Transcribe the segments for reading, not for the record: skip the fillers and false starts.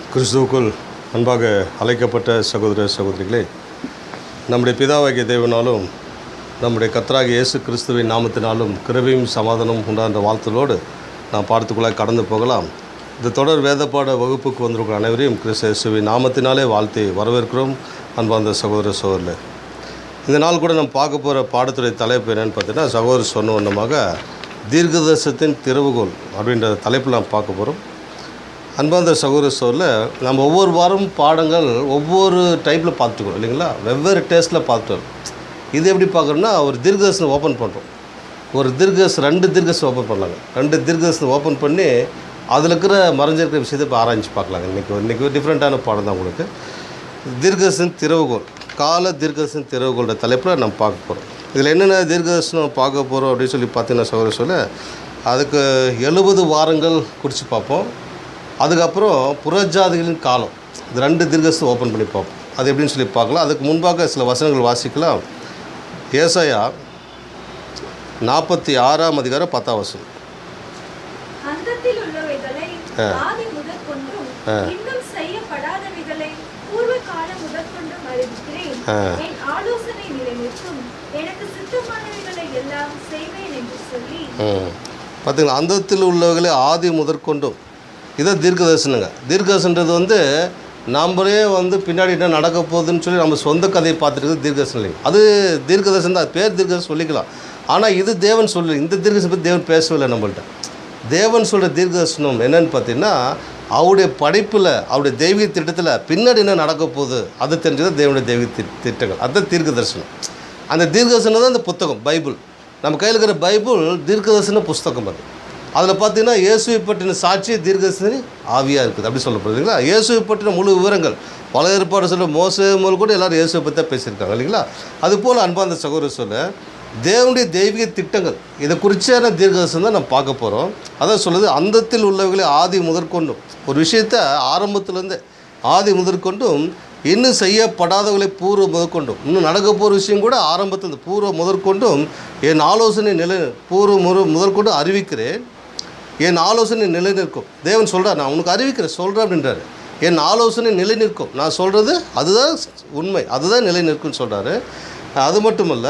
கிறிஸ்துவுக்குள் அன்பாக அழைக்கப்பட்ட சகோதர சகோதரிகளே, நம்முடைய பிதாவாகிய தேவனாலும் நம்முடைய கர்த்தராகிய இயேசு கிறிஸ்துவின் நாமத்தினாலும் கிருபையும் சமாதானம் உண்டான வாழ்த்துகளோடு நாம் பாடத்துக்குள்ளாக கடந்து போகலாம். இந்த தொடர் வேதப்பாட வகுப்புக்கு வந்திருக்கிற அனைவரையும் கிறிஸ்து இயேசுவின் நாமத்தினாலே வாழ்த்தி வரவேற்கிறோம். அன்பார்ந்த சகோதர சகோதரர்களே, இந்த நாள் கூட நம்ம பார்க்க போகிற பாடத்துடைய தலைப்பு என்னென்னு பார்த்தீங்கன்னா, சகோதரர் சொன்ன ஒன்றுமாக தீர்க்கதரிசனத்தின் திறவுகோல் அப்படின்ற தலைப்பில் நாம் பார்க்க போகிறோம். அன்பார்ந்த சகோதர சகோதரில் நம்ம ஒவ்வொரு வாரம் பாடங்கள் ஒவ்வொரு டைப்பில் பார்த்துக்கிறோம் இல்லைங்களா, வெவ்வேறு டேஸ்ட்டில் பார்த்துட்டு வரோம். இது எப்படி பார்க்குறோன்னா, ஒரு தீர்க்கதரிசனம் ஓப்பன் பண்ணுறோம். ஒரு ரெண்டு தீர்க்கதரிசனம் ஓப்பன் பண்ணலாங்க. 2 தீர்க்கதரிசனம் ஓப்பன் பண்ணி அதில் இருக்கிற மறைஞ்சிருக்கிற விஷயத்தை இப்போ ஆராய்ச்சி பார்க்கலாங்க. இன்றைக்கி டிஃப்ரெண்ட்டான பாடம் தான் உங்களுக்கு. தீர்க்கதரிசன திறவுகோல், கால தீர்க்கதரிசன திறவுகோல்ட தலைப்பில் நம்ம பார்க்க போகிறோம். இதில் என்னென்ன தீர்க்கதரிசனம் பார்க்க போகிறோம் அப்படின்னு சொல்லி பார்த்தீங்கன்னா சகோதர சொல்ல, அதுக்கு 70 வாரங்கள் குறித்து பார்ப்போம். அதுக்கப்புறம் புறஜாதிகளின் காலம், இது 2 தீர்க்கதரிசனம் ஓப்பன் பண்ணி பார்ப்போம். அது எப்படின்னு சொல்லி பார்க்கலாம். அதுக்கு முன்பாக சில வசனங்கள் வாசிக்கலாம். ஏசாயா 46ஆம் அதிகாரம் 10ஆம் வசனம். அந்தத்தில் உள்ளவைகளை ஆதி முதற்கொண்டும் இன்னும் செய்யப்படாதவைகளை பூர்வ காலம் முதற்கொண்டும் அறிவிக்கிறேன். என் ஆலோசனை நிலைநிற்கும், எனக்கு சித்தமானவைகளை எல்லாம் செய்வேன் என்று சொல்லி. பார்த்தீங்களா, அந்தத்தில் உள்ளவைகளை ஆதி முதற்கொண்டும், இதான் தீர்க்கதரிசனங்க. தீர்க்கதரிசனன்றது நம்மளே பின்னாடி என்ன நடக்க போகுதுன்னு சொல்லி நம்ம சொந்த கதையை பார்த்துட்டு தீர்க்கதரிசனம் இல்லைங்க. அது தீர்க்கதரிசனம் தான், பேர் தீர்க்கதரிசனம் சொல்லிக்கலாம். ஆனால் இது தேவன் சொல்லு, இந்த தீர்க்கதரிசனம் பற்றி தேவன் பேசவில்லை நம்மள்கிட்ட. தேவன் சொல்கிற தீர்க்கதரிசனம் என்னென்னு பார்த்தீங்கன்னா, அவருடைய படைப்பில், அவருடைய தெய்வீக திட்டத்தில் பின்னாடி என்ன நடக்க போகுது அதை தெரிஞ்சது தேவனுடைய தெய்வீக திட்டங்கள். அதுதான் தீர்க்கதரிசனம். அந்த தீர்க்கதரிசனம் தான் இந்த புத்தகம் பைபிள். நம்ம கையில் இருக்கிற பைபிள் தீர்க்கதரிசன புஸ்தகம். அதில் பார்த்தீங்கன்னா இயேசுவை பற்றின சாட்சி தீர்க்கதரிசனி ஆவியாக இருக்குது அப்படி சொல்லப்படுதுங்களா. இயேசுவை பற்றின முழு விவரங்கள் பல ஏற்பாடு சொல்ல மோசே முதல் கூட எல்லோரும் இயேசுவை பற்றி தான் பேசியிருக்காங்க இல்லைங்களா. அதுபோல் அன்பார்ந்த சகோதரர் சொல்ல, தேவனுடைய தெய்வீக திட்டங்கள் இதை குறித்தான தீர்க்கதரிசனம் தான் நம்ம பார்க்க போகிறோம். அதான் சொல்லுது, அந்தத்தில் உள்ளவர்களே ஆதி முதற்கொண்டும், ஒரு விஷயத்தை ஆரம்பத்துலேருந்து ஆதி முதற்கொண்டும் இன்னும் செய்யப்படாதவர்களை பூர்வ முதற்கொண்டும், இன்னும் நடக்க போகிற விஷயம் கூட ஆரம்பத்தில் பூர்வ முதற்கொண்டும் என் ஆலோசனை முதற்கொண்டு அறிவிக்கிறேன். என் ஆலோசனை நிலை நிற்கும். தேவன் சொல்கிறார், நான் உனக்கு அறிவிக்கிறேன் சொல்கிறேன் அப்படின்றாரு. என் ஆலோசனை நிலை நிற்கும், நான் சொல்கிறது அதுதான் உண்மை, அதுதான் நிலை நிற்கும்னு சொல்கிறாரு. அது மட்டுமல்ல,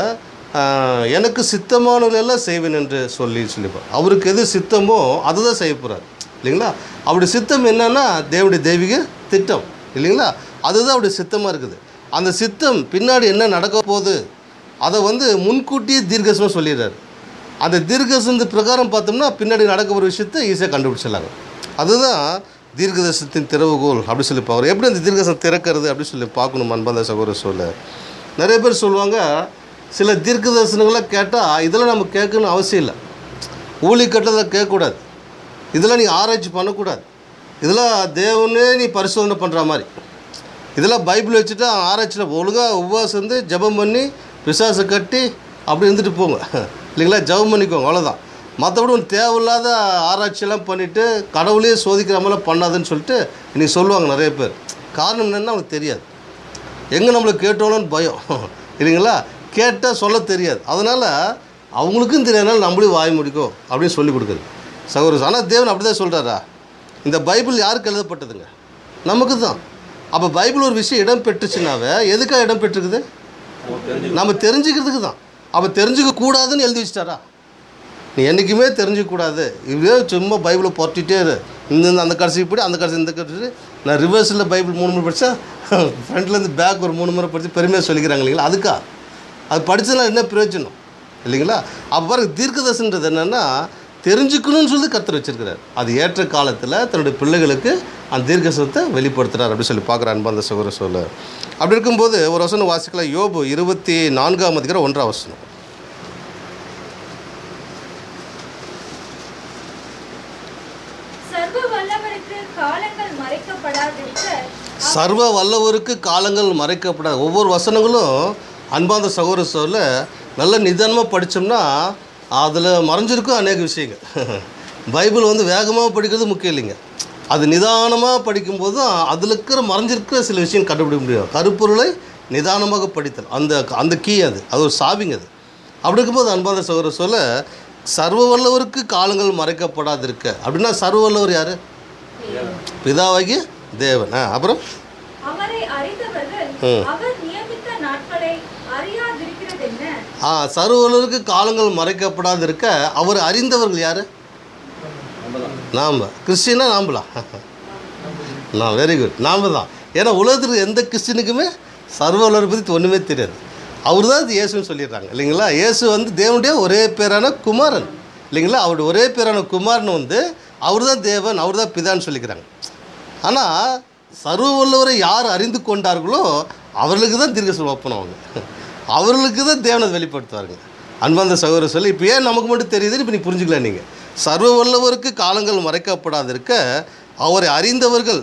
எனக்கு சித்தமானவர்களெல்லாம் செய்வேன் என்று சொல்லிப்பார். அவருக்கு எது சித்தமோ அதுதான் செய்ய போகிறார் இல்லைங்களா. அவருடைய சித்தம் என்னன்னா தேவனுடைய தெய்வீக திட்டம் இல்லைங்களா. அதுதான் அவருடைய சித்தமாக இருக்குது. அந்த சித்தம் பின்னாடி என்ன நடக்க போகுது அதை முன்கூட்டியே தீர்க்கதரிசனம் சொல்லிடுறாரு. அந்த தீர்க்கதரிசனத்து பிரகாரம் பார்த்தோம்னா பின்னாடி நடக்க ஒரு விஷயத்தை ஈஸியாக கண்டுபிடிச்சிடலாங்க. அதுதான் தீர்க்கதரிசனத்தின் திறவுகோல் அப்படி சொல்லி பார்க்குறோம். எப்படி அந்த தீர்க்கதரிசனம் திறக்கிறது அப்படின்னு சொல்லி பார்க்கணும். அன்பார்ந்த சகோதரர் சொல்ல, நிறைய பேர் சொல்லுவாங்க, சில தீர்க்கதரிசனங்களை கேட்டால் இதெல்லாம் நம்ம கேட்கணும்னு அவசியம் இல்லை, ஊழிக்கட்டத்தில் கேட்கக்கூடாது, இதெல்லாம் நீ ஆராய்ச்சி பண்ணக்கூடாது, இதெல்லாம் தேவனே நீ பரிசோதனை பண்ணுற மாதிரி, இதெல்லாம் பைபிள் வச்சுட்டு ஆராய்ச்சியில் ஒழுங்காக உபவாசம் இருந்து ஜெபம் பண்ணி பிசாசை கட்டி அப்படி இருந்துட்டு போங்க இல்லைங்களா, ஜெபம் பண்ணிக்கோங்க, அவ்வளோதான். மற்றபடி ஒன்று தேவையில்லாத ஆராய்ச்சியெல்லாம் பண்ணிவிட்டு கடவுளையே சோதிக்கிற மாதிரிலாம் பண்ணாதுன்னு சொல்லிட்டு இன்றைக்கி சொல்லுவாங்க நிறைய பேர். காரணம் என்னென்னா அவனுக்கு தெரியாது, எங்கே நம்மளை கேட்டோன்னு பயம் இல்லைங்களா, கேட்டால் சொல்ல தெரியாது. அதனால் அவங்களுக்கும் தெரியாதனால நம்மளே வாய் முடிக்கும் அப்படின்னு சொல்லி கொடுக்குது சகோதரர். ஆனால் தேவன் அப்படி தான் சொல்கிறாரா? இந்த பைபிள் யாருக்கு எழுதப்பட்டதுங்க? நமக்கு தான். அப்போ பைபிள் ஒரு விஷயம் இடம் பெற்றுச்சுனாவே எதுக்காக இடம் பெற்றுக்குது? நம்ம தெரிஞ்சுக்கிறதுக்கு தான். அப்போ தெரிஞ்சுக்க கூடாதுன்னு எழுதி வச்சிட்டாரா? நீ என்றைக்குமே தெரிஞ்சிக்கக்கூடாது, இதுவே சும்மா பைபிளை புரட்டிகிட்டே இரு, இந்த அந்த கடைசி இப்படி அந்த கடைசி இந்த கடைசி. நான் ரிவர்ஸில் பைபிள் 3 முறை படித்தா ஃப்ரண்ட்லேருந்து பேக் ஒரு 3 முறை படித்து பெருமையாக சொல்லிக்கிறாங்க இல்லைங்களா. அதுக்கா அது படித்ததுனால என்ன பிரயோஜனம் இல்லைங்களா. அப்போ பாருங்க, தீர்க்கதரிசனன்றது என்னென்னா தெரிஞ்சுக்கணும்னு சொல்லி கர்த்தர் வச்சிருக்கிறார். அது ஏற்ற காலத்தில் தன்னுடைய பிள்ளைகளுக்கு அந்த தீர்க்கதரிசனத்தை வெளிப்படுத்துகிறார் அப்படின்னு சொல்லி பார்க்குற அன்பார்ந்த சகோதர சொல்ல. அப்படி இருக்கும்போது ஒரு வசனம் வாசிக்கலாம். யோபு 24ஆம் அதிகாரம் 1ஆம் வசனம். சர்வ வல்லவருக்கு காலங்கள் மறைக்கப்படாது. ஒவ்வொரு வசனங்களும் அன்பார்ந்த சகோதர சொல்ல நல்ல நிதானமாக படித்தோம்னா அதில் மறைஞ்சிருக்கும் அநேக விஷயங்கள். பைபிள் வேகமாக படிக்கிறது முக்கியம் இல்லைங்க, அது நிதானமாக படிக்கும்போது தான் அதில் மறைஞ்சிருக்கிற சில விஷயம் கண்டுபிடிக்க முடியும். கருப்பொருளை நிதானமாக படித்தல், அந்த கீ, அது ஒரு சாவிங்க. அது அப்படி இருக்கும்போது அன்பார்ந்த சகோதர சொல்ல, சர்வ வல்லவருக்கு காலங்கள் மறைக்கப்படாதிருக்க அப்படின்னா சர்வ வல்லவர் யார்? பிதாவாகிய தேவன். அப்புறம் அவரை அறிந்தவர்கள் அவர் நியமித்த நாட்களை அறியாதிருக்கிறது என்ன? சர்வலோருக்கு காலங்கள் மறைக்கப்படாது இருக்க அவர் அறிந்தவர்கள் யாரு? நாம். கிறிஸ்டினா நாம்பலாம். நான் வெரி குட், நாம் தான். ஏன்னா உலகத்துக்கு எந்த கிறிஸ்டினுக்குமே சர்வலோரை பற்றி ஒன்றுமே தெரியாது. அவர் தான் இயேசுன்னு சொல்லிடுறாங்க இல்லைங்களா. இயேசு வந்து தேவனுடைய ஒரே பேரான குமாரன் இல்லைங்களா. அவருடைய ஒரே பேரான குமாரன் வந்து அவர் தான் தேவன், அவர் தான் பிதான்னு சொல்லிக்கிறாங்க. ஆனால் சர்வ வல்லவரை யார் அறிந்து கொண்டார்களோ அவர்களுக்கு தான் தீர்க்கதரிசனம் ஓப்பன் ஆகுங்க. அவர்களுக்கு தான் தேவனை வெளிப்படுத்துவாருங்க. அன்பார்ந்த சகோதரர் சொல்லி இப்போ ஏன் நமக்கு மட்டும் தெரியுதுன்னு இப்போ நீ புரிஞ்சுக்கலாம். நீங்கள் சர்வ வல்லவருக்கு காலங்கள் மறைக்கப்படாது இருக்க அவரை அறிந்தவர்கள்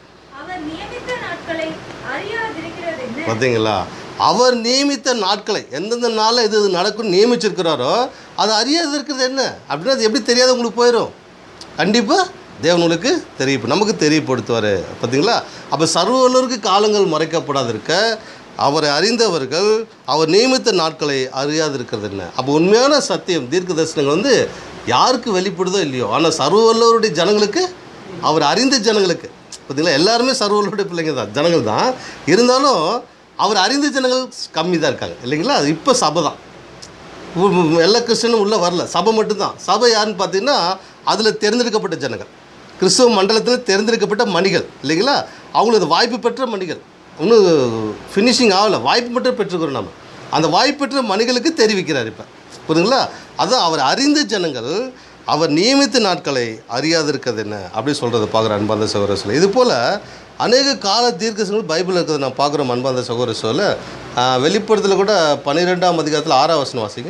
பார்த்தீங்களா. அவர் நியமித்த நாட்களை எந்தெந்த நாளில் இது நடக்கும்னு நியமிச்சிருக்கிறாரோ அதை அறியாது இருக்கிறது என்ன அப்படின்னா அது எப்படி தெரியாத உங்களுக்கு போயிடும். கண்டிப்பாக தேவனுக்கு தெரியும், நமக்கு தெரியப்படுத்துவார். பார்த்தீங்களா. அப்போ சர்வ வல்லவருக்கு காலங்கள் மறைக்கப்படாது இருக்க அவரை அறிந்தவர்கள் அவர் நியமித்த நாட்களை அறியாது இருக்கிறது என்ன. அப்போ உண்மையான சத்தியம் தீர்க்க தரிசனங்கள் வந்து யாருக்கு வெளிப்படுதோ இல்லையோ, ஆனால் சர்வ வல்லவருடைய ஜனங்களுக்கு, அவர் அறிந்த ஜனங்களுக்கு, பார்த்தீங்களா, எல்லாருமே சர்வ வல்லவருடைய பிள்ளைங்க தான், ஜனங்கள் தான். இருந்தாலும் அவர் அறிந்த ஜனங்கள் கம்மி தான் இருக்காங்க இல்லைங்களா. அது இப்போ சபை தான். எல்லா கிறிஸ்டனும் உள்ளே வரல, சபை மட்டும்தான். சபை யாருன்னு பார்த்தீங்கன்னா அதில் தேர்ந்தெடுக்கப்பட்ட ஜனங்கள், கிறிஸ்துவ மண்டலத்தில் தேர்ந்தெடுக்கப்பட்ட மணிகள் இல்லைங்களா. அவங்களுக்கு வாய்ப்பு பெற்ற மணிகள், இன்னும் ஃபினிஷிங் ஆகலை, வாய்ப்பு மட்டும் பெற்றுக்கிறோம். நம்ம அந்த வாய்ப்பு பெற்ற மணிகளுக்கு தெரிவிக்கிறார் இப்போ, புரியுதுங்களா. அதுதான் அவர் அறிந்த ஜனங்கள் அவர் நியமித்த நாட்களை அறியாது இருக்கிறது என்ன அப்படி சொல்கிறத பார்க்குற அன்பார்ந்த சகோதர சொல்ல. இது போல் அநேக கால தீர்க்கதரிசனங்கள் பைபிள் இருக்கிறத நான் பார்க்குறோம் அன்பார்ந்த சகோதர சொல்ல. வெளிப்படுத்தல கூட 12ஆம் அதிகாரத்தில் 6ஆம் வசனம் வாசிங்க.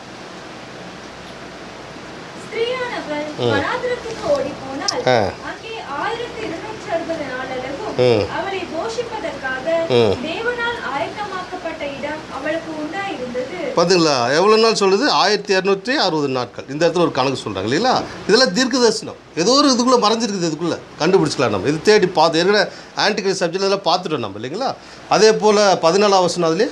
பார்த்தீங்களா எவ்வளோ நாள் சொல்லுது? 1260 நாட்கள். இந்த இடத்துல ஒரு கணக்கு சொல்கிறாங்க இல்லைங்களா. இதெல்லாம் தீர்க்க தரிசனம், ஏதோ ஒரு இதுக்குள்ளே மறைஞ்சிருக்குது, இதுக்குள்ளே கண்டுபிடிச்சிக்கலாம் நம்ம. இது தேடி பார்த்து ஏற்கனவே ஆன்டிகிரைஸ்ட் சப்ஜெக்ட் இதெல்லாம் பார்த்துட்டோம் நம்ம இல்லைங்களா. அதே போல் 14ஆம் வசனம் அதுலேயே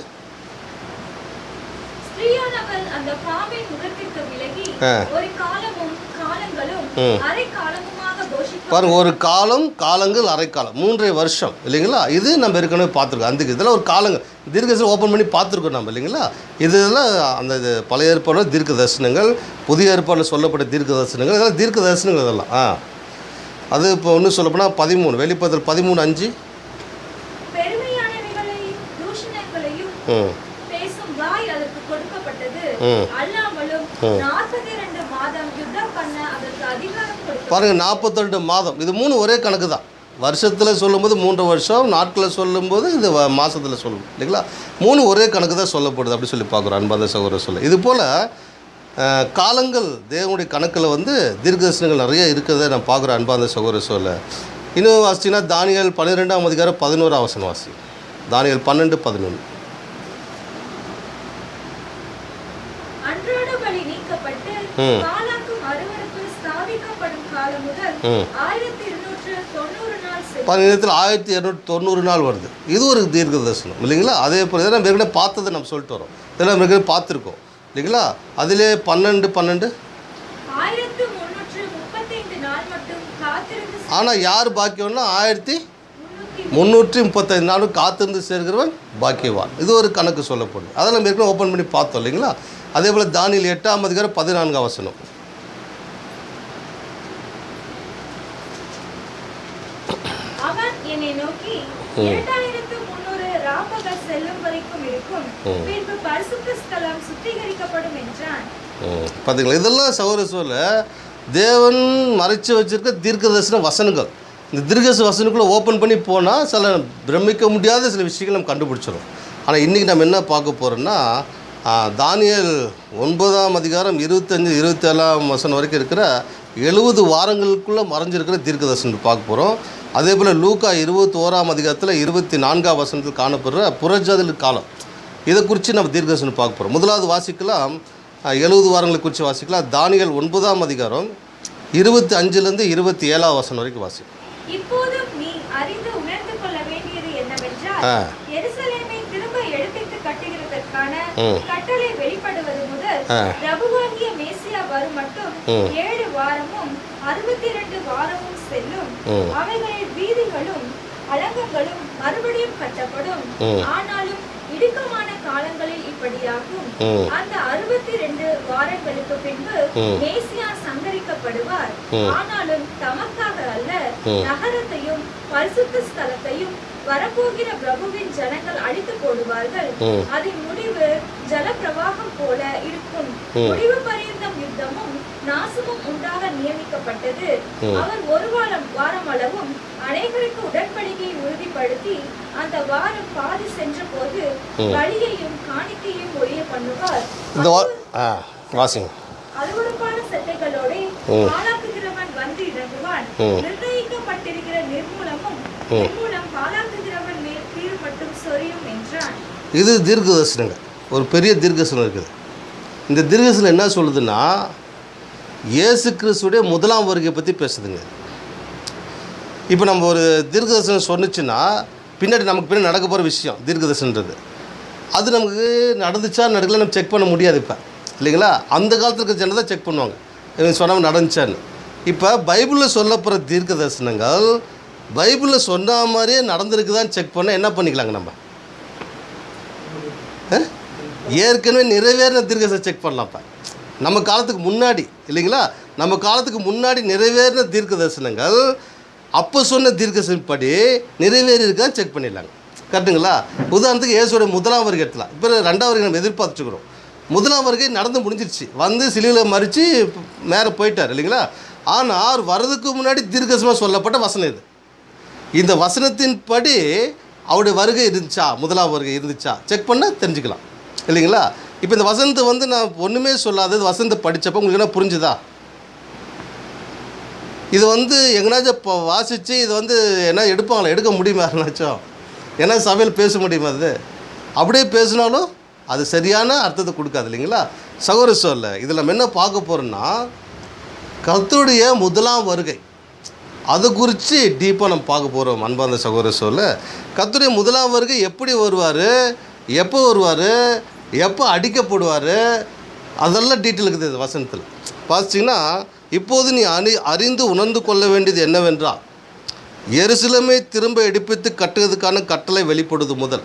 பாருங்க, ஒரு காலம், காலங்கள், அரைக்காலம், 3.5 வருஷம் இல்லைங்களா. இது நம்ம ஏற்கனவே பார்த்துருக்கோம். அந்த இதெல்லாம் ஒரு காலங்கள் தீர்க்கதரிசனம் ஓப்பன் பண்ணி பார்த்துருக்கோம் நம்ம இல்லைங்களா. இதெல்லாம் அந்த இது பழைய ஏற்பாடில் தீர்க்க தரிசனங்கள், புதிய ஏற்பாடில் சொல்லப்பட்ட தீர்க்க தரிசனங்கள், இதெல்லாம் தீர்க்க தரிசனங்கள் இதெல்லாம். அது இப்போ ஒன்று சொல்லப்போனால் 13 வெளிப்படுத்தல் 13:5 பாருங்கள். 42 மாதம், இது 3 ஒரே கணக்கு தான். வருஷத்தில் சொல்லும்போது 3 வருஷம், நாட்களில் சொல்லும்போது இது மாதத்தில் சொல்லும் இல்லைங்களா. 3 ஒரே கணக்கு தான் சொல்லப்படுது அப்படி சொல்லி பார்க்குறோம் அன்பார்ந்த சகோதரர் சொல்ல. இது போல் காலங்கள் தேவனுடைய கணக்கில் வந்து தீர்க்கதரிசனங்கள் நிறைய இருக்கிறத நான் பார்க்குறேன் அன்பார்ந்த சகோதரர் சொல்ல. இன்னும் வாசிச்சிங்கன்னா தானியேல் 12ஆம் அதிகாரம் 11ஆம் வசனம் வாசி. தானியேல் 12:11. பதினேழத்தில் 1290 நாள் வருது. இது ஒரு தீர்க்க தரிசனம் இல்லைங்களா. அதே போல் இதெல்லாம் ஏற்கனவே பார்த்ததை நம்ம சொல்லிட்டு வரோம், இதெல்லாம் ஏற்கனவே பார்த்துருக்கோம் இல்லைங்களா. அதிலே 12 ஆனால் யார் பாக்கியம்னா 1335 நாளும் காத்திருந்து சேர்க்கிறவன் பாக்கியவான். இது ஒரு கணக்கு சொல்லப்படுது. அதெல்லாம் ஏற்கனவே ஓப்பன் பண்ணி பார்த்தோம் இல்லைங்களா. அதே போல் தானியேல் 8ஆம் அதிகாரம் 14ஆம் வசனம். பார்த்தீங்களா, இதெல்லாம் சகோதர சொல்ல தேவன் மறைச்சு வச்சிருக்க தீர்க்க தரிசன வசனங்கள். இந்த தீர்க்க வசனக்குள்ளே ஓப்பன் பண்ணி போனால் சில பிரமிக்க முடியாத சில விஷயங்கள் நம்ம கண்டுபிடிச்சிடும். ஆனால் இன்றைக்கி நம்ம என்ன பார்க்க போகிறோம்னா தானியேல் 9ஆம் அதிகாரம் 25-27ஆம் வசனம் வரைக்கும் இருக்கிற 70 வாரங்களுக்குள்ளே மறைஞ்சிருக்கிற தீர்க்க தரிசனம் பார்க்க போகிறோம். அதே போல் லூக்கா 21ஆம் அதிகாரத்தில் 24ஆம் வசனத்தில் காணப்படுற புறஜாதி காலம், இதை குறித்து நம்ம தீர்க்க தரிசனம் பார்க்க போகிறோம். முதலாவது வாசிக்கலாம், 70 வாரங்களை குறித்து வாசிக்கலாம். தானியேல் 9ஆம் அதிகாரம் 25லேருந்து 27ஆம் வசனம் வரைக்கும் வாசி. இப்போதும் நீ அறிந்து உணர்ந்து கொள்ள வேண்டியது என்னவென்றால், எருசலேமை திரும்ப எடுப்பித்து கட்டுகிறதற்கான கட்டளை வெளிப்படுவது முதல் பிரபுவாகிய மேசியா வரும் மட்டும் 7 வாரமும் 62 வாரமும் செல்லும். அவைகளில் வீதிகளும் அலங்கங்களும் மறுபடியும் கட்டப்படும். ஆனாலும் இடுக்கமான காலங்களில் இப்படியாகும். அந்த 62 வாரங்களுக்கு பின்பு மேசியா சங்கரிக்கப்படுவார். ஆனாலும் தமக்காக அல்ல, நகரத்தையும் பரிசுத்த ஸ்தலத்தையும் வரப்போகிற பிரபுவின் ஜனங்கள் அழித்து போடுவார்கள். அதன் முடிவு ஜலப்பிரவாகம் போல இருக்கும். முடிவு பரியந்தம் யுத்தமும் நாசமும் உண்டாக நியமிக்கப்பட்டது. அவர் ஒரு வாரம் அளவும் அநேகருக்கு உடன்படிக்கையை உறுதிப்படுத்தி அந்த வாரம் பாதி சென்ற போது பலியையும் காணிக்கையும் ஒழிய பண்ணுவார். அருவருப்பான சட்டைகளோட பாலாக்குகிறவன் வந்து இறங்குவான். நிர்ணயிக்கப்பட்டிருக்கிற நிர்மூலம் பாலாக்குகிறவன் மேல் கீழ் மட்டும் சொரியும் என்றான். இது தீர்க்கதரிசனங்க, ஒரு பெரிய தீர்க்கதரிசனம் இருக்குது. இந்த தீர்க்கதரிசனம் என்ன சொல்லுதுன்னா, இயேசு கிறிஸ்துடைய முதலாம் வருகை பற்றி பேசுதுங்க. இப்போ நம்ம ஒரு தீர்க்கதரிசனம் சொன்னிச்சுன்னா பின்னாடி நமக்கு பின்னாடி நடக்க போகிற விஷயம் தீர்க்கதரிசனன்றது, அது நமக்கு நடந்துச்சா நடக்கல நம்ம செக் பண்ண முடியாது இப்போ, இல்லைங்களா? அந்த காலத்தில் இருக்கிற ஜனம் தான் செக் பண்ணுவாங்க, இவங்க சொன்னவங்க நடந்துச்சான்னு. இப்போ பைபிளில் சொல்லப்படுற தீர்க்க தரிசனங்கள் பைபிளில் சொன்ன மாதிரியே நடந்திருக்குதான்னு செக் பண்ண என்ன பண்ணிக்கலாங்க? நம்ம ஏற்கனவே நிறைவேறின தீர்க்கதரிசனம் செக் பண்ணலாம். இப்போ நம்ம காலத்துக்கு முன்னாடி, இல்லைங்களா, நம்ம காலத்துக்கு முன்னாடி நிறைவேறின தீர்க்க தரிசனங்கள் அப்போ சொன்ன தீர்க்கதரிசனப்படி நிறைவேறி இருக்கான்னு செக் பண்ணிடலாங்க. கரெக்டுங்களா? உதாரணத்துக்கு இயேசுவோட முதலாம் வருகை எடுத்துலாம். இப்போ ரெண்டாவது வருகை நம்ம எதிர்பார்த்துக்கிறோம். முதலாம் வருகை நடந்து முடிஞ்சிருச்சு, வந்து சிலுவையில் மறித்து மேலே போயிட்டார், இல்லைங்களா? ஆனால் அவர் வர்றதுக்கு முன்னாடி தீர்க்கதரிசனமாக சொல்லப்பட்ட வசனம் இது. இந்த வசனத்தின் படி அவருடைய வருகை இருந்துச்சா, முதலாம் வருகை இருந்துச்சா செக் பண்ணால் தெரிஞ்சுக்கலாம், இல்லைங்களா? இப்போ இந்த வசனத்தை வந்து நான் ஒன்றுமே சொல்லாதது வசனத்தை படித்தப்போ உங்களுக்கு என்ன புரிஞ்சுதா? இது வந்து எங்கேனாச்சும் இப்போ வாசித்து இது வந்து என்ன எடுப்பாங்களா? எடுக்க முடியுமா? யாருனாச்சும் ஏன்னா சபையில் பேச முடியுமா? அது அப்படியே பேசினாலும் அது சரியான அர்த்தத்தை கொடுக்காது, இல்லைங்களா? சகோதர சொல்ல இதில் நம்ம என்ன பார்க்க போகிறோன்னா, கர்த்தருடைய முதலாம் வருகை அது குறித்து டீப்பாக நம்ம பார்க்க போகிறோம். அன்பார்ந்த சகோதர சொல்ல, கர்த்தருடைய முதலாம் வருகை எப்படி வருவார், எப்போ வருவார், எப்போ அடிக்கப்படுவார், அதெல்லாம் டீட்டெயில் இருக்குது இது வசனத்தில் பார்த்திங்கன்னா. இப்போது நீ அறிந்து உணர்ந்து கொள்ள வேண்டியது என்னவென்றால், எருசலேமை திரும்ப எடுப்பித்து கட்டுவதற்கான கட்டளை வெளிப்படுது முதல்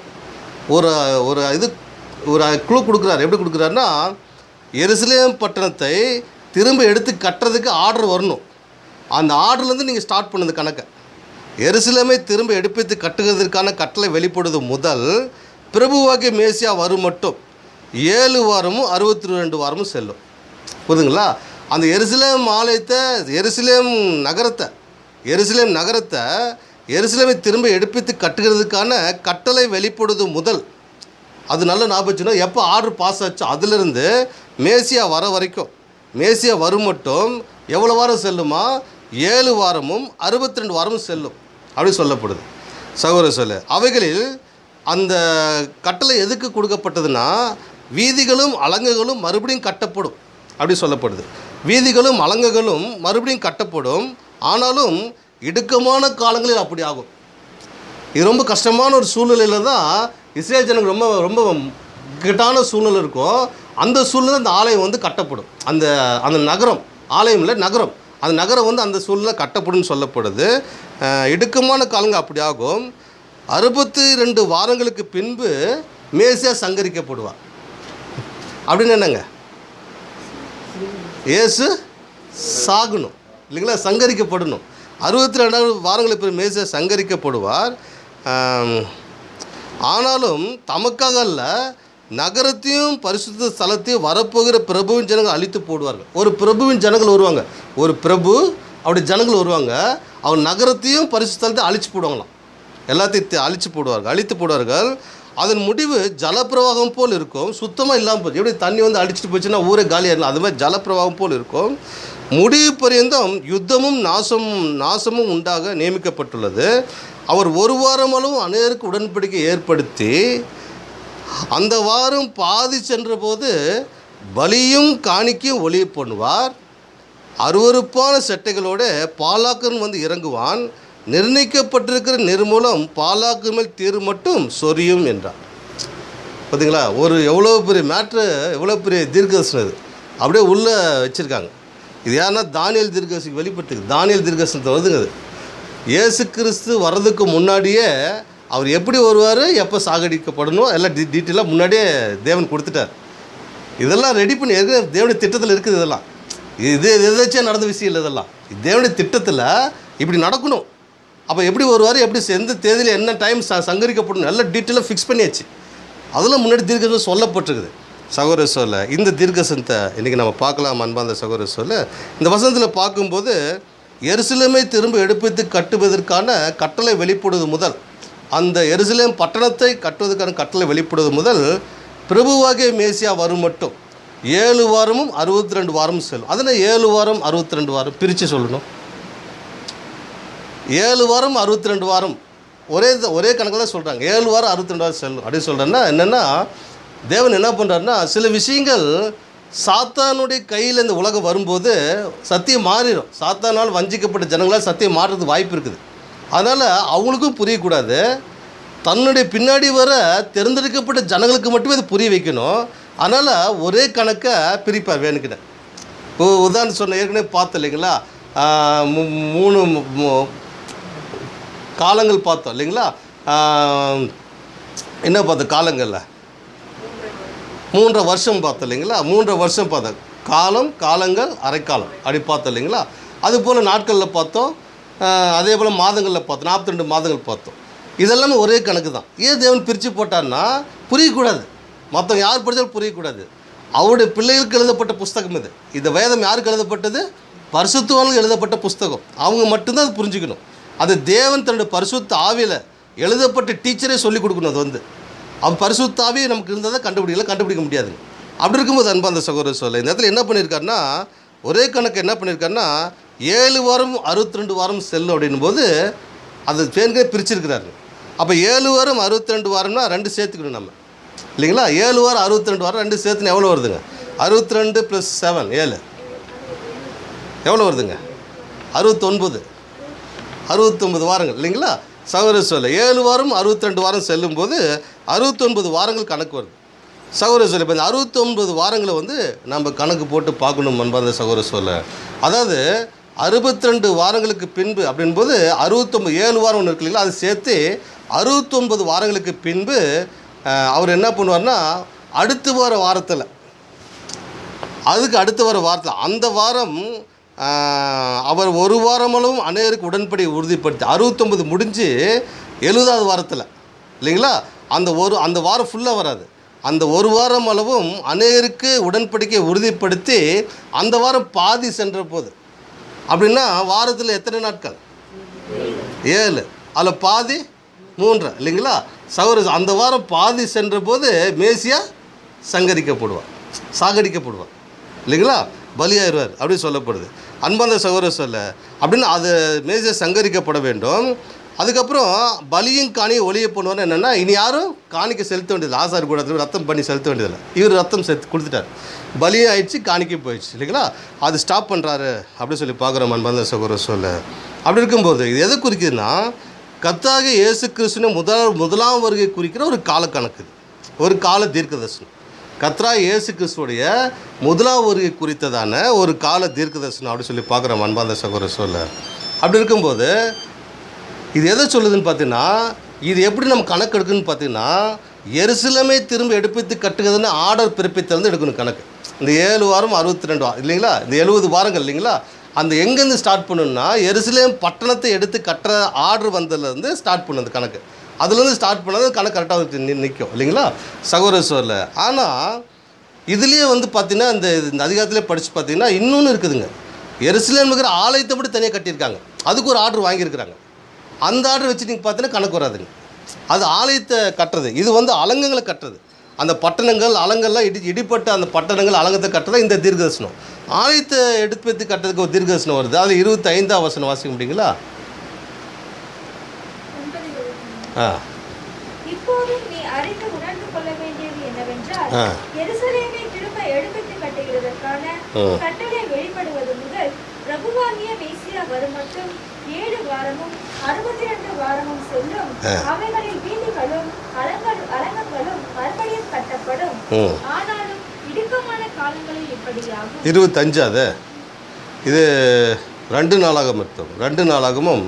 ஒரு குழு கொடுக்குறாரு. எப்படி கொடுக்குறாருன்னா, எருசலேம் பட்டணத்தை திரும்ப எடுத்து கட்டுறதுக்கு ஆர்டர் வரணும். அந்த ஆர்டர்லேருந்து நீங்கள் ஸ்டார்ட் பண்ணது கணக்கை. எருசலேமை திரும்ப எடுப்பித்து கட்டுவதற்கான கட்டளை வெளிப்படுது முதல் பிரபுவாகிய மேசியா வரும் மட்டும் 7 வாரமும் 62 வாரமும் செல்லும். புரியுதுங்களா? அந்த எருசலேம் ஆலயத்தை, எருசலேம் நகரத்தை எருசலேமை திரும்ப எடுப்பித்து கட்டுகிறதுக்கான கட்டளை வெளிப்படுது முதல். அது நல்ல ஞாபகம். எப்போ ஆர்டர் பாஸ் ஆச்சோ அதிலிருந்து மேசியா வர வரைக்கும், மேசியா வரும் மட்டும் எவ்வளோ வாரம் செல்லுமா? 7 வாரமும் 62 வாரமும் செல்லும் அப்படி சொல்லப்படுது. சகோதர சொல்ல அவைகளில் அந்த கட்டளை எதுக்கு கொடுக்கப்பட்டதுன்னா, வீதிகளும் அலங்குகளும் மறுபடியும் கட்டப்படும் அப்படி சொல்லப்படுது. வீதிகளும் அலங்குகளும் மறுபடியும் கட்டப்படும். ஆனாலும் இடுக்கமான காலங்களில் அப்படி ஆகும். இது ரொம்ப கஷ்டமான ஒரு சூழ்நிலையில் தான் இஸ்ரேல் ஜனங்கள் ரொம்ப ரொம்ப கிட்டான சூழ்நிலை இருக்கும். அந்த சூழ்நிலை அந்த ஆலயம் வந்து கட்டப்படும். அந்த நகரம், ஆலயம் இல்லை நகரம், அந்த நகரம் வந்து அந்த சூழ்நிலை கட்டப்படும்னு சொல்லப்படுது. இடுக்கமான காலங்கள் அப்படி ஆகும். 62 வாரங்களுக்கு பின்பு மேசியா சங்கரிக்கப்படுவார். அப்படின்னு என்னங்க? இயேசு சாகணும், இல்லைங்களா? சங்கரிக்கப்படணும். 62 வாரங்களுக்கு பிறகு மேசியா சங்கரிக்கப்படுவார். ஆனாலும் தமக்காக அல்ல, நகரத்தையும் பரிசுத்த ஸ்தலத்தையும் வரப்போகிற பிரபுவின் ஜனங்கள் அழித்து போடுவார்கள். ஒரு பிரபுவின் ஜனங்கள் வருவாங்க, ஒரு பிரபு அவருடைய ஜனங்கள் வருவாங்க. அவர் நகரத்தையும் பரிசுத்த ஸ்தலத்தையும் அழிச்சு போடுவாங்களாம். எல்லாத்தையும் அழித்து போடுவார்கள். அதன் முடிவு ஜலப்பிரவாகம் போல் இருக்கும். சுத்தமாக இல்லாமல் போச்சு. எப்படி தண்ணி வந்து அடிச்சுட்டு போச்சுன்னா ஊரே காலியாகலாம், அது மாதிரி ஜலப்பிரவாகம் போல் இருக்கும். முடிவு பரியந்தம் யுத்தமும் நாசமும் உண்டாக நியமிக்கப்பட்டுள்ளது. அவர் ஒரு வாரம் அளவும் அநேகருக்கு உடன்படிக்கை ஏற்படுத்தி அந்த வாரம் பாதி சென்றபோது பலியும் காணிக்கையும் ஒளிய பண்ணுவார். அருவருப்பான செட்டைகளோடு பாலாக்கன் வந்து இறங்குவான். நிர்ணயிக்கப்பட்டிருக்கிற நிர்மூலம் பாலாக்கு மேல் தீர் மட்டும் சொரியும் என்றார். பார்த்தீங்களா? எவ்வளோ பெரிய மேட்ரு, எவ்வளோ பெரிய தீர்க்கதரிசனம் இது அப்படியே உள்ளே வச்சுருக்காங்க. இது யாருன்னா தானியேல் தீர்க்கதரிசிக்கு வெளிப்படுத்துது. தானியேல் தீர்க்கதரிசனத்தை வருதுங்க. அது இயேசு கிறிஸ்து வர்றதுக்கு முன்னாடியே அவர் எப்படி வருவார், எப்போ சாகடிக்கப்படணும் எல்லாம் டீட்டெயிலாக முன்னாடியே தேவன் கொடுத்துட்டார். இதெல்லாம் ரெடி பண்ணி ஏற்கனவே தேவனுடைய திட்டத்தில் இருக்குது. இதெல்லாம் இது எதாச்சும் நடந்த விஷயம் இல்லை. இதெல்லாம் தேவனுடைய திட்டத்தில் இப்படி நடக்கணும். அப்போ எப்படி வருவார், எப்படி எந்த தேதியில் என்ன டைம் சங்கரிக்கப்படணும் எல்லாம் டீட்டெயிலாக ஃபிக்ஸ் பண்ணியாச்சு. அதெல்லாம் முன்னாடி தீர்க்கதரிசனம் சொல்லப்பட்டிருக்குது. சகோதர சொல்ல இந்த தீர்க்கதரிசனத்தை இன்றைக்கி நம்ம பார்க்கலாம். அன்பார்ந்த சகோதர சொல்ல இந்த வசனத்தில் பார்க்கும்போது எருசலேமை திரும்ப எடுப்பித்து கட்டுவதற்கான கட்டளை வெளிப்படுவது முதல், அந்த எருசலேம் பட்டணத்தை கட்டுவதற்கான கட்டளை வெளிப்படுவது முதல் பிரபுவாகிய மேசியா வரும் மட்டும் 7 வாரமும் 62 வாரமும் செல்லும். அதனால் 7 வாரம் 62 வாரம் பிரித்து சொல்லணும். 7 வாரம் 62 வாரம் ஒரே கணக்கில் தான் சொல்கிறாங்க. 7 வாரம் 62 வாரம் செல்லும் அப்படின்னு சொல்கிறேன்னா என்னென்னா, தேவன் என்ன பண்ணுறாருன்னா, சில விஷயங்கள் சாத்தானுடைய கையில் இந்த உலகம் வரும்போது சத்தியம் மாறிடும். சாத்தானால் வஞ்சிக்கப்பட்ட ஜனங்களால் சத்தியம் மாறுறதுக்கு வாய்ப்பு இருக்குது. அதனால் அவங்களுக்கும் புரியக்கூடாது, தன்னுடைய பின்னாடி வர தேர்ந்தெடுக்கப்பட்ட ஜனங்களுக்கு மட்டுமே இது புரிய வைக்கணும். அதனால் ஒரே கணக்கை பிரிப்பார் வேணுக்கிட்ட. இப்போ உதாரணம் சொன்ன ஏற்கனவே பார்த்தோம் இல்லைங்களா, 3 காலங்கள் பார்த்தோம் இல்லைங்களா. என்ன பார்த்தோம் காலங்களில் 3 வருஷம் பார்த்தோம் இல்லைங்களா. 3 வருஷம் பார்த்தோம். காலம், காலங்கள், அரைக்காலம் அப்படி பார்த்தோம் இல்லைங்களா. அதுபோல் நாட்களில் பார்த்தோம். அதே போல் மாதங்களில் பார்த்தோம். 42 மாதங்கள் பார்த்தோம். இதெல்லாமே ஒரே கணக்கு தான். ஏன் தேவன் பிரித்து போட்டார்னா புரியக்கூடாது, மற்றவங்க யார் படித்தாலும் புரியக்கூடாது. அவருடைய பிள்ளைகளுக்கு எழுதப்பட்ட புஸ்தகம் இது. இந்த வேதம் யாருக்கு எழுதப்பட்டது? பரிசுத்தவான்களுக்கு எழுதப்பட்ட புஸ்தகம். அவங்க மட்டும்தான் அது புரிஞ்சுக்கணும். அது தேவன் தன்னுடைய பரிசுத்த ஆவியில் எழுதப்பட்ட டீச்சரே சொல்லிக் கொடுக்கணும். அது வந்து அவன் பரிசுத்த ஆவி நமக்கு இருந்தால் தான் கண்டுபிடிக்க முடியாதுங்க. அப்படி இருக்கும்போது அன்பார்ந்த சகோதரர் சொல்ல இந்த இடத்துல என்ன பண்ணியிருக்காருன்னா, ஒரே கணக்கு என்ன பண்ணியிருக்காருன்னா 7 வாரம் 62 வாரம் செல்லும் அப்படின்னும் போது அது பேருக்கே பிரிச்சிருக்கிறாரு. அப்போ 7 வாரம் 62 வாரம்னா 2 சேர்த்துக்கணும் நம்ம இல்லைங்களா. 7 வாரம் 62 வாரம் 2 சேர்த்துன்னு எவ்வளோ வருதுங்க? 62 + 7 7 எவ்வளோ வருதுங்க? 69 வாரங்கள் இல்லைங்களா. சகோதரர் சொல்ல 7 வாரம் 62 வாரம் செல்லும்போது 69 வாரங்கள் கணக்கு வருது. சகோதரர் சொல்ல இப்போ இந்த 69 வாரங்களை வந்து நம்ம கணக்கு போட்டு பார்க்கணும் அன்பார்ந்த சகோதரர் சொல்ல. அதாவது 62 வாரங்களுக்கு பின்பு அப்படின்போது 69 7 வாரம் ஒன்று இருக்கு இல்லைங்களா, அதை சேர்த்து 69 வாரங்களுக்கு பின்பு அவர் என்ன பண்ணுவார்னா, அடுத்து வர வாரத்தில் அதுக்கு அடுத்து வர வாரத்தில் அந்த வாரம் அவர் 1 வாரமளவும் அநேகருக்கு உடன்படி உறுதிப்படுத்தி 69 முடிஞ்சு 70வது வாரத்தில் இல்லைங்களா, அந்த வாரம் ஃபுல்லாக வராது, அந்த 1 வாரம் அளவும் அநேகருக்கு உடன்படிக்கை உறுதிப்படுத்தி அந்த வாரம் பாதி சென்ற போது அப்படின்னா வாரத்தில் எத்தனை நாட்கள்? 7. அதில் பாதி 3 இல்லைங்களா. சகோதரர் அந்த வாரம் பாதி சென்ற போது மேசியா சாகடிக்கப்படுவார் இல்லைங்களா, பலியாயிருவார் அப்படி சொல்லப்படுது. அன்பார்ந்த சகோதரர் சொல்ல அப்படின்னு அது மேசியா சங்கரிக்கப்பட வேண்டும். அதுக்கப்புறம் பலியும் காணியும் ஒளிய பண்ணுவார். என்னென்னா இனி யாரும் காணிக்க செலுத்த வேண்டியது, ஆசாரி கூட ரத்தம் பண்ணி செலுத்த வேண்டியதில்லை. இவர் ரத்தம் செலுத்தி கொடுத்துட்டார், பலியும் ஆயிடுச்சு, காணிக்க போயிடுச்சு இல்லைங்களா. அது ஸ்டாப் பண்ணுறாரு அப்படின்னு சொல்லி பார்க்குறோம் அன்பார்ந்த சகோதரர் சொல்ல. அப்படி இருக்கும்போது இது எதை குறிக்குதுன்னா, கர்த்தராகிய இயேசு கிறிஸ்துவின் முதலாம் வருகை குறிக்கிற ஒரு காலக்கணக்கு, ஒரு கால தீர்க்கதரிசனம். கர்த்தராகிய இயேசு கிறிஸ்துவுடைய முதலாம் வருகை குறித்ததான ஒரு கால தீர்க்கதரிசனம் அப்படி சொல்லி பார்க்குறோம் அன்பார்ந்த சகோதரர் சொல்ல. அப்படி இருக்கும்போது இது எதை சொல்லுதுன்னு பார்த்தீங்கன்னா, இது எப்படி நம்ம கணக்கு எடுக்குன்னு பார்த்தீங்கன்னா, எருசலேமை திரும்ப எடுப்பித்து கட்டுகிறதுன்னு ஆர்டர் பிறப்பித்திலிருந்து எடுக்கணும் கணக்கு. இந்த 7 வாரம் 62 வாரம் இல்லைங்களா, இந்த 70 வாரங்கள் இல்லைங்களா, அந்த எங்கேருந்து ஸ்டார்ட் பண்ணணும்னா எருசலேம் பட்டணத்தை எடுத்து கட்டுற ஆர்டர் வந்ததுலேருந்து ஸ்டார்ட் பண்ணது கணக்கு. அதுலேருந்து ஸ்டார்ட் பண்ணது கணக்கு கரெக்டாக நிற்கும் இல்லைங்களா சகோதரர் சொல்ல. ஆனால் இதுலேயே வந்து பார்த்திங்கன்னா இந்த அதிகாரத்திலே படித்து பார்த்திங்கன்னா இன்னொன்று இருக்குதுங்க. எருசலேம் இருக்கிற ஆலயத்தை மட்டும் தனியாக கட்டியிருக்காங்க, அதுக்கு ஒரு ஆர்டர் வாங்கியிருக்கிறாங்க. அந்த ஆர்டர் வச்சு நீங்கள் பார்த்தீங்கன்னா கணக்கு வராதுங்க. அது ஆலயத்தை கட்டுறது, இது வந்து அலங்கங்களை கட்டுறது. அந்த பட்டணங்கள் அலங்கள்லாம் இடிப்பட்ட அந்த பட்டணங்கள் அலங்கத்தை கட்டுறதா இந்த தீர்க்கதரிசனம். ஆலயத்தை எடுத்து கட்டுறதுக்கு ஒரு தீர்க்கதரிசனம் வருது. அதில் 25ஆம் வசனம் வாசிக்க முடியுங்களா? இப்போதும் நீ அறிந்து உணர்ந்து கொள்ள வேண்டியது என்னவென்றால், எருசலேமை திரும்ப எடுப்பித்து கட்டுகிறதற்கான கட்டளை வெளிப்படுவது முதல் பிரபுவாகிய மேசியா வரும் மட்டும் 7 வாரமும் 62 வாரமும் செல்லும். அவைகளில் வீதிகளும் அலங்கங்களும் மறுபடியும் கட்டப்படும். ஆனாலும் இடுக்கமான காலங்களில் இப்படியாகும். 25 இது 2 நாளாகமம் இருக்கும். 2 நாளாகமும்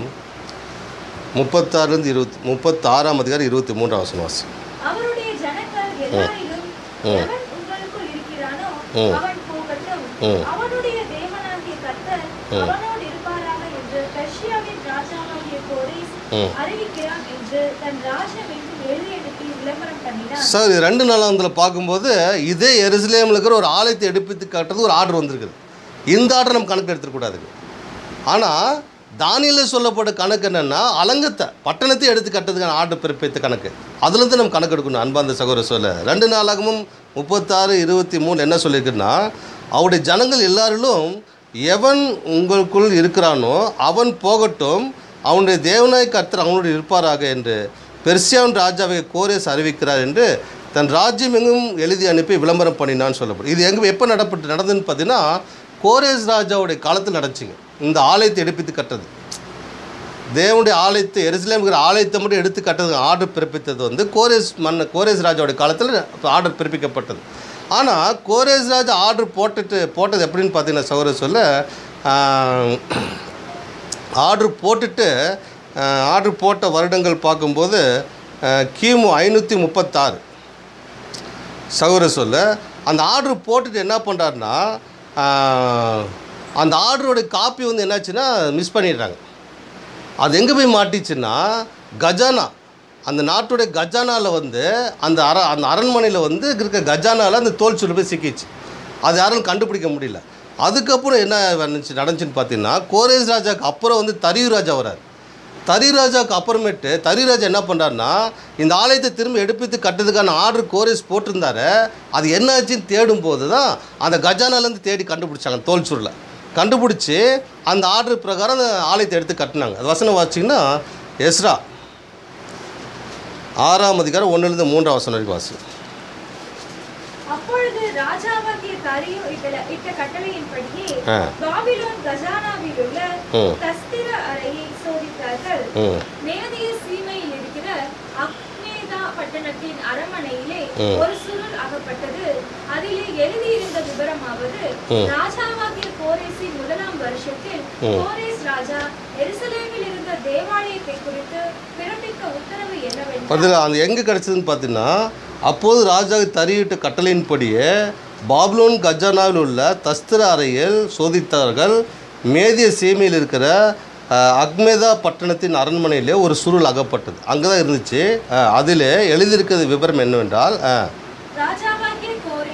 36 அதிகாரம் 23 வசனம் வாசி. அவருடைய ஜனங்கள் எல்லாரிலும் எவன் உங்களுக்குள் இருக்கிறானோ அவன் போகட்டும், அவனுடைய தேவனாகிய கர்த்தர் அவனோடு இருப்பாராக என்று பெர்சியாவின் ராஜாவாகிய கோரேஸ் அறிவிக்கிறான் என்று தன் ராஜாவெங்கும் எழுதி விளம்பரம் பண்ணினான். சார், 2 நாளாகமத்தில் பார்க்கும்போது இதே எருசலேமில் இருக்கிற ஒரு ஆலயத்தை எடுப்பித்து காட்டுறது ஒரு ஆர்டர் வந்திருக்குது. இந்த ஆர்டர் நம்ம கணக்கு எடுத்துக்கூடாதுங்க. ஆனால் தானியேலில் சொல்லப்பட்ட கணக்கு என்னென்னா அலங்கத்தை பட்டணத்தை எடுத்து கட்டுறதுக்கான ஆர்டர் பிறப்பித்த கணக்கு. அதுலேருந்து நம்ம கணக்கு எடுக்கணும். அன்பார்ந்த சகோதர சொல்ல 2 நாளாகமும் 36-23 என்ன சொல்லியிருக்குன்னா, அவருடைய ஜனங்கள் எல்லாரிலும் எவன் உங்களுக்குள் இருக்கிறானோ அவன் போகட்டும், அவனுடைய தேவனாய் கர்த்தர் அவனோடு இருப்பாராக என்று பெர்சியாவின் ராஜாவை கோரேஸ் அறிவிக்கிறார் என்று தன் ராஜ்யம் எங்கும் எழுதி அனுப்பி விளம்பரம் பண்ணினான்னு சொல்லப்படும். இது எங்கே எப்போ நடந்ததுன்னு பார்த்தீங்கன்னா, கோரேஸ் ராஜாவுடைய காலத்தில் நடந்துச்சுங்க. இந்த ஆலயத்தை எடுப்பித்து கட்டுறது, தேவனுடைய ஆலயத்தை எருசலேம் ஆலயத்தை மட்டும் எடுத்து கட்டுறதுக்கு ஆர்டர் பிறப்பித்தது வந்து கோரேஸ் ராஜாவுடைய காலத்தில் ஆர்டர் பிறப்பிக்கப்பட்டது. ஆனால் கோரேஸ் ராஜா ஆர்டர் போட்டது எப்படின்னு பார்த்தீங்கன்னா சகோதர சொல்ல, ஆர்டர் போட்ட வருடங்கள் பார்க்கும்போது கிமு 536 சகோதர சொல்ல, அந்த ஆர்டர் போட்டுட்டு என்ன பண்ணுறாருன்னா, அந்த ஆர்டரோட காப்பி வந்து என்னாச்சுன்னா மிஸ் பண்ணிடுறாங்க. அது எங்கே போய் மாட்டிச்சுன்னா கஜானா, அந்த நாட்டுடைய கஜானாவில் வந்து அந்த அரண்மனையில் வந்து இருக்க கஜானாவில் அந்த தோல் சுருள் போய் சிக்கிச்சு. அது யாரும் கண்டுபிடிக்க முடியல. அதுக்கப்புறம் என்ன நடந்துச்சுன்னு பார்த்தீங்கன்னா, கோரேஸ் ராஜாவுக்கு அப்புறம் வந்து தரியு ராஜா வரார். தரியு ராஜாவுக்கு அப்புறமேட்டு தரியு ராஜா என்ன பண்ணுறாருன்னா, இந்த ஆலயத்தை திரும்ப எடுப்பித்து கட்டுறதுக்கான ஆர்டர் கோரேஸ் போட்டிருந்தாரு. அது என்ன ஆச்சுன்னு தேடும்போது தான் அந்த கஜானாலேருந்து தேடி கண்டுபிடிச்சாங்க. தோல் சுருளை கண்டுபிடிச்சி அந்த ஆர்டர் பிரகாரம் அந்த ஆலயத்தை எடுத்து கட்டினாங்க. அது வசனம் வாசிச்சிங்கன்னா எஸ்ரா 6 அதிகாரம் 1-3 வசனம் வரைக்கும் வாசி. அப்பொழுது ராஜாவாகிய தரியு இட்ட கட்டளையின்படியே பாபிலோன் கஜானாவில் உள்ள தஸ்திர அறையை சோதித்தார்கள். மேதிய சீமையில் இருக்கிற அக்மேதா பட்டணத்தின் அரண்மனையிலே ஒரு சுருள் அகப்பட்டது. அதிலே எழுதியிருந்த விவரமாவது, ராஜாவாகிய கோரேசின் 1ஆம் வருஷத்தில் கோரேஸ் ராஜா எருசலேமில் இருந்த தேவாலயத்தை குறித்து பிறப்பித்த உத்தரவு என்னவென்றால், அது எங்கே கிடச்சதுன்னு பார்த்தீங்கன்னா, அப்போது ராஜா தரியிட்ட கட்டளையின்படியே பாபிலோன் கஜானாவில் உள்ள தஸ்திர அறையில் சோதித்தார்கள். மேதிய சீமையில் இருக்கிற அக்மேதா பட்டணத்தின் அரண்மனையிலே ஒரு சுருள் அகப்பட்டது. அங்கே தான் இருந்துச்சு. அதில் எழுதியிருக்கிறது விவரம் என்னவென்றால், ராஜாவாகிய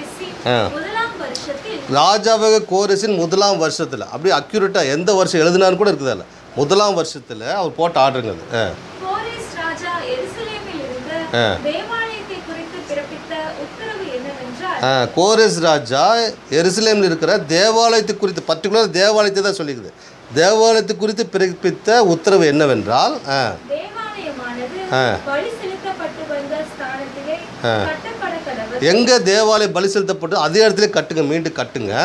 கோரேசின் 1ஆம் வருஷத்தில், அப்படியே அக்யூரேட்டாக எந்த வருஷம் எழுதினான்னு கூட இருக்குது. அதில் 1ஆம் வருஷத்தில் அவர் போட்ட ஆர்டருங்க அது. கோரேஸ் ராஜா எருசலேமில் இருக்கிற தேவாலயத்தை குறித்து, பர்டிகுலர் தேவாலயத்தை தான் சொல்லிக்குது. தேவாலயத்தை குறித்து பிறப்பித்த உத்தரவு என்னவென்றால், எங்கே தேவாலயம் பலி செலுத்தப்பட்டு அதே இடத்துல கட்டுங்க, மீண்டும் கட்டுங்க.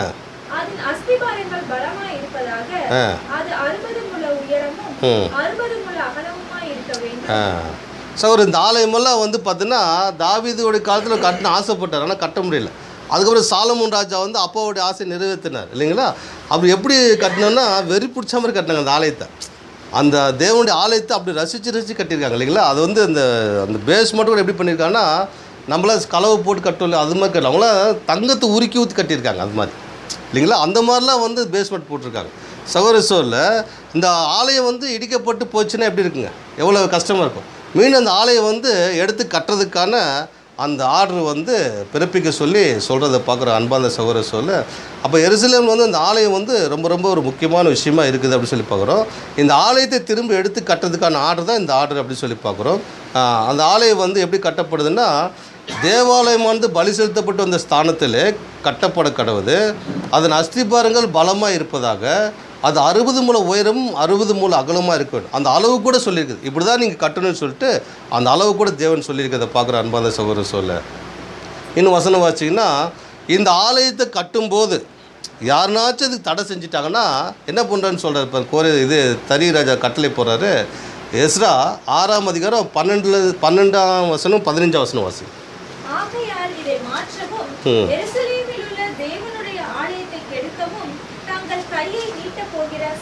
சார், இந்த ஆலயமெல்லாம் வந்து பார்த்தீங்கன்னா தாவீதுடைய காலத்தில் கட்டணும் ஆசைப்பட்டார், ஆனால் கட்ட முடியல. அதுக்கப்புறம் சாலமோன் ராஜா வந்து அப்பாவுடைய ஆசை நிறைவேற்றினார் இல்லைங்களா. அப்படி எப்படி கட்டினோன்னா வெறி பிடிச்ச மாதிரி கட்டினாங்க அந்த ஆலயத்தை. அந்த தேவனுடைய ஆலயத்தை அப்படி ரசித்து கட்டியிருக்காங்க இல்லைங்களா. அது வந்து அந்த பேஸ் மட்டும் கூட எப்படி பண்ணியிருக்காங்கன்னா, நம்மளாம் கலவை போட்டு கட்டல அது மாதிரி கட்டல, அவங்களாம் தங்கத்தை உருக்கி ஊற்றி கட்டியிருக்காங்க அது மாதிரி இல்லைங்களா. அந்த மாதிரிலாம் வந்து பேஸ்மெண்ட் போட்டிருக்காங்க. சகோதரசோரில் இந்த ஆலயம் வந்து இடிக்கப்பட்டு போச்சுன்னா எப்படி இருக்குங்க, எவ்வளோ கஷ்டமாக இருக்கும். மீண்டும் அந்த ஆலயம் வந்து எடுத்து கட்டுறதுக்கான அந்த ஆர்டர் வந்து பிறப்பிக்க சொல்கிறத பார்க்குற அன்பார்ந்த சகோதர சொல்ல. அப்போ எருசலேமில் வந்து அந்த ஆலயம் வந்து ரொம்ப ஒரு முக்கியமான விஷயமா இருக்குது அப்படின்னு சொல்லி பார்க்குறோம். இந்த ஆலயத்தை திரும்ப எடுத்து கட்டுறதுக்கான ஆர்டர் தான் இந்த ஆர்டர் அப்படின்னு சொல்லி பார்க்குறோம். அந்த ஆலயம் வந்து எப்படி கட்டப்படுதுன்னா, தேவாலயமானது பலி செலுத்தப்பட்டு வந்த ஸ்தானத்தில் கட்டப்பட கடவுது. அதன் அஸ்திபாரங்கள் பலமாக இருப்பதாக, அது 60 முழ உயரம் 60 முழ அகலமாக இருக்க வேண்டும். அந்த அளவு கூட சொல்லியிருக்குது. இப்படி தான் நீங்கள் கட்டணும்னு சொல்லிட்டு அந்த அளவு கூட தேவன் சொல்லியிருக்கிறத பார்க்குற அன்பார்ந்த சகோதர சொல்ல. இன்னும் வசனம் வாசிங்கன்னா, இந்த ஆலயத்தை கட்டும்போது யாருனாச்சும் இதுக்கு தடை செஞ்சிட்டாங்கன்னா என்ன பண்ணுறான்னு சொல்கிறார். இப்போ தரியு ராஜா கட்டளை போடுறாரு. எஸ்ரா 6 அதிகாரம் 12 வசனம் 15 வசனம் வாசி. ஆகையால் இதை மாற்றவும் எருசலேமில் உள்ள தேவனுடைய ஆலயத்தை கெடுக்கவும் தங்கள் கையை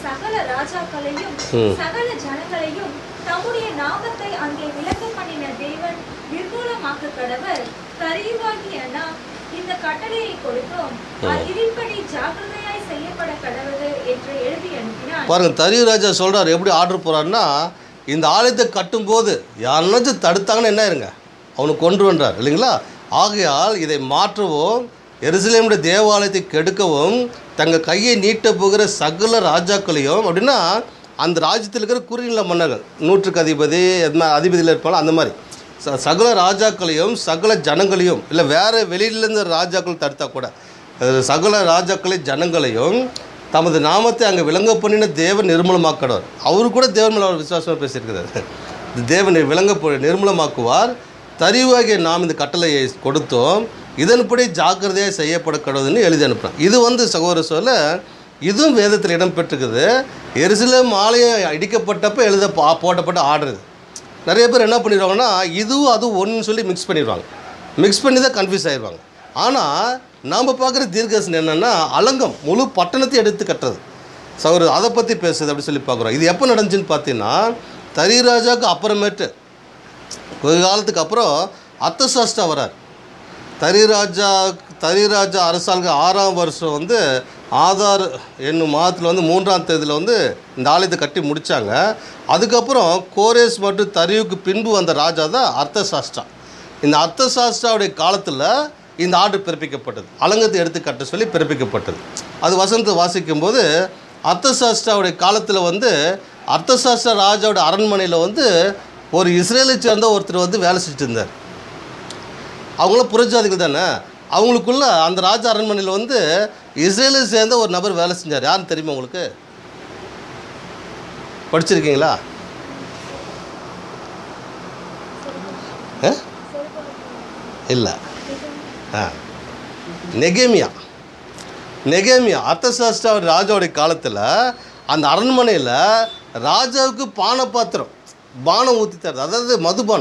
சகல ராஜாக்களையும் சகல ஜனங்களையும் தம்முடைய நாமத்தை அங்கே விளங்க பண்ணின தேவன் நிர்மூலமாக்க கடவர். தரியுவாகிய நாம் இந்த கட்டளையை கொடுத்தோம், இதன்படி ஜாக்கிரதையாய் செய்யப்பட கடவுது என்று எழுதி அனுப்பினார். பாருங்க, தரியு ராஜா சொல்றாரு எப்படி ஆர்டர் போறாருன்னா, இந்த ஆலயத்தை கட்டும்போது யாருனாச்சும் தடுத்தாங்கன்னு என்ன இருங்க அவனுக்கு கொன்றுன்றார் இல்லைங்களா. ஆகையால் இதை மாற்றவும் எருசலேமுடைய தேவாலயத்தை கெடுக்கவும் தங்கள் கையை நீட்ட போகிற சகல ராஜாக்களையும், அப்படின்னா அந்த ராஜ்யத்தில் இருக்கிற குறுநில மன்னர்கள், நூற்றுக்கு அதிபதி அதிபதியில் இருப்பாங்க, அந்த மாதிரி சகல ராஜாக்களையும் சகல ஜனங்களையும், இல்லை வேறு வெளியிலேருந்து ராஜாக்கள் தடுத்தா கூட சகல ராஜாக்களை ஜனங்களையும் தமது நாமத்தை அங்கே விளங்க பண்ணின தேவன் நிர்மூலமாக்கடவர். அவரு கூட தேவன் மேலே அவர் விசுவாசமாக பேசியிருக்கிறார். தேவனை நிர்மூலமாக்குவார். தரிவாகிய நாம் இந்த கட்டளையை கொடுத்தோம், இதன்படி ஜாக்கிரதையாக செய்யப்பட கடவுதுன்னு எழுதி அனுப்புகிறான். இது சகோதர சொல்ல இதுவும் வேதத்தில் இடம்பெற்றிருக்குது. எருசலேம் ஆலயம் இடிக்கப்பட்டப்போ போட்டப்பட்ட ஆர்டர் இது. நிறைய பேர் என்ன பண்ணிடுவாங்கன்னா இதுவும் அதுவும் ஒன்றுன்னு சொல்லி மிக்ஸ் பண்ணிடுவாங்க. மிக்ஸ் பண்ணி தான் கன்ஃபியூஸ் ஆகிடுவாங்க. ஆனால் நாம் பார்க்குற தீர்க்கதரிசனம் என்னென்னா அலங்கம் முழு பட்டணத்தை எடுத்து கட்டுறது. சகோதரர் அதை பற்றி பேசுது அப்படி சொல்லி பார்க்குறோம். இது எப்போ நடந்துச்சுன்னு பார்த்தீங்கன்னா, தரிராஜாவுக்கு அப்புறமேட்டு கொஞ்ச காலத்துக்கு அப்புறம் அர்த்தசாஷ்டா வரார். தரிராஜா அரசாங்க 6ஆம் வருஷம் ஆதார் என்னும் மாதத்தில் 3ஆம் தேதியில் இந்த ஆலயத்தை கட்டி முடித்தாங்க. அதுக்கப்புறம் கோரேஸ் மற்றும் தரியுக்கு பின்பு வந்த ராஜா தான் அர்த்தசாஷ்டா. இந்த அர்த்தசாஷ்டாவுடைய காலத்தில் இந்த ஆர்டர் பிறப்பிக்கப்பட்டது, அலங்கத்தை எடுத்து கட்ட சொல்லி பிறப்பிக்கப்பட்டது. அது வசனத்தை வாசிக்கும்போது அர்த்தசாஷ்டாவுடைய காலத்தில் அர்த்தசாஷ்டா ராஜாவோட அரண்மனையில் ஒரு இஸ்ரேலை சேர்ந்த ஒருத்தர் வேலை செஞ்சுட்டு இருந்தார். அவங்களாம் புறஜாதிகள் தானே. அவங்களுக்குள்ள அந்த ராஜா அரண்மனையில் இஸ்ரேலை சேர்ந்த ஒரு நபர் வேலை செஞ்சார். யாருன்னு தெரியுமா உங்களுக்கு? படிச்சிருக்கீங்களா? இல்லை. நெகேமியா அர்த்தசாஷ்டா ராஜாவுடைய காலத்தில் அந்த அரண்மனையில் ராஜாவுக்கு பானபாத்திரம் பானம் ஊற்றி தர்றது, அதாவது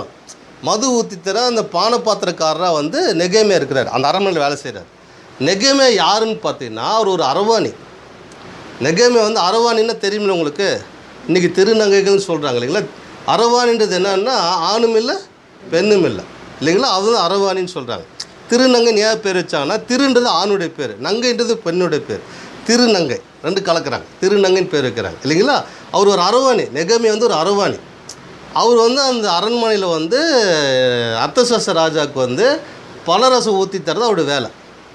மது ஊற்றி தர அந்த பானபாத்திரக்காரராக நெகேமியா இருக்கிறார். அந்த அரண்மனையில் வேலை செய்கிறார். நெகேமியா யாருன்னு பார்த்தீங்கன்னா அவர் ஒரு அரவாணி. நெகேமியா அரவாணின்னா தெரியுமில்ல உங்களுக்கு? இன்றைக்கி திருநங்கைகள்னு சொல்கிறாங்க இல்லைங்களா. அரவாணின்றது என்னன்னா ஆணும் இல்லை பெண்ணும் இல்லை இல்லைங்களா, அதுதான் அரவாணின்னு சொல்கிறாங்க. திருநங்கைன்னு ஏன் பேர் வச்சாங்கன்னா, திருன்றது ஆணுடைய பேர், நங்கைன்றது பெண்ணுடைய பேர். திருநங்கை ரெண்டு கலக்கிறாங்க, திருநங்கைன்னு பேர் வைக்கிறாங்க இல்லைங்களா. அவர் ஒரு அரவாணி. நெகேமியா ஒரு அரவாணி. அவர் அந்த அரண்மனையில் அர்த்தசாஷ்டா ராஜாவுக்கு பலரசம் ஊற்றி தரது அவருடைய வேலை.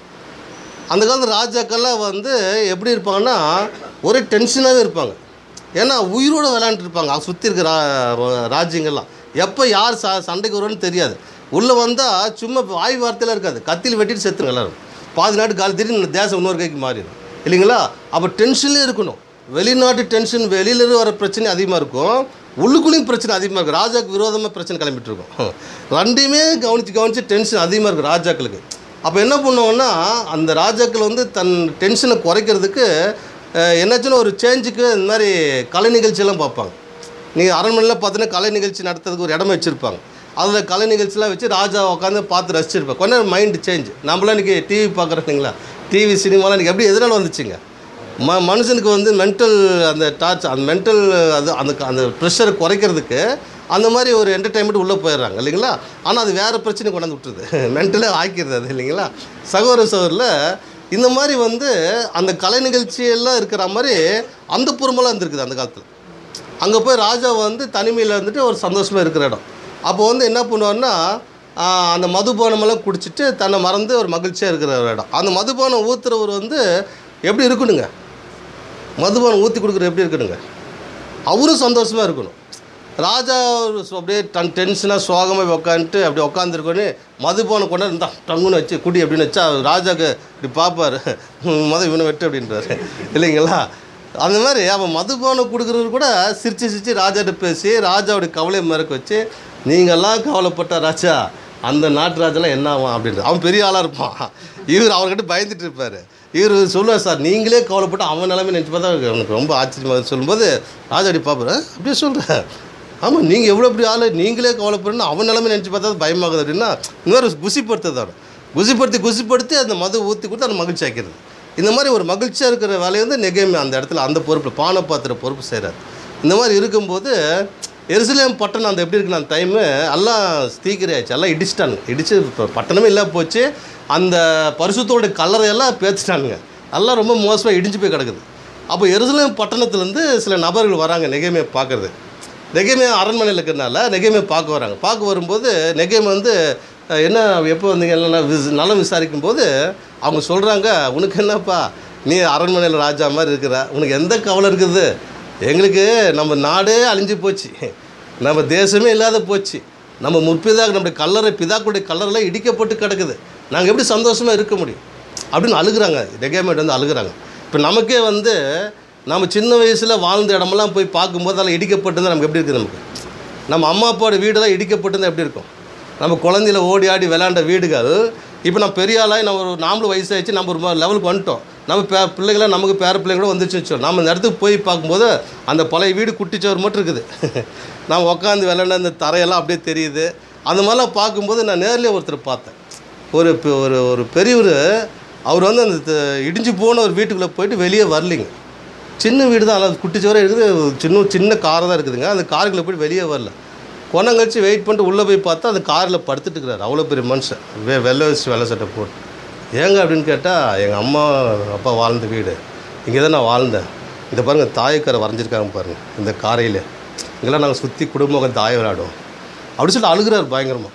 அந்த காலத்து ராஜாக்கள்லாம் எப்படி இருப்பாங்கன்னா ஒரே டென்ஷனாகவே இருப்பாங்க. ஏன்னா உயிரோடு விளையாண்டுட்டு இருப்பாங்க. அவங்க சுற்றி இருக்கிற ராஜ்யங்கள்லாம் எப்போ யார் சண்டைக்கு வரும்னு தெரியாது. உள்ளே வந்தால் சும்மா வாய் வார்த்தையில் இருக்காது, கத்தியில் வெட்டிட்டு செத்துருங்க எல்லோரும். பாதி நாட்டு காலி திடீர்னு தேசம் இன்னொரு கைக்கு மாறிடும் இல்லைங்களா. அப்போ டென்ஷன்லேயே இருக்கணும். வெளிநாட்டு டென்ஷன், வெளியிலேருந்து வர பிரச்சனை அதிகமாக இருக்கும், உள்ளுக்குள்ளேயும் பிரச்சனை அதிகமாக இருக்கும். ராஜாவுக்கு விரோதமாக பிரச்சனை கிளம்பிட்டு இருக்கும். ரெண்டையுமே கவனித்து டென்ஷன் அதிகமாக இருக்கும் ராஜாக்களுக்கு. அப்போ என்ன பண்ணுவோன்னா அந்த ராஜாக்கள் தன் டென்ஷனை குறைக்கிறதுக்கு என்னாச்சுன்னா ஒரு சேஞ்சுக்கு இந்த மாதிரி கலை நிகழ்ச்சியெல்லாம் பார்ப்பாங்க. நீங்கள் அரண்மனையில் பார்த்தீங்கன்னா கலை நிகழ்ச்சி நடத்துறதுக்கு ஒரு இடமே வச்சுருப்பாங்க. அதில் கலை நிகழ்ச்சிலாம் வச்சு ராஜா உட்காந்து பார்த்து ரசிச்சிருப்பேன். கொஞ்ச நேரம் மைண்டு சேஞ்ச். நம்மளாம் இன்றைக்கி டிவி பார்க்குறோம் இல்லைங்களா, டிவி சினிமாலாம் இன்றைக்கி எப்படி எதனால் வந்துச்சுங்க. மனுஷனுக்கு மென்டல் அந்த டார்ச், அந்த மென்டல் அந்த ப்ரெஷரை குறைக்கிறதுக்கு அந்த மாதிரி ஒரு என்டர்டைன்மெண்ட் உள்ளே போயிடுறாங்க இல்லைங்களா. ஆனால் அது வேறு பிரச்சனை கொண்டாந்து விட்டுருது, மென்டலே ஆக்கிடுது அது இல்லைங்களா. சகோதரில் இந்த மாதிரி அந்த கலை நிகழ்ச்சியெல்லாம் இருக்கிற மாதிரி அந்த புறமெல்லாம் இருந்திருக்குது அந்த காலத்தில். அங்கே போய் ராஜா தனிமையில் ஒரு சந்தோஷமாக இருக்கிற இடம். அப்போ என்ன பண்ணுவார்னா அந்த மதுபானமெல்லாம் குடிச்சிட்டு தன்னை மறந்து ஒரு மகிழ்ச்சியாக இருக்கிற ஒரு இடம். அந்த மதுபானம் ஊற்றுறவர் எப்படி இருக்கணுங்க, மதுபானம் ஊற்றி கொடுக்குற எப்படி இருக்கணுங்க, அவரும் சந்தோஷமாக இருக்கணும். ராஜா அப்படியே டென்ஷனாக சோகமாக உட்காந்துட்டு அப்படி உட்காந்துருக்கோன்னு மதுபானம் கொண்டா இருந்தா டங்குன்னு வச்சு குடி அப்படின்னு வச்சா ராஜாவுக்கு இப்படி பார்ப்பார், இவனை வெட்டு அப்படின்றாரு இல்லைங்களா. அந்த மாதிரி அவன் மதுபானம் கொடுக்குறது கூட சிரித்து ராஜாட்ட பேசி ராஜாவுடைய கவலையை மறக்க வச்சு, நீங்கள்லாம் கவலைப்பட்ட ராஜா அந்த நாட்டு ராஜாலாம் என்ன ஆகும் அப்படின்றது. அவன் பெரிய ஆளாக இருப்பான், இவர் அவர்கிட்ட பயந்துட்டு இருப்பார். இவர் சொல்லுவார், சார் நீங்களே கவலைப்பட்டு அவன் நிலைமை நினச்சி பார்த்தா எனக்கு ரொம்ப ஆச்சரியமாக சொல்லும்போது ராஜா அப்படி பார்ப்பார், அப்படியே சொல்கிறேன், ஆமாம் நீங்கள் எவ்வளோ அப்படி ஆள், நீங்களே கவலைப்படுறேன்னு அவன் நிலைமை நினச்சி பார்த்தா பயமாகுது அப்படின்னா இன்னொரு குசிப்படுத்துறது. அவனை குசிப்படுத்தி அந்த மது ஊற்றி கொடுத்து அந்த மகிழ்ச்சி ஆக்கிறது. இந்த மாதிரி ஒரு மகிழ்ச்சியாக இருக்கிற வேலையை வந்து நெகேமியா அந்த இடத்துல அந்த பொறுப்பு பானை பாத்திர பொறுப்பு செய்கிறார். இந்த மாதிரி இருக்கும்போது எருசலேம் பட்டணம் அந்த எப்படி இருக்குன்னு அந்த டைமு எல்லாம் ஸ்தீக்கிரி ஆயிடுச்சு, எல்லாம் இடிச்சு இப்போ பட்டணமே இல்லை போச்சு. அந்த பரிசுத்தோட கல்லறையெல்லாம் பேத்துட்டானுங்க, எல்லாம் ரொம்ப மோசமாக இடிஞ்சு போய் கிடக்குது. அப்போ எருசலேம் பட்டணத்துலேருந்து சில நபர்கள் வராங்க நெகேமியா பார்க்குறது. நெகேமியா அரண்மனையில் இருக்கிறதுனால நெகேமியா பார்க்க வராங்க. பார்க்க வரும்போது நெகேமியா வந்து என்ன எப்போ வந்தீங்க எல்லாம் நலம் விசாரிக்கும் போது அவங்க சொல்கிறாங்க, உனக்கு என்னப்பா நீ அரண்மனையில் ராஜா மாதிரி இருக்கிற, உனக்கு எந்த கவலை இருக்குது? எங்களுக்கு நம்ம நாடே அழிஞ்சு போச்சு, நம்ம தேசமே இல்லாத போச்சு, நம்ம நம்முடைய கல்லறை பிதாக்களுடைய கல்லறைலாம் இடிக்கப்பட்டு கிடக்குது, நாங்கள் எப்படி சந்தோஷமாக இருக்க முடியும் அப்படின்னு அழுகுறாங்க. நெகேமியா வந்து அழுகுறாங்க. இப்போ நமக்கே வந்து நம்ம சின்ன வயசில் வாழ்ந்த இடமெல்லாம் போய் பார்க்கும்போது அதெல்லாம் இடிக்கப்பட்டிருந்தால் நமக்கு எப்படி இருக்குது? நம்ம அம்மா அப்பாவோட வீடெல்லாம் இடிக்கப்பட்டிருந்தால் எப்படி இருக்கும்? நம்ம குழந்தையில ஓடி ஆடி விளையாண்ட வீடுகள் இப்போ நம்ம பெரிய ஆளாகி நம்ம நாமளும் வயசாகிடுச்சு, நம்ம ஒரு லெவலுக்கு வந்துட்டோம், நம்ம பிள்ளைங்களாம் நமக்கு பேர பிள்ளைங்களோட வந்துச்சு வச்சோம். நம்ம இந்த இடத்துக்கு போய் பார்க்கும்போது அந்த பழைய வீடு குட்டிச்சவர் மட்டும் இருக்குது. நம்ம உட்காந்து விளையாண்ட அந்த தரையெல்லாம் அப்படியே தெரியுது. அந்த மாதிரிலாம் பார்க்கும்போது நான் நேரில் ஒருத்தர் பார்த்தேன். ஒரு ஒரு பெரியவர், அவர் வந்து அந்த இடிஞ்சு போன ஒரு வீட்டுக்குள்ளே போயிட்டு வெளியே வரலிங்க. சின்ன வீடு தான், அதாவது குட்டிச்சவராக இருக்குது, சின்ன கார் தான் இருக்குதுங்க. அந்த காருக்குள்ளே போய்ட்டு வெளியே வரல. கொண்டம் கழிச்சு வெயிட் பண்ணிட்டு உள்ளே போய் பார்த்தா அந்த காரில் படுத்துட்டு இருக்கிறார். அவ்வளோ பெரிய மனுஷன், வெள்ளை வச்சு வெள்ளை சட்டை போட்டு. ஏங்க அப்படின்னு கேட்டால், எங்கள் அம்மா அப்பா வாழ்ந்த வீடு இங்கே தான் நான் வாழ்ந்தேன், இதை பாருங்கள் தாயக்காரை வரைஞ்சிருக்காங்க பாருங்கள் இந்த காரையில், இங்கெல்லாம் நாங்கள் சுற்றி குடும்பம் தாயை விளையாடுவோம் அப்படின்னு சொல்லி அழுகிறார் பயங்கரமாக.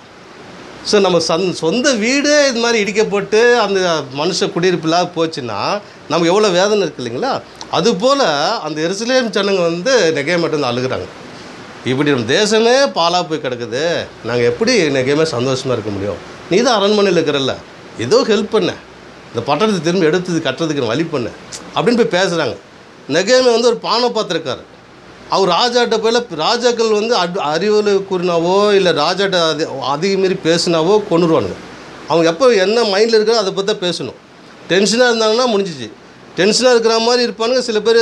ஸோ நம்ம சொந்த வீடு இது மாதிரி இடிக்கப்பட்டு அந்த மனுஷ குடியிருப்பு இல்லாத போச்சுன்னா நமக்கு எவ்வளோ வேதனை இருக்குது இல்லைங்களா? அதுபோல் அந்த எருசலேம் ஜனங்க வந்து நெகேமியா வந்து அழுகிறாங்க. இப்படி நம்ம தேசமே பாலாக போய் கிடக்குது, நாங்கள் எப்படி நெகேமியா சந்தோஷமாக இருக்க முடியும்? நீ தான் அரண்மனையில் இருக்கிறல்ல, ஏதோ ஹெல்ப் பண்ண, இந்த பட்டணத்தை திரும்பி எடுத்து கட்டுறதுக்கு வழி பண்ண அப்படின்னு போய் பேசுகிறாங்க. நெகேமியா வந்து ஒரு பானை பாத்திரக்காரர். அவர் ராஜாட்ட போயில ராஜாக்கள் வந்து அறிவுரை கூறினாவோ இல்லை ராஜாட்ட அதிகம் மீறி பேசினாவோ கொண்டுருவானுங்க. அவங்க எப்போ என்ன மைண்டில் இருக்கிறோ அதை பற்றி தான் பேசணும். டென்ஷனாக இருந்தாங்கன்னா முடிஞ்சிச்சு. டென்ஷனாக இருக்கிற மாதிரி இருப்பானுங்க, சில பேர்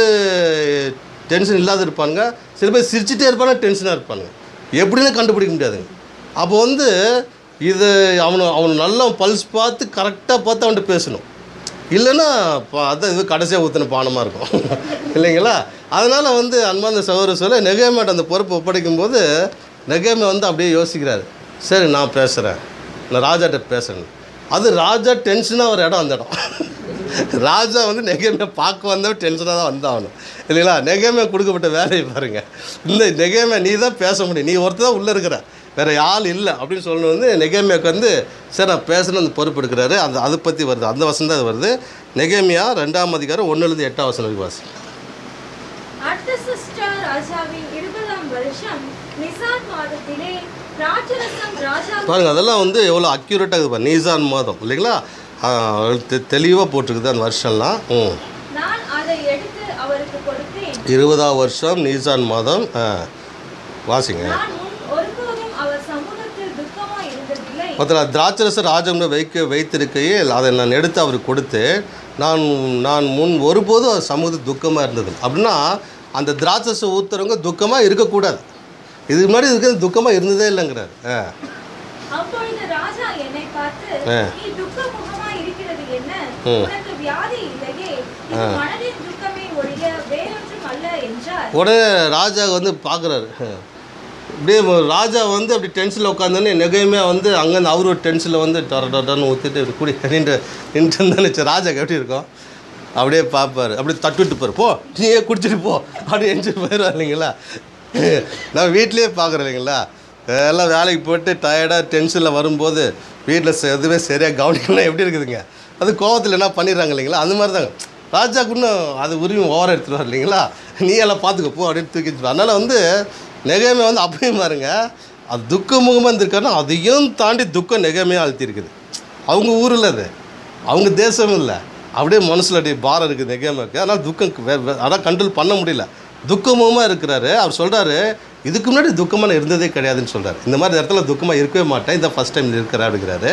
டென்ஷன் இல்லாத இருப்பானுங்க, சில பேர் சிரிச்சிட்டே இருப்பானுங்க, டென்ஷனாக இருப்பானுங்க, எப்படின்னு கண்டுபிடிக்க முடியாதுங்க. அப்போ வந்து இது அவனை நல்லா பல்ஸ் பார்த்து கரெக்டாக பார்த்து அவன்கிட்ட பேசணும். இல்லைன்னா அதான் இது கடைசியாக ஊற்றின பானமாக இருக்கும் இல்லைங்களா? அதனால் வந்து அன்பார்ந்த சகோதர சொல்ல நெகேமியாட்ட அந்த பொறுப்பை ஒப்படைக்கும் போது நெகேமியா வந்து அப்படியே யோசிக்கிறாரு, சரி நான் பேசுகிறேன், நான் ராஜாட்ட பேசுகிறேன். அது ராஜா டென்ஷனாக ஒரு இடம், அந்த இடம் ராஜா வந்து நெகேமியா பார்க்க வந்தவன் டென்ஷனாக தான் வந்தாகணும் இல்லைங்களா? நெகேமியா கொடுக்கப்பட்ட வேலையை பாருங்கள். இந்த நெகேமியா நீ தான் பேச முடியும், நீ ஒருத்தர் தான் உள்ளே இருக்கிற, வேறு ஆள் இல்லை அப்படின்னு சொல்லணும். வந்து நெகேமியாவுக்கு வந்து சரி நான் பேசணும்னு அந்த பொறுப்பு எடுக்கிறாரு. அதை பற்றி வருது, அந்த வசனம் தான் அது வருது. நெகேமியா 2ஆம் அதிகாரம் 1-8 வசனம் வரைக்கும் வாசி. அர்தசஷ்டா ராஜாவின் 20ஆம் வருஷம் நிசான் மாதத்திலே ராஜரசம் ராஜா பாருங்கள், அதெல்லாம் வந்து எவ்வளோ அக்யூரேட்டாக இருக்குது. நீசான் மாதம் இல்லைங்களா? தெளிவாக போட்டிருக்குது அந்த வருஷம்லாம். நான் அதை எடுத்து அவருக்கு கொடுத்தேன். 20ஆம் வருஷம் நீசான் மாதம். வாசிங்க. மொத்தம் திராட்சரச ராஜம்னு வைத்திருக்கையில் அதை நான் எடுத்து அவருக்கு கொடுத்து நான் முன் ஒருபோதும் சமூகத்துக்கு துக்கமாக இருந்தது. அப்படின்னா அந்த திராட்சரச ஊத்துறவங்க துக்கமாக இருக்கக்கூடாது. இதுக்கு முன்னாடி இருக்கிறது துக்கமாக இருந்ததே இல்லைங்கிறார். அப்பொழுது ராஜா என்னை பார்த்து, நீ துக்கமுகமாக இருக்கிறது என்ன? உனக்கு வியாதி இல்லையே, இது மனதின் துக்கமே ஒழிய வேறொன்றும் அல்ல என்றார். உடனே ராஜா வந்து பார்க்குறாரு. அப்படியே ராஜா வந்து அப்படி டென்ஷனில் உட்காந்தோன்னே நெகேமியா வந்து அங்கேருந்து அவர் ஒரு டென்ஷனில் வந்து டன்னு ஊற்றிட்டு குடி நின்று ராஜாக்கு எப்படி இருக்கும்? அப்படியே பார்ப்பார், அப்படியே தட்டுவிட்டுப்பார், போ நீயே குடிச்சிட்டு போ அப்படி எஞ்சிட்டு போயிடுவார் இல்லைங்களா? நான் வீட்லேயே பார்க்குறேன் இல்லைங்களா? எல்லாம் வேலைக்கு போய்ட்டு டயர்டாக டென்ஷனில் வரும்போது வீட்டில் எதுவுமே சரியாக கவனிக்கலாம் எப்படி இருக்குதுங்க? அது கோவத்தில் என்ன பண்ணிடுறாங்க இல்லைங்களா? அந்த மாதிரி தாங்க ராஜாக்கு இன்னும் அது உரிமை ஓவராக எடுத்துகிட்டு இல்லைங்களா? நீ எல்லாம் பார்த்துக்க போ அப்படின்னு தூக்கிட்டு. அதனால் வந்து நெகேமியா வந்து அப்படியும் பாருங்க, அது துக்கமுகமாக இருந்திருக்காருன்னா அதையும் தாண்டி துக்கம் நெகேமியா அழுத்திருக்குது. அவங்க ஊரில் அது அவங்க தேசம் இல்லை, அப்படியே மனசில் அப்படியே பாரம் இருக்குது நெகேமியாவுக்கு. அதனால் துக்கம் அதான் கண்ட்ரோல் பண்ண முடியல, துக்கமுகமாக இருக்கிறாரு. அவர் சொல்கிறாரு, இதுக்கு முன்னாடி துக்கமாக இருந்ததே கிடையாதுன்னு சொல்கிறார். இந்த மாதிரி இடத்துல துக்கமாக இருக்கவே மாட்டேன், இதை ஃபஸ்ட் டைம் இருக்கிறார் அப்படிங்கிறாரு.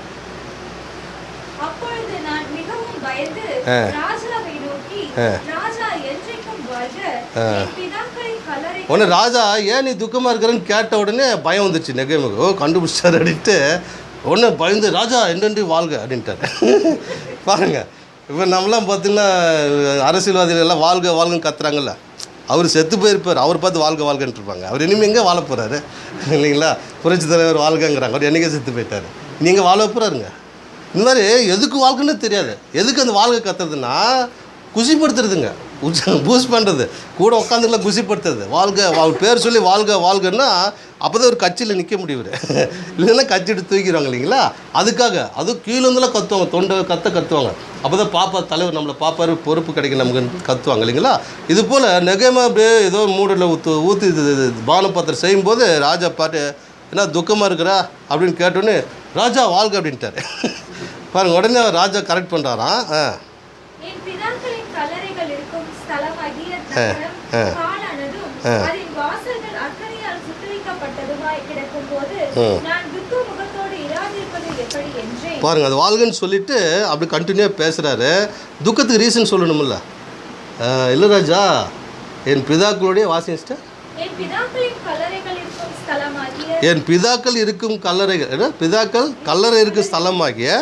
உடனே ராஜா ஏன் நீ துக்கமாக இருக்கிறன்னு கேட்ட உடனே பயம் வந்துச்சு நெகேமியாவுக்கு. கண்டுபிடிச்சார் அப்படின்ட்டு உடனே பயந்து ராஜா என்னென்று வாழ்க அப்படின்ட்டார். பாருங்கள், இப்போ நம்மளாம் பார்த்திங்கன்னா அரசியல்வாதிகள் எல்லாம் வாழ்க வாழ்கன்னு கத்துறாங்கல்ல, அவர் செத்து போயிருப்பார், அவர் பார்த்து வாழ்க வாழ்கன்ட்டு இருப்பாங்க. அவர் இனிமேல் எங்கே வாழ போகிறாரு இல்லைங்களா? புரட்சி தலைவர் வாழ்கங்கிறாங்க, அவர் என்றைக்கே செத்து போயிட்டார். நீங்கள் வாழ போகிறாருங்க. இந்த மாதிரி எதுக்கு வாழ்க்கைன்னு தெரியாது. எதுக்கு அந்த வாழ்க்கை கத்துறதுன்னா குஷிப்படுத்துறதுங்க, பூஸ்ட் பண்ணுறது, கூட உட்காந்துக்கலாம் குஷிப்படுத்துறது. வாழ்க அவர் பேர் சொல்லி வாழ்க வாழ்கன்னா அப்போ தான் ஒரு கட்சியில் நிற்க முடியும். இல்லைன்னா கட்சி எடுத்து தூக்கிடுவாங்க இல்லைங்களா? அதுக்காக அதுவும் கீழேருந்துலாம் கத்துவாங்க, தொண்டை கத்துவாங்க. அப்போ தான் பாப்பா தலைவர் நம்மளை பாப்பார், பொறுப்பு கிடைக்கும் நமக்கு கத்துவாங்க இல்லைங்களா? இது போல் நெகேமா அப்படியே ஏதோ மூடில் ஊற்றி பானபாத்திரம் செய்யும்போது ராஜா பாட்டு என்ன துக்கமாக இருக்கிறா அப்படின்னு கேட்டோன்னே ராஜா வாழ்க அப்படின்ட்டார். பாருங்க, உடனே ராஜா கரெக்ட் பண்ணுறாராம். என் பிதாக்களின் கல்லறைகள் இருக்கும் ஸ்தலமாகிய நகரம் பாழானதும் அதன் வாசல்கள் அக்கினியால் சுட்டரிக்கப்பட்டதுமாய் கிடக்கும்போது நான் துக்க முகத்தோடு இராதிருப்பது எப்படி என்றேன். பாருங்க, அது வாழ்கன்னு சொல்லிட்டு அப்படி கண்டினியூவாக பேசுகிறாரு. துக்கத்துக்கு ரீசன் சொல்லணும்ல. இல்லை ராஜா, என் பிதாக்களுடைய வாசிச்சிட்ட என் பிதாக்களின் கல்லறைகள் இருக்கும் ஸ்தலமாகிய என் பிதாக்கள் இருக்கும் கல்லறைகள் பிதாக்கள் கல்லறை இருக்கும் ஸ்தலமாகிய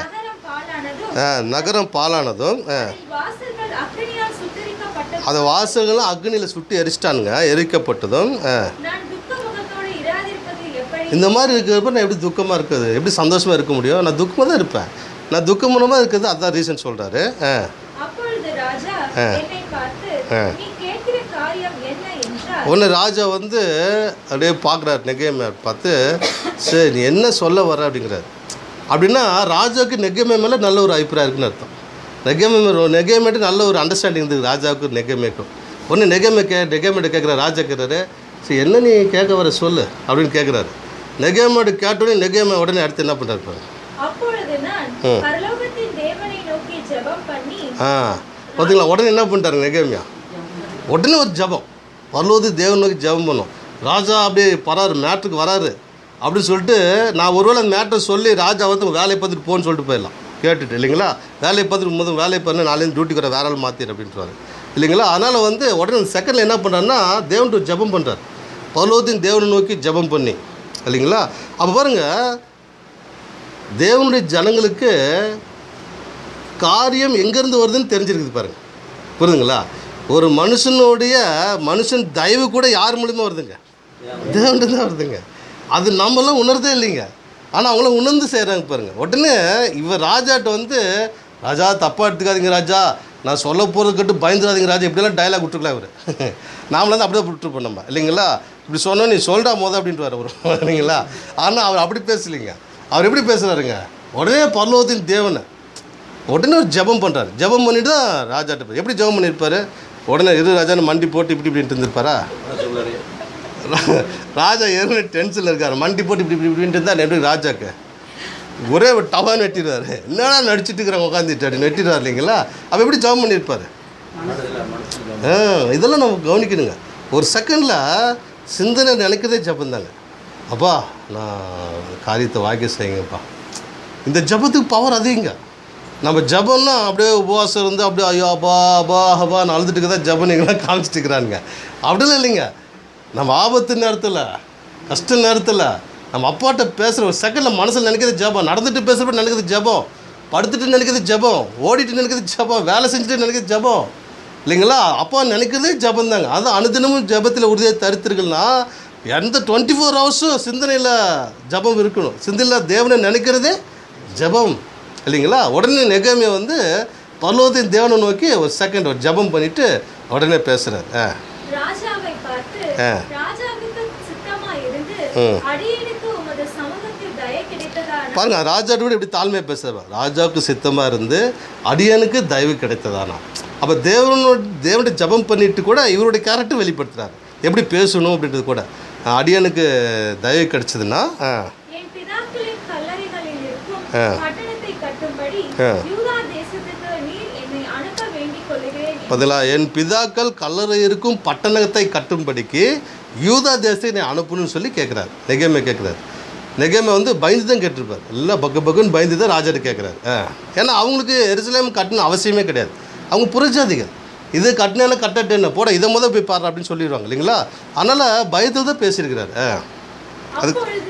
நகரம் பாலானதும் அந்த வாசல்களும் அக்னியில் சுட்டு எரிச்சிட்டானுங்க, எரிக்கப்பட்டதும். இந்த மாதிரி இருக்கிறப்ப நான் எப்படி துக்கமாக இருக்குது, எப்படி சந்தோஷமாக இருக்க முடியும்? நான் துக்கமாக தான் இருப்பேன். நான் துக்கமாக இருக்கிறது அதுதான் ரீசன் சொல்கிறாரு. ஒன்று ராஜா வந்து அப்படியே பார்க்குறாரு நெகேமியா பார்த்து, சரி நீ என்ன சொல்ல வர அப்படிங்கிறாரு. அப்படின்னா ராஜாவுக்கு நெகேமியா மேலே நல்ல ஒரு அபிப்பிராயம் இருக்குன்னு அர்த்தம். நெகேமியாட்டு நல்ல ஒரு அண்டர்ஸ்டாண்டிங் இருந்தது ராஜாவுக்கு நெகேமியாக்கும். ஒன்று நெகேமியாட்ட கேட்குறாரு, ராஜா கேட்குறாரு, சரி என்ன நீ கேட்க வர சொல்லு அப்படின்னு கேட்குறாரு. நெகேமியாட்ட கேட்டோடனே நெகேமியா உடனே அடுத்து என்ன பண்ணுறாரு பாருங்க. பார்த்தீங்களா, உடனே என்ன பண்ணிட்டாரு நெகேமியா, உடனே ஒரு ஜபம், பரலோகத்து தேவன் நோக்கி ஜபம் பண்ணோம். ராஜா அப்படியே பராரு, மேட்ருக்கு வராரு அப்படின்னு சொல்லிட்டு, நான் ஒருவேளை அந்த மேட்டரை சொல்லி ராஜா வந்து வேலையை பார்த்துட்டு போன்னு சொல்லிட்டு போயிடலாம் கேட்டுட்டு இல்லைங்களா? வேலையை பார்த்துட்டு முதல் வேலையை பண்ண நாளைக்கு டியூட்டிக்கு வர வேற ஆள் மாற்றிடு அப்படின்றாரு இல்லைங்களா? அதனால் வந்து உடனே செகண்டில் என்ன பண்ணுறாருன்னா தேவன்ட்டு ஜபம் பண்ணுறாரு, பரலோகத்தின் தேவனை நோக்கி ஜபம் பண்ணி இல்லைங்களா? அப்போ பாருங்கள், தேவனுடைய ஜனங்களுக்கு காரியம் எங்கேருந்து வருதுன்னு தெரிஞ்சிருக்குது பாருங்கள், புரியுதுங்களா? ஒரு மனுஷன் தயவு கூட யார் மூலியமாக வருதுங்க? தேவன்ட்டு தான் வருதுங்க. அது நம்மளாம் உணர்தே இல்லைங்க, ஆனால் அவங்களாம் உணர்ந்து செய்கிறாங்க பாருங்கள். உடனே இவர் ராஜாட்ட வந்து, ராஜா தப்பாக எடுத்துக்காதீங்க ராஜா, நான் சொல்ல போகிறது கேட்டு பயந்துடாதீங்க ராஜா, இப்படிலாம் டைலாக் விட்டுருக்கலாம் இவர். நாமளாம் வந்து அப்படியே விட்டுருப்போம் நம்ம இல்லைங்களா? இப்படி சொன்னோம், நீ சொல்கிறா அப்படின்ட்டு வர வரும் இல்லைங்களா? ஆனால் அவர் அப்படி பேசலைங்க. அவர் எப்படி பேசுகிறாருங்க, உடனே பரலோகத்தின் தேவனை உடனே ஒரு ஜபம் பண்ணுறாரு. ஜபம் பண்ணிட்டு தான் ராஜாட்ட எப்படி ஜபம் பண்ணியிருப்பார்? உடனே ராஜான்னு மண்டி போட்டு இப்படின்ட்டு இருந்திருப்பாரா? ராஜா ஏற்கனவே டென்ஷனில் இருக்கார், மண்டி போட்டு இப்படின்ட்டு இருந்தால் நெட்டு ராஜாக்கு ஒரே ஒரு டவான்னு வெட்டிடுவார். என்னடா நடிச்சிட்டு இருக்கிறவங்க உட்காந்துட்டு நெட்டிடுவார் இல்லைங்களா? அப்போ எப்படி ஜபம் பண்ணியிருப்பார்? இதெல்லாம் நம்ம கவனிக்கணுங்க. ஒரு செகண்டில் சிந்தனை நினைக்கிறதே ஜபம் தாங்க. அப்பா நான் காரியத்தை வாக்கி செய்யுங்கப்பா. இந்த ஜபத்துக்கு பவர் அதிகங்க. நம்ம ஜபம்னா அப்படியே உபவாசம் இருந்து அப்படியே ஐயோ அப்பா அப்பா அப்பான்னு அழுதுட்டு தான் ஜபம் நீங்களாம் காமிச்சிட்டு இருக்கிறானுங்க. அப்படிலாம் இல்லைங்க. நம்ம ஆபத்து நேரத்தில், கஷ்ட நேரத்தில் நம்ம அப்பாட்ட பேசுகிற ஒரு செகண்டில் மனசில் நினைக்கிறது ஜபம், நடந்துட்டு பேசுகிறப்ப நினைக்கிறது ஜபம், படுத்துட்டு நினைக்கிறது ஜபம், ஓடிட்டு நினைக்கிறது ஜபம், வேலை செஞ்சுட்டு நினைக்கிறது ஜபம் இல்லைங்களா? அப்பா நினைக்கிறதே ஜபம் தாங்க. அதுவும் அனுதினமும் ஜபத்தில் உறுதியாக தரித்திருக்கணும்னா எந்த 24 ஹவர்ஸும் சிந்தனையில் ஜபம் இருக்கணும். சிந்தனையில் தேவனை நினைக்கிறதே ஜபம் இல்லைங்களா? உடனே நெகேமியா வந்து பரலோகத்தின் தேவனை நோக்கி ஒரு செகண்ட் ஒரு ஜபம் பண்ணிவிட்டு உடனே பேசுகிறார். பாருங்க, ராஜாட்ட கூட இப்படி தாழ்மையாக பேசுகிறார். ராஜாவுக்கு சித்தமாக இருந்து அடியனுக்கு தயவு கிடைத்ததானா? அப்போ தேவனுடைய ஜபம் பண்ணிட்டு கூட இவருடைய கேரக்டர் வெளிப்படுத்துகிறார், எப்படி பேசணும் அப்படின்றது கூட. அடியனுக்கு தயவு கிடைச்சதுன்னா பதிலா என் பிதாக்கள் கல்லறை இருக்கும் பட்டணத்தை கட்டும்படிக்கு யூதா தேசத்தை என்னை அனுப்பணும்னு சொல்லி கேட்குறாரு. நெகேமியா கேட்குறாரு. நெகேமியா வந்து பயந்து தான் கேட்டிருப்பார், எல்லாம் பக்குன்னு பயந்து தான் ராஜாட்ட கேட்குறாரு. ஏன்னா அவங்களுக்கு எருசலேம் கட்டணும் அவசியமே கிடையாது, அவங்க புறஜாதிகள். இது கட்டினா கட்டட்டேன்னு போட இதை முதல் போய் பாரு அப்படின்னு சொல்லிடுவாங்க இல்லைங்களா? அதனால் பயத்தில் தான் பேசியிருக்கிறாரு. அது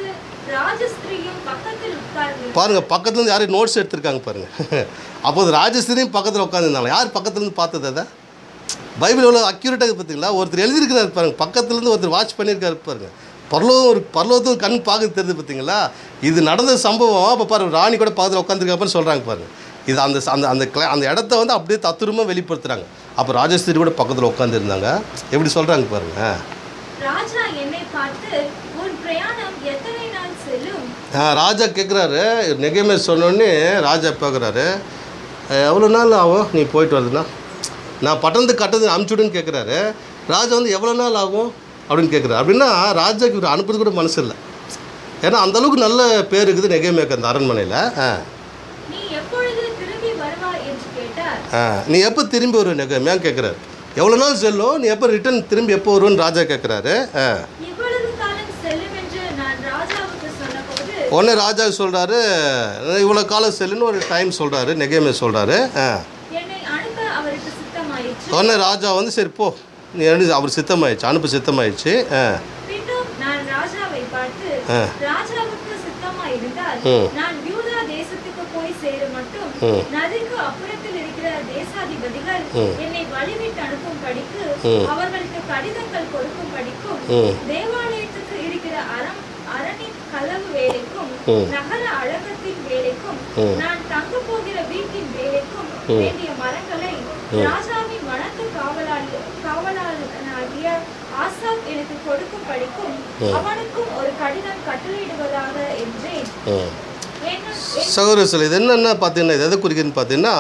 ராஜஸ்திரியும் பக்கத்தில் உட்கார்ந்து பாருங்கள், பக்கத்துலேருந்து யாரும் நோட்ஸ் எடுத்திருக்காங்க பாருங்கள். அப்போது ராஜஸ்திரியும் பக்கத்தில் உட்காந்துருந்தாங்க. யார் பக்கத்துலேருந்து பார்த்தது? அதை பைபிள் எவ்வளோ அக்யூரேட்டாக பார்த்தீங்களா? ஒருத்தர் எழுதியிருக்கிறாரு பாருங்கள், பக்கத்துலேருந்து ஒருத்தர் வாட்ச் பண்ணியிருக்காரு பாருங்கள். பரலோகத்தும் கண் பார்க்க தெரியுது பார்த்தீங்களா? இது நடந்த சம்பவம். அப்போ பாருங்கள், ராணி கூட பக்கத்தில் உட்காந்துருக்காப்பன்னு சொல்கிறாங்க பாருங்கள். இது அந்த அந்த அந்த அந்த இடத்த வந்து அப்படியே தத்துரமாக வெளிப்படுத்துகிறாங்க. அப்போ ராஜஸ்திரி கூட பக்கத்தில் உட்காந்துருந்தாங்க. எப்படி சொல்கிறாங்க பாருங்கள். ராஜா என்னை பார்த்து, உன் பிரயாணம் எத்தனை நாள் செல்லும்? ராஜா கேட்குறாரு. நெகேமியா சொன்னோடனே ராஜா பார்க்குறாரு, எவ்வளோ நாள் ஆகும் நீ போயிட்டு வருதுன்னா? நான் பட்டணத்துக்கு கட்டது அனுப்பிச்சுடுன்னு கேட்குறாரு. ராஜா வந்து எவ்வளோ நாள் ஆகும் அப்படின்னு கேட்குறாரு. அப்படின்னா ராஜாக்கு இவர் அனுப்புறது கூட மனசு இல்லை. ஏன்னா அந்தளவுக்கு நல்ல பேர் இருக்குது நெகேமியாக்கு அந்த அரண்மனையில். நீ எப்பொழுது திரும்பி வருவாய் என்று கேட்டார். நீ எப்போ திரும்பி வருவ நெகேமியான்னு கேட்குறாரு. எவ்வளோ நாள் செல்லும், நீ எப்போ ரிட்டர்ன் திரும்பி எப்போ வருவேன்னு ராஜா கேட்குறாரு. இவ்வளவு காலம் செல்லும் என்று நான் ராஜாவுக்கு சொன்னபோது, உடனே ராஜா சொல்கிறாரு, இவ்வளோ காலம் செல்லுன்னு ஒரு டைம் சொல்கிறாரு. நெகேமியா சொல்கிறாரு. என்னை அனுப்ப அவருக்கு சித்தமாயிற்று. உடனே ராஜா வந்து சரி போ, நீ அவர் சித்தமாயிடுச்சு, அனுப்ப சித்தமாயிடுச்சு. பின்னும் நான் ராஜாவை பார்த்து, ராஜாவுக்கு சித்தமாயிருந்தால் நான் யூதா தேசத்துக்கு போய் சேர மட்டும் நதிக்கு அப்புறத்தில் இருக்கிற தேசாதிபதிகள் என்னை வழிவிட்டு அனுப்பும் படிக்கு, அவர்களுக்கு கடிதங்கள் கொடுக்கும் படிக்கும், தேவாலயத்துக்கு இருக்கிற அரணின் கதவு வேலைக்கும் நகர அழகத்தின் வேலைக்கும் நான் தங்க போகிற வீட்டின் வேலைக்கும் வேண்டிய மரங்களை ராஜாவின் வனத்து காவலாளனாகிய ஆசாப் எனக்கு கொடுக்கும் படிக்கும் அவனுக்கும் ஒரு கடிதம் கட்டளையிடுவதாக என்றேன். சகோதரர், இது என்னென்ன பார்த்தீங்கன்னா, இது எதை குறிக்குதுன்னு பார்த்தீங்கன்னா,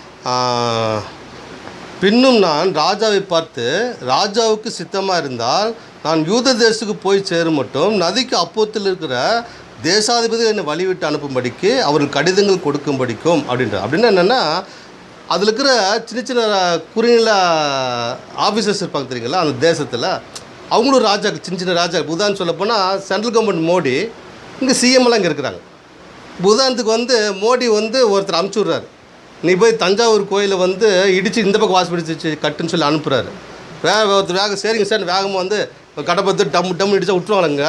பின்னும் நான் ராஜாவை பார்த்து, ராஜாவுக்கு சித்தமாக இருந்தால் நான் யூத தேசத்துக்கு போய் சேரும் மட்டும் நதிக்கு அப்போத்தில் இருக்கிற தேசாதிபதி என்னை வழிவிட்டு அனுப்பும்படிக்கு அவர்கள் கடிதங்கள் கொடுக்கும்படிக்கும் அப்படின்ற. அப்படின்னா என்னென்னா, அதில் இருக்கிற சின்ன சின்ன குறுநில ஆஃபீஸர்ஸ் இருப்பாங்க தெரியுங்களா அந்த தேசத்தில், அவங்களும் ராஜாக்கு சின்ன சின்ன ராஜா. உதாரணம் சொல்ல போனால் சென்ட்ரல் கவர்மெண்ட் மோடி, இங்கே சிஎம்லாம் இங்கே இருக்கிறாங்க. உதாரணத்துக்கு வந்து மோடி வந்து ஒருத்தர் அனுப்பிச்சி விட்றாரு, நீ போய் தஞ்சாவூர் கோயிலை வந்து இடித்து இந்த பக்கம் வாசிப்பிடிச்சு கட்டுன்னு சொல்லி அனுப்புகிறாரு. ஒருத்தர் வேகம் சரிங்க சார் வேகமாக வந்து கடப்பத்து டம்மு இடிச்சா விட்டுருவாங்க.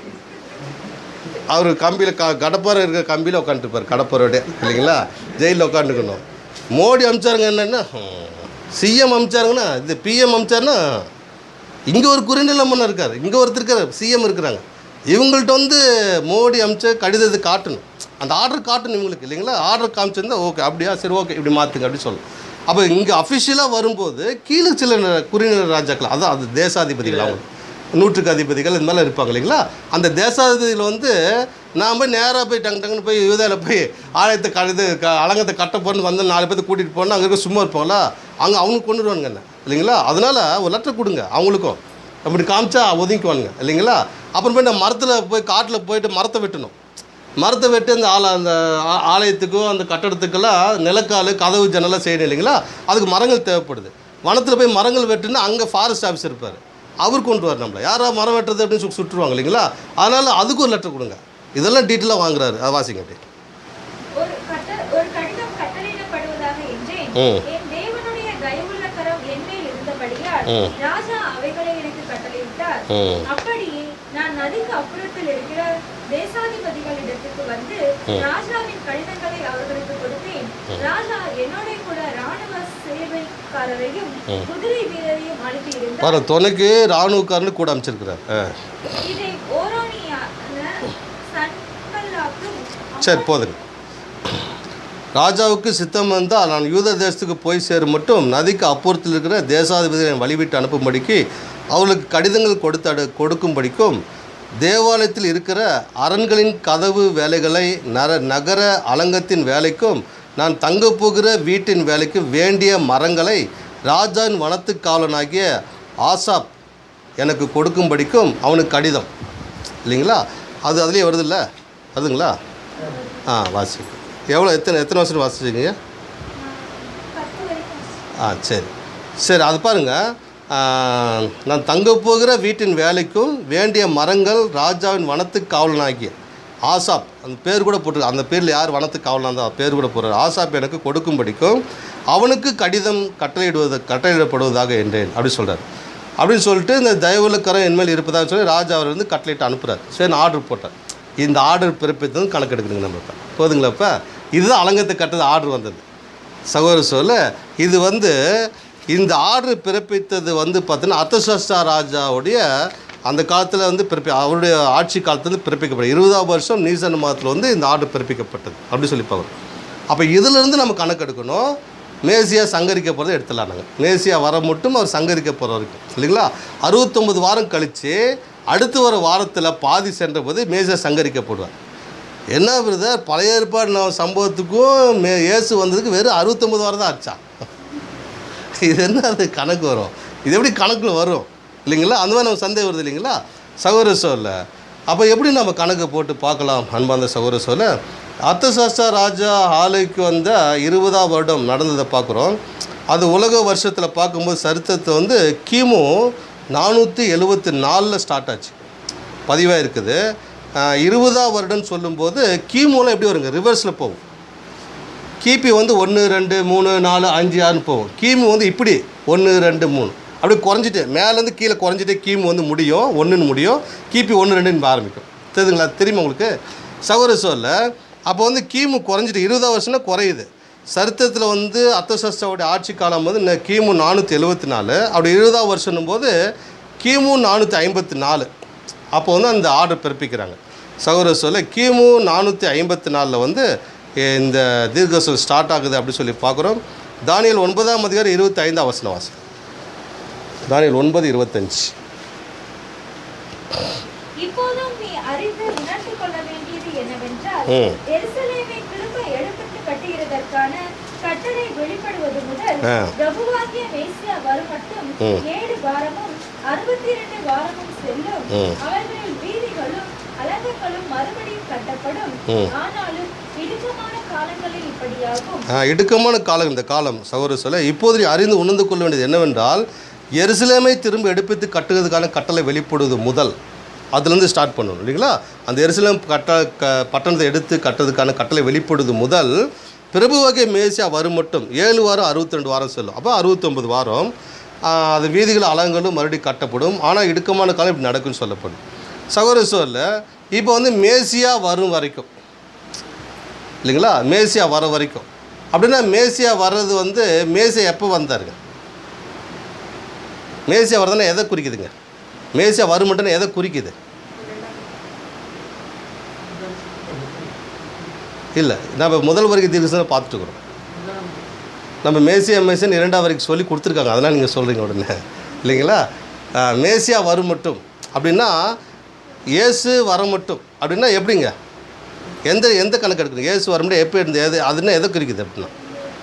அவர் கம்பியில் கடப்பாறை இருக்கிற கம்பியில் உட்காந்துருப்பார், கடப்பாரோடைய இல்லைங்களா, ஜெயிலில் உட்காந்துக்கணும். மோடி அமிச்சாருங்க என்னென்னா, சிஎம் அமிச்சாருங்கன்னா, இது பிஎம் அமிச்சாருன்னா, இங்கே ஒரு குறுநில மன்னர் இருக்கார், இங்கே ஒருத்தர் இருக்கார், சிஎம் இருக்கிறாங்க. இவங்கள்ட்ட வந்து மோடி அமிச்ச கடிதத்தை காட்டணும், அந்த ஆர்டர் காட்டணும் இவங்களுக்கு இல்லைங்களா. ஆர்டர் காமிச்சிருந்தா ஓகே, அப்படியா சரி ஓகே இப்படி மாற்றுங்க அப்படின்னு சொல்லணும். அப்போ இங்கே அஃபிஷியலாக வரும்போது கீழே சில குறுநில ராஜாக்கள், அதான் அது தேசாதிபதிகள், அவங்க நூற்றுக்கு அதிபதிகள் இந்த மாதிரிலாம் இருப்பாங்க இல்லைங்களா. அந்த தேசாதிபதிகள் வந்து நான் போய் நேராக போய் டங்குன்னு போய் யூதாவில் போய் ஆலயத்தை அலங்கத்தை கட்ட போகிறேன்னு வந்து 4 பேர்த்து கூட்டிகிட்டு போனால் அங்கே இருக்க சும்மா இருப்பாங்களா, அங்கே அவங்களுக்கு கொண்டு வருவானுங்க என்ன இல்லைங்களா. அதனால் ஒரு லெட்டர் கொடுங்க அவங்களுக்கும், அப்படி காமிச்சா ஒதுங்கிக்குவானுங்க இல்லைங்களா. அப்புறம் போய் நான் மரத்தில் போய் காட்டில் போயிட்டு மரத்தை வெட்டணும், மரத்தை வெட்டி அந்த ஆலயத்துக்கும் அந்த கட்டடத்துக்கெல்லாம் நிலக்கால் கதவு ஜன்னலாம் செய்யணும் இல்லைங்களா. அதுக்கு மரங்கள் தேவைப்படுது. வனத்தில் போய் மரங்கள் வெட்டுன்னா அங்கே ஃபாரஸ்ட் ஆஃபீஸர் இருப்பார், அவர் கொண்டு வர நம்மளை யாராவது மரம் வெட்டுறது அப்படின்னு சுட்டுருவாங்க இல்லைங்களா. அதனால் அதுக்கு ஒரு லெட்டர் கொடுங்க. இதெல்லாம் டீட்டெயிலாக வாங்குறாரு, அதை வாசிங்க அப்படி. ஒரு கடிதம் கட்டளையிடப்படுவதாக என்றேன். என் தேவனுடைய தயவுள்ள கரம் என் மேல் இருந்தபடியால் ராஜா அவைகளை எனக்கு கட்டளையிட்டார். அப்படியே நான் நதிக்கு அப்புறத்தில் இருக்கிற தேசாதிபதிகளிடத்துக்கு வந்து ராஜாவின் கடிதங்களை அவர்களுக்கு கொடுத்தேன். ராஜா என்னோட கூட ராணுவ சேவைக்காரரையும் குதிரை வீரரையும் அனுப்பி இருந்தார். துணைக்கு ராணுவக்காரனு கூட அமைச்சிருக்கிறார். இதை ஓரோனியான சன்பல்லாத்தும் சரி போதுங்க. ராஜாவுக்கு சித்தம் வந்தால் நான் யூத தேசத்துக்கு போய் சேரும் மட்டும் நதிக்கு அப்புறத்தில் இருக்கிற தேசாதிபதிகளை வழிவிட்டு அனுப்பும்படிக்கு அவளுக்கு கடிதங்கள் கொடுக்கும்படிக்கும் தேவாலயத்தில் இருக்கிற அரண்களின் கதவு வேலைகளை நகர அலங்கத்தின் வேலைக்கும் நான் தங்கப்போகிற வீட்டின் வேலைக்கு வேண்டிய மரங்களை ராஜாவின் வனத்து காவலனாகிய ஆசாப் எனக்கு கொடுக்கும்படிக்கும் அவனுக்கு கடிதம் இல்லைங்களா. அது அதுலேயே வருது இல்லை அதுங்களா. வாசி எவ்வளோ எத்தனை வருஷம் வாசிச்சிங்க? சரி சரி அது பாருங்கள். நான் தங்கப்போகிற வீட்டின் வேலைக்கும் வேண்டிய மரங்கள் ராஜாவின் வனத்துக்கு காவலனாகிய ஆசாப், அந்த பேர் கூட போட்டு, அந்த பேரில் யார் வனத்துக்கு காவலனாக இருந்தால் பேர் கூட போடுறார். ஆசாப் எனக்கு கொடுக்கும்படிக்கும் அவனுக்கு கடிதம் கட்டளையிடப்படுவதாக என்றேன் அப்படி சொல்கிறார். அப்படின்னு சொல்லிட்டு இந்த தயவுள்ள கரம் என்மேல் இருப்பதாக சொல்லி ராஜா அவர் வந்து கட்டளையிட்டு அனுப்புகிறார். சரி ஆர்டர் போட்டார். இந்த ஆர்டர் பிறப்பித்தது கணக்கெடுக்கணுங்க நம்ம இப்போ போதுங்களா? இப்போ இதுதான் அலங்கத்தை கட்டுறது ஆர்டர் வந்தது சகோதர சொல்ல. இது வந்து இந்த ஆர்டர் பிறப்பித்தது வந்து பார்த்தீங்கன்னா அர்தசஷ்டா ராஜாவுடைய அந்த காலத்தில் வந்து அவருடைய ஆட்சி காலத்துலேருந்து பிறப்பிக்கப்பட்டது. 20ஆம் வருஷம் நீசன் மாதத்தில் வந்து இந்த ஆர்டர் பிறப்பிக்கப்பட்டது அப்படி சொல்லி பார்க்குறோம். அப்போ இதிலிருந்து நம்ம கணக்கெடுக்கணும். மேசியா சங்கரிக்க போகிறத எடுத்துடலாம் நாங்கள். மேசியா வர மட்டும் அவர் சங்கரிக்க போகிற வரைக்கும் இல்லைங்களா? 69 வாரம் கழித்து அடுத்து வர வாரத்தில் பாதி சென்ற போது மேசியா சங்கரிக்கப்படுவார். என்ன பிரதர், பழைய ஏற்பாடு சம்பவத்துக்கும் இயேசு வந்ததுக்கு வெறும் 69 வாரம் தான் ஆச்சா? இது என்ன அது கணக்கு வரும்? இது எப்படி கணக்கில் வரும் இல்லைங்களா? அந்த மாதிரி நம்ம சந்தேகம் வருது இல்லைங்களா சகோதர சொல்ல. அப்போ எப்படி நம்ம கணக்கு போட்டு பார்க்கலாம் அன்பார்ந்த சகோதர சொல்ல. அர்தசஷ்டா ராஜா ஆலைக்கு வந்த 20ஆம் வருடம் நடந்ததை பார்க்குறோம். அது உலக வருஷத்தில் பார்க்கும்போது சரித்திரத்தை வந்து கிமு 474 ஸ்டார்ட் ஆச்சு, பதிவாக இருக்குது. 20ஆம் வருடம் சொல்லும்போது கிமுலாம் எப்படி வருங்க, ரிவர்ஸில் போகும். கிபி வந்து 1 2 3 4 5 6 போகும். கிமு வந்து இப்படி 1 2 3 அப்படி குறைஞ்சிட்டு மேலேருந்து கீழே குறைஞ்சிட்டே கிமு வந்து முடியும், 1ன்னு முடியும். கிபி 1 2ன்னு ஆரம்பிக்கும். தெரியுதுங்களா? தெரியுமா உங்களுக்கு சகோதர சொல்ல? அப்போ வந்து கிமு குறைஞ்சிட்டு 20ஆம் வருஷம்னா குறையுது. சரித்திரத்தில் வந்து அர்தசஷ்டாவுடைய ஆட்சி காலம் வந்து கிமு 474, அப்படி 20ஆம் வருஷம் போது கிமு 454. அப்போ வந்து அந்த ஆர்டர் பிறப்பிக்கிறாங்க சகோதர சொல்ல. கிமு 454 வந்து இந்த தீர்க்கதரிசனம் ஸ்டார்ட் ஆகுது அப்படி சொல்லி பார்க்குறோம். தானியேல் 9ஆம் அதிகாரம் 25ஆம் வசனம் வாசி. தானியேல் 9:25. இப்போதும் நீ அறிந்து உணர்ந்து கொள்ள வேண்டியது என்னவென்றால், எருசலேமை திரும்ப எடுப்பித்து கட்டுகிறதற்கான கட்டளை வெளிப்படுவது முதல் பிரபுவாகிய மேசியா வரும் மட்டும் 7 வாரமும் 62 வாரமும் செல்லும். அவர்களில் வீதிகளும் அலங்கங்களும் மறுபடியும் கட்டப்படும். ஆனாலும் இடுக்கமான காலங்களில் இப்படியாகும். இடுக்கமான காலம் இந்த காலம் சகோதர சொல்ல. இப்போது அறிந்து உணர்ந்து கொள்ள வேண்டியது என்னவென்றால், எருசலேமை திரும்ப எடுப்பித்து கட்டுவதற்கான கட்டளை வெளிப்படுவது முதல் அதுலேருந்து ஸ்டார்ட் பண்ணணும் இல்லைங்களா? அந்த எருசலேம் பட்டணத்தை எடுத்து கட்டுறதுக்கான கட்டளை வெளிப்படுவது முதல் பிரபுவாகிய மேசியா வரும் மட்டும் 7 வாரம் 62 வாரம் செல்லும். அப்போ 69 வாரம் அது வீதிகள் அலங்கங்களும் மறுபடியும் கட்டப்படும். ஆனால் இடுக்கமான காலம் இப்படி நடக்குன்னு சொல்லப்படும் சகோதர சொல்ல. இப்போ வந்து மேசியா வரும் வரைக்கும் இல்லைங்களா? மேசியா வர வரைக்கும் அப்படின்னா மேசியா வர்றது வந்து மேசியா எப்போ வந்தாருங்க? மேசியா வரதுன்னா எதை குறிக்குதுங்க? மேசியா வரும் மட்டும்னா எதை குறிக்குது? இல்லை, நம்ம முதல் வரைக்கும் தீர்க்கதரிசனம் பார்த்துட்டுருக்குறோம். நம்ம மேசியா 2ஆம் வரைக்கும் சொல்லி கொடுத்துருக்காங்க. அதெல்லாம் நீங்கள் சொல்கிறீங்க உடனே இல்லைங்களா? மேசியா வரும் மட்டும் அப்படின்னா இயேசு வர மட்டும் அப்படின்னா எப்படிங்க? எந்த கணக்கு எடுக்கணும்? இயேசு வர முடியும் எப்போ இருந்தது எது அதுன்னா எதை குறிக்குது அப்படின்னா?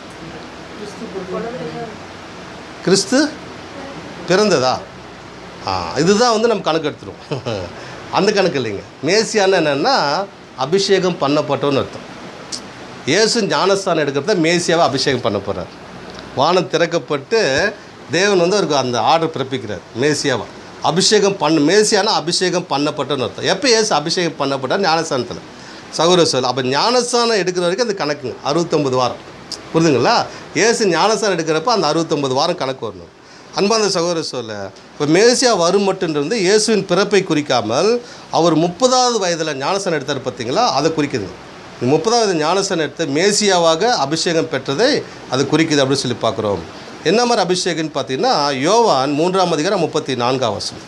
கிறிஸ்து பிறந்ததா? இதுதான் வந்து நம்ம கணக்கு எடுத்துருவோம். அந்த கணக்கு இல்லைங்க. மேசியான்னு என்னென்னா அபிஷேகம் பண்ணப்பட்டோன்னு அர்த்தம். இயேசு ஞானஸ்தானம் எடுக்கிறத மேசியாவை அபிஷேகம் பண்ண போகிறார். வானம் திறக்கப்பட்டு தேவன் வந்து அவருக்கு அந்த ஆர்டர் பிறப்பிக்கிறார். மேசியாவை அபிஷேகம் மேசியானா அபிஷேகம் பண்ணப்பட்டோன்னு அர்த்தம். எப்போ இயேசு அபிஷேகம் பண்ணப்பட்டார்? ஞானஸ்தானத்தில் சகோதர சொல். அப்போ ஞானஸ்தானம் எடுக்கிற வரைக்கும் அந்த கணக்குங்க 69 வாரம். புரிதுங்களா? இயேசு ஞானஸ்தானம் எடுக்கிறப்ப அந்த 69 வாரம் கணக்கு வரணும். அன்பார்ந்த சகோதர சொல்ல. இப்போ மேசியா வரும் மட்டுன்றது இயேசுவின் பிறப்பை குறிக்காமல் அவர் 30ஆவது வயதில் ஞானஸ்தானம் எடுத்தார் பார்த்தீங்களா? அதை குறிக்குது. 30ஆவது ஞானஸ்தானம் எடுத்து மேசியாவாக அபிஷேகம் பெற்றதை அது குறிக்குது அப்படின்னு சொல்லி பார்க்குறோம். என்ன மாதிரி அபிஷேகம்னு பார்த்தீங்கன்னா யோவான் 3ஆம் அதிகாரம் 34ஆம் வசனம்.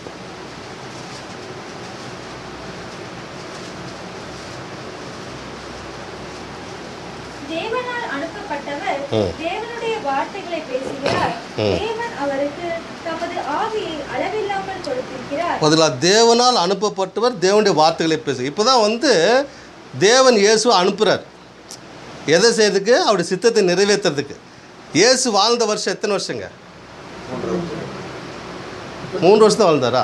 தேவனால் அனுப்பப்பட்டவர் தேவனுடைய வார்த்தைகளை பேசுகிறார். தேவன் அவருக்கு தமது ஆவியை அளவில்லாமல் கொடுத்திருக்கிறார். பதிலாக தேவனால் அனுப்பப்பட்டவர் தேவனுடைய வார்த்தைகளை பேசு. இப்போ தான் வந்து தேவன் இயேசுவை அனுப்புகிறார். எதை செய்யறதுக்கு? அவருடைய சித்தத்தை நிறைவேற்றுறதுக்கு. இயேசு வாழ்ந்த வருஷம் எத்தனை வருஷங்க? 3 வருஷம் தான் வாழ்ந்தாரா?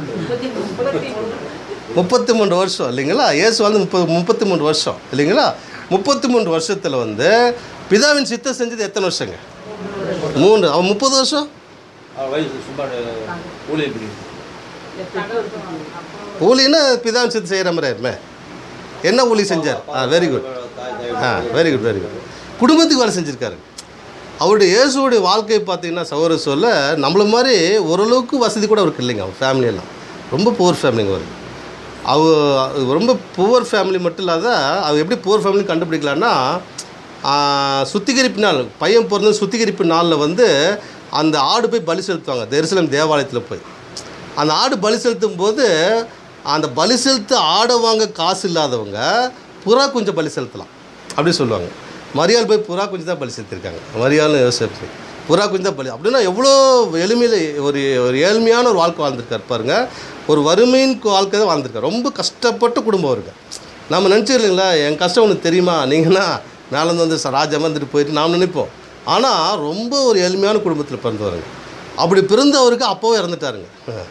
33 வருஷம் இல்லைங்களா? இயேசு வந்து 33 வருஷம் இல்லைங்களா? 33 வருஷத்தில் வந்து பிதாவின் சித்தம் செஞ்சது எத்தனை வருஷங்க? 3. அவன் 30 வருஷம் ஊழின்னா பிதாவின் சித்தம் செய்கிற மாதிரி இருமே. என்ன ஊழி செஞ்சார்? Very good. Very good, very good. குடும்பத்துக்கு வேலை செஞ்சுருக்காரு. அவருடைய இயேசுடைய வாழ்க்கை பார்த்தீங்கன்னா சகோதர சொல்ல நம்மள மாதிரி ஓரளவுக்கு வசதி கூட அவருக்கு இல்லைங்க. அவர் ஃபேமிலியெல்லாம் ரொம்ப புவர் ஃபேமிலிங்க. அவருக்கு ரொம்ப புவர் ஃபேமிலி மட்டும் இல்லாத அவ எப்படி புவர் ஃபேமிலி கண்டுபிடிக்கலான்னா, சுத்திகரிப்பு நாள் பையன் பிறந்த சுத்திகரிப்பு நாளில் வந்து அந்த ஆடு போய் பலி செலுத்துவாங்க எருசலேம் தேவாலயத்தில் போய். அந்த ஆடு பலி செலுத்தும் போது அந்த பலி செலுத்த ஆடை வாங்க காசு இல்லாதவங்க புறா குஞ்சை பலி செலுத்தலாம் அப்படி சொல்லுவாங்க. மரியாள் போய் புறா குஞ்சு தான் பலி செலுத்திருக்காங்க. மரியாள் யோசிப்பு புறா குஞ்சு தான் பலி. அப்படின்னா எவ்வளோ எளிமையில் ஒரு ஏழ்மையான ஒரு வாழ்க்கை வாழ்ந்துருக்கார் பாருங்கள். ஒரு வறுமையின் வாழ்க்கை தான் வாழ்ந்துருக்கார். ரொம்ப கஷ்டப்பட்டு குடும்பம் இருக்குது. நம்ம நினச்சிக்கலைங்களா, என் கஷ்டம் ஒன்று தெரியுமா, நீங்கன்னா மேலேருந்து வந்து ராஜாமாக இருந்துட்டு போயிட்டு நாம் நினைப்போம். ஆனால் ரொம்ப ஒரு எளிமையான குடும்பத்தில் பிறந்தவருங்க. அப்படி பிறந்தவருக்கு அப்பாவும் இறந்துட்டாருங்க.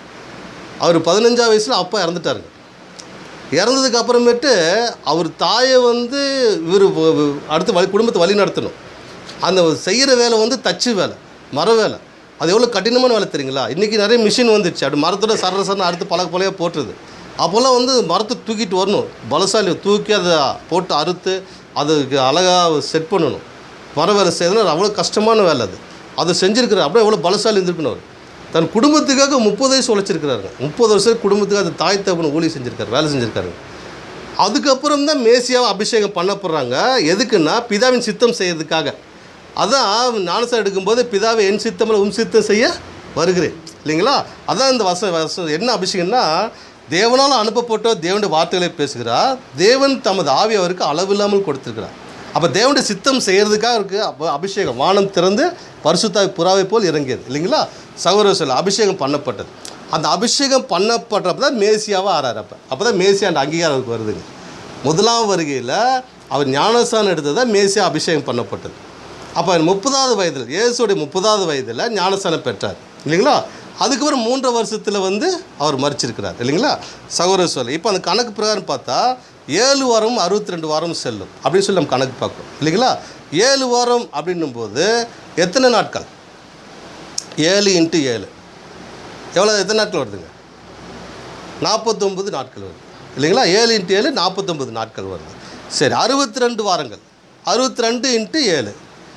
அவர் 15ஆம் வயசில் அப்பா இறந்துட்டாருங்க. இறந்ததுக்கு அப்புறமேட்டு அவர் தாயை வந்து இவர் அடுத்து குடும்பத்தை வழி நடத்தணும். அந்த செய்கிற வேலை வந்து தச்சு வேலை, மர வேலை. அது எவ்வளோ கடினமான வேலை தெரியுங்களா. இன்றைக்கி நிறைய மிஷின் வந்துடுச்சு. அப்படி மரத்தோட சரசரன்னு அறுத்து பழைய போட்டுருது. அப்போல்லாம் வந்து மரத்தை தூக்கிட்டு வரணும், பலசாலி தூக்கி அதை போட்டு அறுத்து அதுக்கு அழகாக செட் பண்ணணும். மர வேலை செய்யறதுனா அவ்வளோ கஷ்டமான வேலை. அதை செஞ்சுருக்கிறார். அப்படியே எவ்வளோ பலசாலி இருந்திருக்கணும். அவர் தன் குடும்பத்துக்காக 30 வயசு உழைச்சிருக்கிறாருங்க. 30 வருஷம் குடும்பத்துக்காக அது தாய் தகப்பன் ஊழி செஞ்சுருக்காரு, வேலை செஞ்சுருக்காருங்க. அதுக்கப்புறம் தான் மேசியாவை அபிஷேகம் பண்ணப்படுறாங்க. எதுக்குன்னா பிதாவின் சித்தம் செய்யறதுக்காக. அதான் ஞானஸ்நானம் எடுக்கும்போது பிதாவை என் சித்தமில் உன் சித்தம் செய்ய வருகிறேன் இல்லைங்களா. அதான் இந்த வருஷம் என்ன அபிஷேகம்னா, தேவனால் அனுப்பப்பட்ட தேவனுடைய வார்த்தைகளை பேசுகிறார். தேவன் தமது ஆவி அவருக்கு அளவில்லாமல் கொடுத்துருக்கிறார். அப்போ தேவனுடைய சித்தம் செய்கிறதுக்காக இருக்குது. அப்போ அபிஷேகம் வானம் திறந்து பரிசுத்தாவி புறாவை போல் இறங்கியது இல்லைங்களா. சகோதர சொல்ல அபிஷேகம் பண்ணப்பட்டது. அந்த அபிஷேகம் பண்ணப்படுறப்ப தான் மேசியாவாக ஆறார். அப்போ தான் மேசியாண்ட அங்கீகாரம் அவருக்கு வருதுங்க. முதலாம் வருகையில் அவர் ஞானஸ்நானம் எடுத்தது தான் மேசியா அபிஷேகம் பண்ணப்பட்டது. அப்போ 30வது வயதில் இயேசுடைய 30வது வயதில் ஞானஸ்நானம் பெற்றார் இல்லைங்களா. அதுக்கப்புறம் 3 வருஷத்தில் வந்து அவர் மரிச்சிருக்கிறார் இல்லைங்களா. சகோதர சொல்ல இப்போ அந்த கணக்கு பிரகாரம் பார்த்தா 7 வாரம் 62 வாரம் செல்லும் அப்படின்னு சொல்லி நம்ம கணக்கு பார்க்கணும் இல்லைங்களா. 7 வாரம் அப்படின்னும்போது எத்தனை நாட்கள்? 7 × 7 எவ்வளோ, எத்தனை நாட்கள் வருதுங்க? 49 நாட்கள் வருது இல்லைங்களா. 7 × 7 49 நாட்கள் வருது. சரி, 62 வாரங்கள் 62 × 7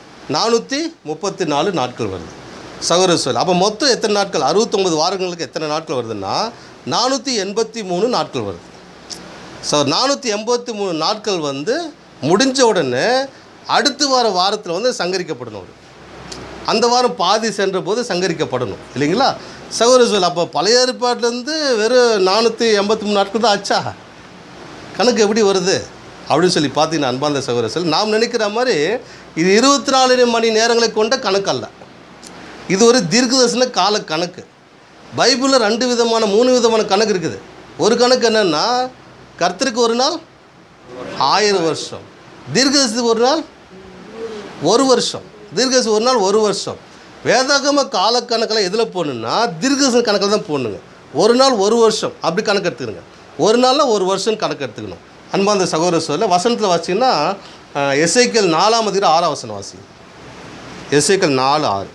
434 நாட்கள் வருது. சகோதர சொல் அப்போ மொத்தம் எத்தனை நாட்கள்? 69 வாரங்களுக்கு எத்தனை நாட்கள் வருதுன்னா 483 நாட்கள் வருது. ஸோ 483 நாட்கள் வந்து முடிஞ்ச உடனே அடுத்து வாரத்தில் வந்து சங்கரிக்கப்படணும். அந்த வாரம் பாதி சென்ற போது சங்கரிக்கப்படணும் இல்லைங்களா. சகோதர சொல் அப்போ பழைய ஏற்பாட்டிலேருந்து வெறும் 483 நாட்கள் தான் ஆச்சா? கணக்கு எப்படி வருது அப்படின்னு சொல்லி பார்த்தீங்கன்னா அன்பார்ந்த சகோதர சொல், நாம் நினைக்கிற மாதிரி இது 24 மணி நேரங்களை கொண்ட கணக்கு அல்ல. இது ஒரு தீர்க்கதரிசன கால கணக்கு. பைபிளில் 2 விதமான 3 விதமான கணக்கு இருக்குது. ஒரு கணக்கு என்னென்னா, கர்த்தருக்கு ஒரு நாள் 1000 வருஷம், தீர்க்கதரிசனத்துக்கு ஒரு நாள் 1 வருஷம், தீர்க்கதரிசனம் ஒரு நாள் 1 வருஷம். வேதாகம காலக்கணக்கில் எதில் போடணுன்னா தீர்க்கதரிசன கணக்கில் தான் போடணுங்க. ஒரு நாள் 1 வருஷம் அப்படி கணக்கு எடுத்துக்கணுங்க. ஒரு நாளில் 1 வருஷம் கணக்கு எடுத்துக்கணும். அன்பார்ந்த சகோதர சொல்ல வசனத்தில் வாசிங்கன்னா எசேக்கியேல் 4ஆம் அதிகாரம் 6ஆம் வசனம் வாசி. எசேக்கியேல் 4:6.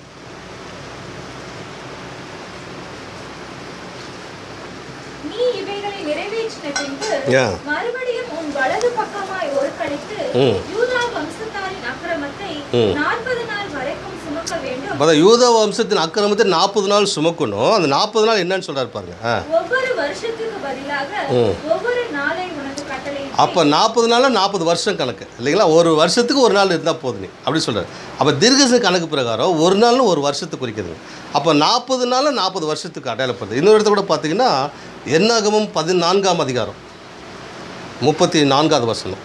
மறுபடியும் உன் வலது பக்கமாய் ஒருக்கணித்து யூதா வம்சத்தாரின் அக்கிரமத்தை 40 நாள் வரைக்கும் சுமக்க வேண்டும். அதான் யூதா வம்சத்தின் அக்கிரமத்தை 40 நாள் சுமக்கணும். அந்த 40 நாள் என்னன்னு சொல்றாரு பாருங்க. ஒவ்வொரு வருஷத்துக்கு பதிலாக ஒவ்வொரு நாளை உனக்கு கட்டளை. அப்போ 40 நாளில் 40 வருஷம் கணக்கு இல்லைங்களா. ஒரு வருஷத்துக்கு ஒரு நாள் இருந்தால் போதும் அப்படி சொல்கிறார். அப்போ தீர்க்கதரிசன கணக்கு பிரகாரம் ஒரு நாள்னு ஒரு வருஷத்துக்கு குறிக்குதுங்க. அப்போ 40 நாளில் 40 வருஷத்துக்கு அடையாளப்படுது. இன்னொரு இடத்துல கூட பார்த்தீங்கன்னா என்னாகமம் 14ஆம் அதிகாரம் 34வது வசனம்.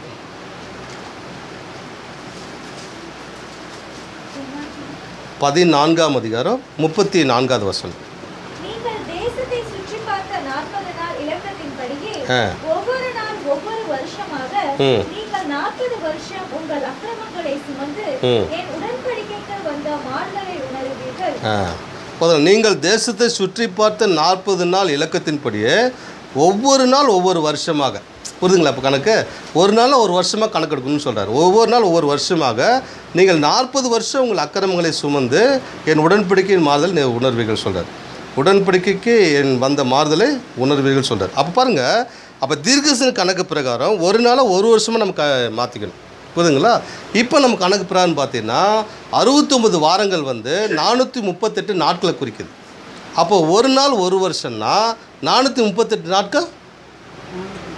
பதினான்காம் அதிகாரம் 34வது வசனம். நீங்கள் தேசத்தை சுற்றி பார்த்த 40 நாள் இலக்கத்தின்படியே ஒவ்வொரு நாள் ஒவ்வொரு வருஷமாக நீங்கள் 40 வருஷம் உங்கள் அக்கிரமங்களை சுமந்து என் உடன்படிக்கைக்கு வந்த மாறுதலை உணருவீர்கள். நீங்கள் தேசத்தை சுற்றி பார்த்த 40 நாள் இலக்கத்தின்படியே ஒவ்வொரு நாள் ஒவ்வொரு வருஷமாக, புரியுதுங்களா? இப்போ கணக்கு ஒரு நாளில் ஒரு வருஷமாக கணக்கு எடுக்கணும்னு சொல்கிறார். ஒவ்வொரு நாள் ஒவ்வொரு வருஷமாக நீங்கள் 40 வருஷம் உங்கள் அக்கிரமங்களை சுமந்து என் உடன்படிக்கையின் மாறுதல் உணர்வீர்கள் சொல்கிறார். உடன்படிக்கைக்கு என் வந்த மாறுதலை உணர்வீர்கள் சொல்கிறார். அப்போ பாருங்கள், அப்போ தீர்க்கதரிசன கணக்கு பிரகாரம் ஒரு நாளாக ஒரு வருஷமாக நம்ம மாற்றிக்கணும், புரியுதுங்களா? இப்போ நம்ம கணக்கு பிரகாரம் பார்த்தீங்கன்னா 69 வாரங்கள் வந்து 438 நாட்களை குறிக்குது. அப்போ ஒரு நாள் ஒரு வருஷம்னா 438 நாட்கள்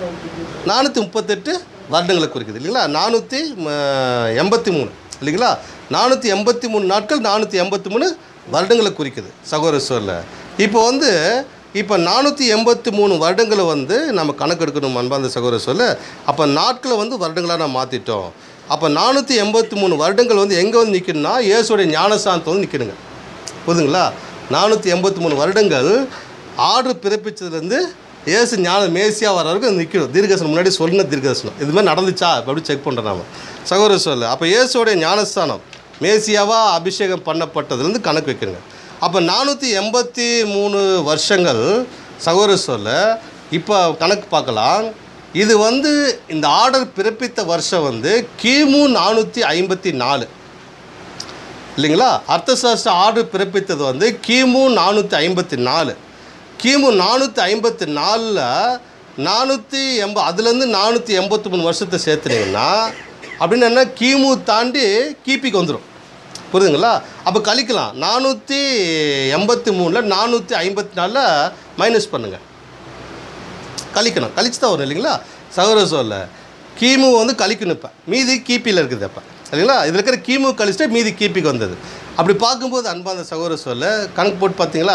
438 வருடங்களை குறிக்குது இல்லைங்களா. 483 இல்லைங்களா. 483 நாட்கள் 483 வருடங்களை குறிக்குது சகோதர சொல்ல. இப்போ வந்து இப்போ 483 வருடங்களை வந்து நம்ம கணக்கெடுக்கணும் அன்பார்ந்த சகோதர சொல்ல. அப்போ நாட்களை வந்து வருடங்களாக நம்ம மாற்றிட்டோம். அப்போ 483 வருடங்கள் வந்து எங்கே வந்து நிற்கணும்னா இயேசுடைய ஞானஸ்தானத்தை வந்து நிற்கணுங்க. புரியுதுங்களா. 483 வருடங்கள் ஆர்டர் பிறப்பிச்சதுலேருந்து இயேசு மேசியா வர வரைக்கும் நிற்கணும். தீர்க்கதரிசனம் முன்னாடி சொன்ன தீர்க்கதரிசனம் இதுமாதிரி நடந்துச்சா அப்படி செக் பண்ணுறோம் நாம் சகோதர சொல்ல. அப்போ இயேசுடைய ஞானஸ்தானம் மேசியாவாக அபிஷேகம் பண்ணப்பட்டதுலேருந்து கணக்கு வைக்கணுங்க. அப்போ 483 வருஷங்கள் சகோதர சொல்ல. இப்போ கணக்கு பார்க்கலாம். இது வந்து இந்த ஆர்டர் பிறப்பித்த வருஷம் வந்து கிமு 454 இல்லைங்களா. அர்த்தசாஸ்திர ஆர்டர் பிறப்பித்தது வந்து கிமு 454. கிமு 454 அதுலேருந்து 483 வருஷத்தை சேர்த்துனீங்கன்னா அப்படின்னு என்ன கிமு தாண்டி கிபிக்கு வந்துடும். புரியுதுங்களா. அப்போ கழிக்கலாம். 483 454 மைனஸ் பண்ணுங்கள், கழிக்கணும். கழிச்சு தான் வரும் இல்லைங்களா சகோதர சொல்ல. கிமு வந்து கழிக்கணும். இப்போ மீதி கிபியில் இருக்குது. அப்போ இல்லைங்களா இதில் இருக்கிற கிமு கழிச்சுட்டு மீதி கிபிக்கு வந்தது. அப்படி பார்க்கும்போது அன்பான சகோதர சொல்ல கணக்கு போட்டு பார்த்தீங்களா.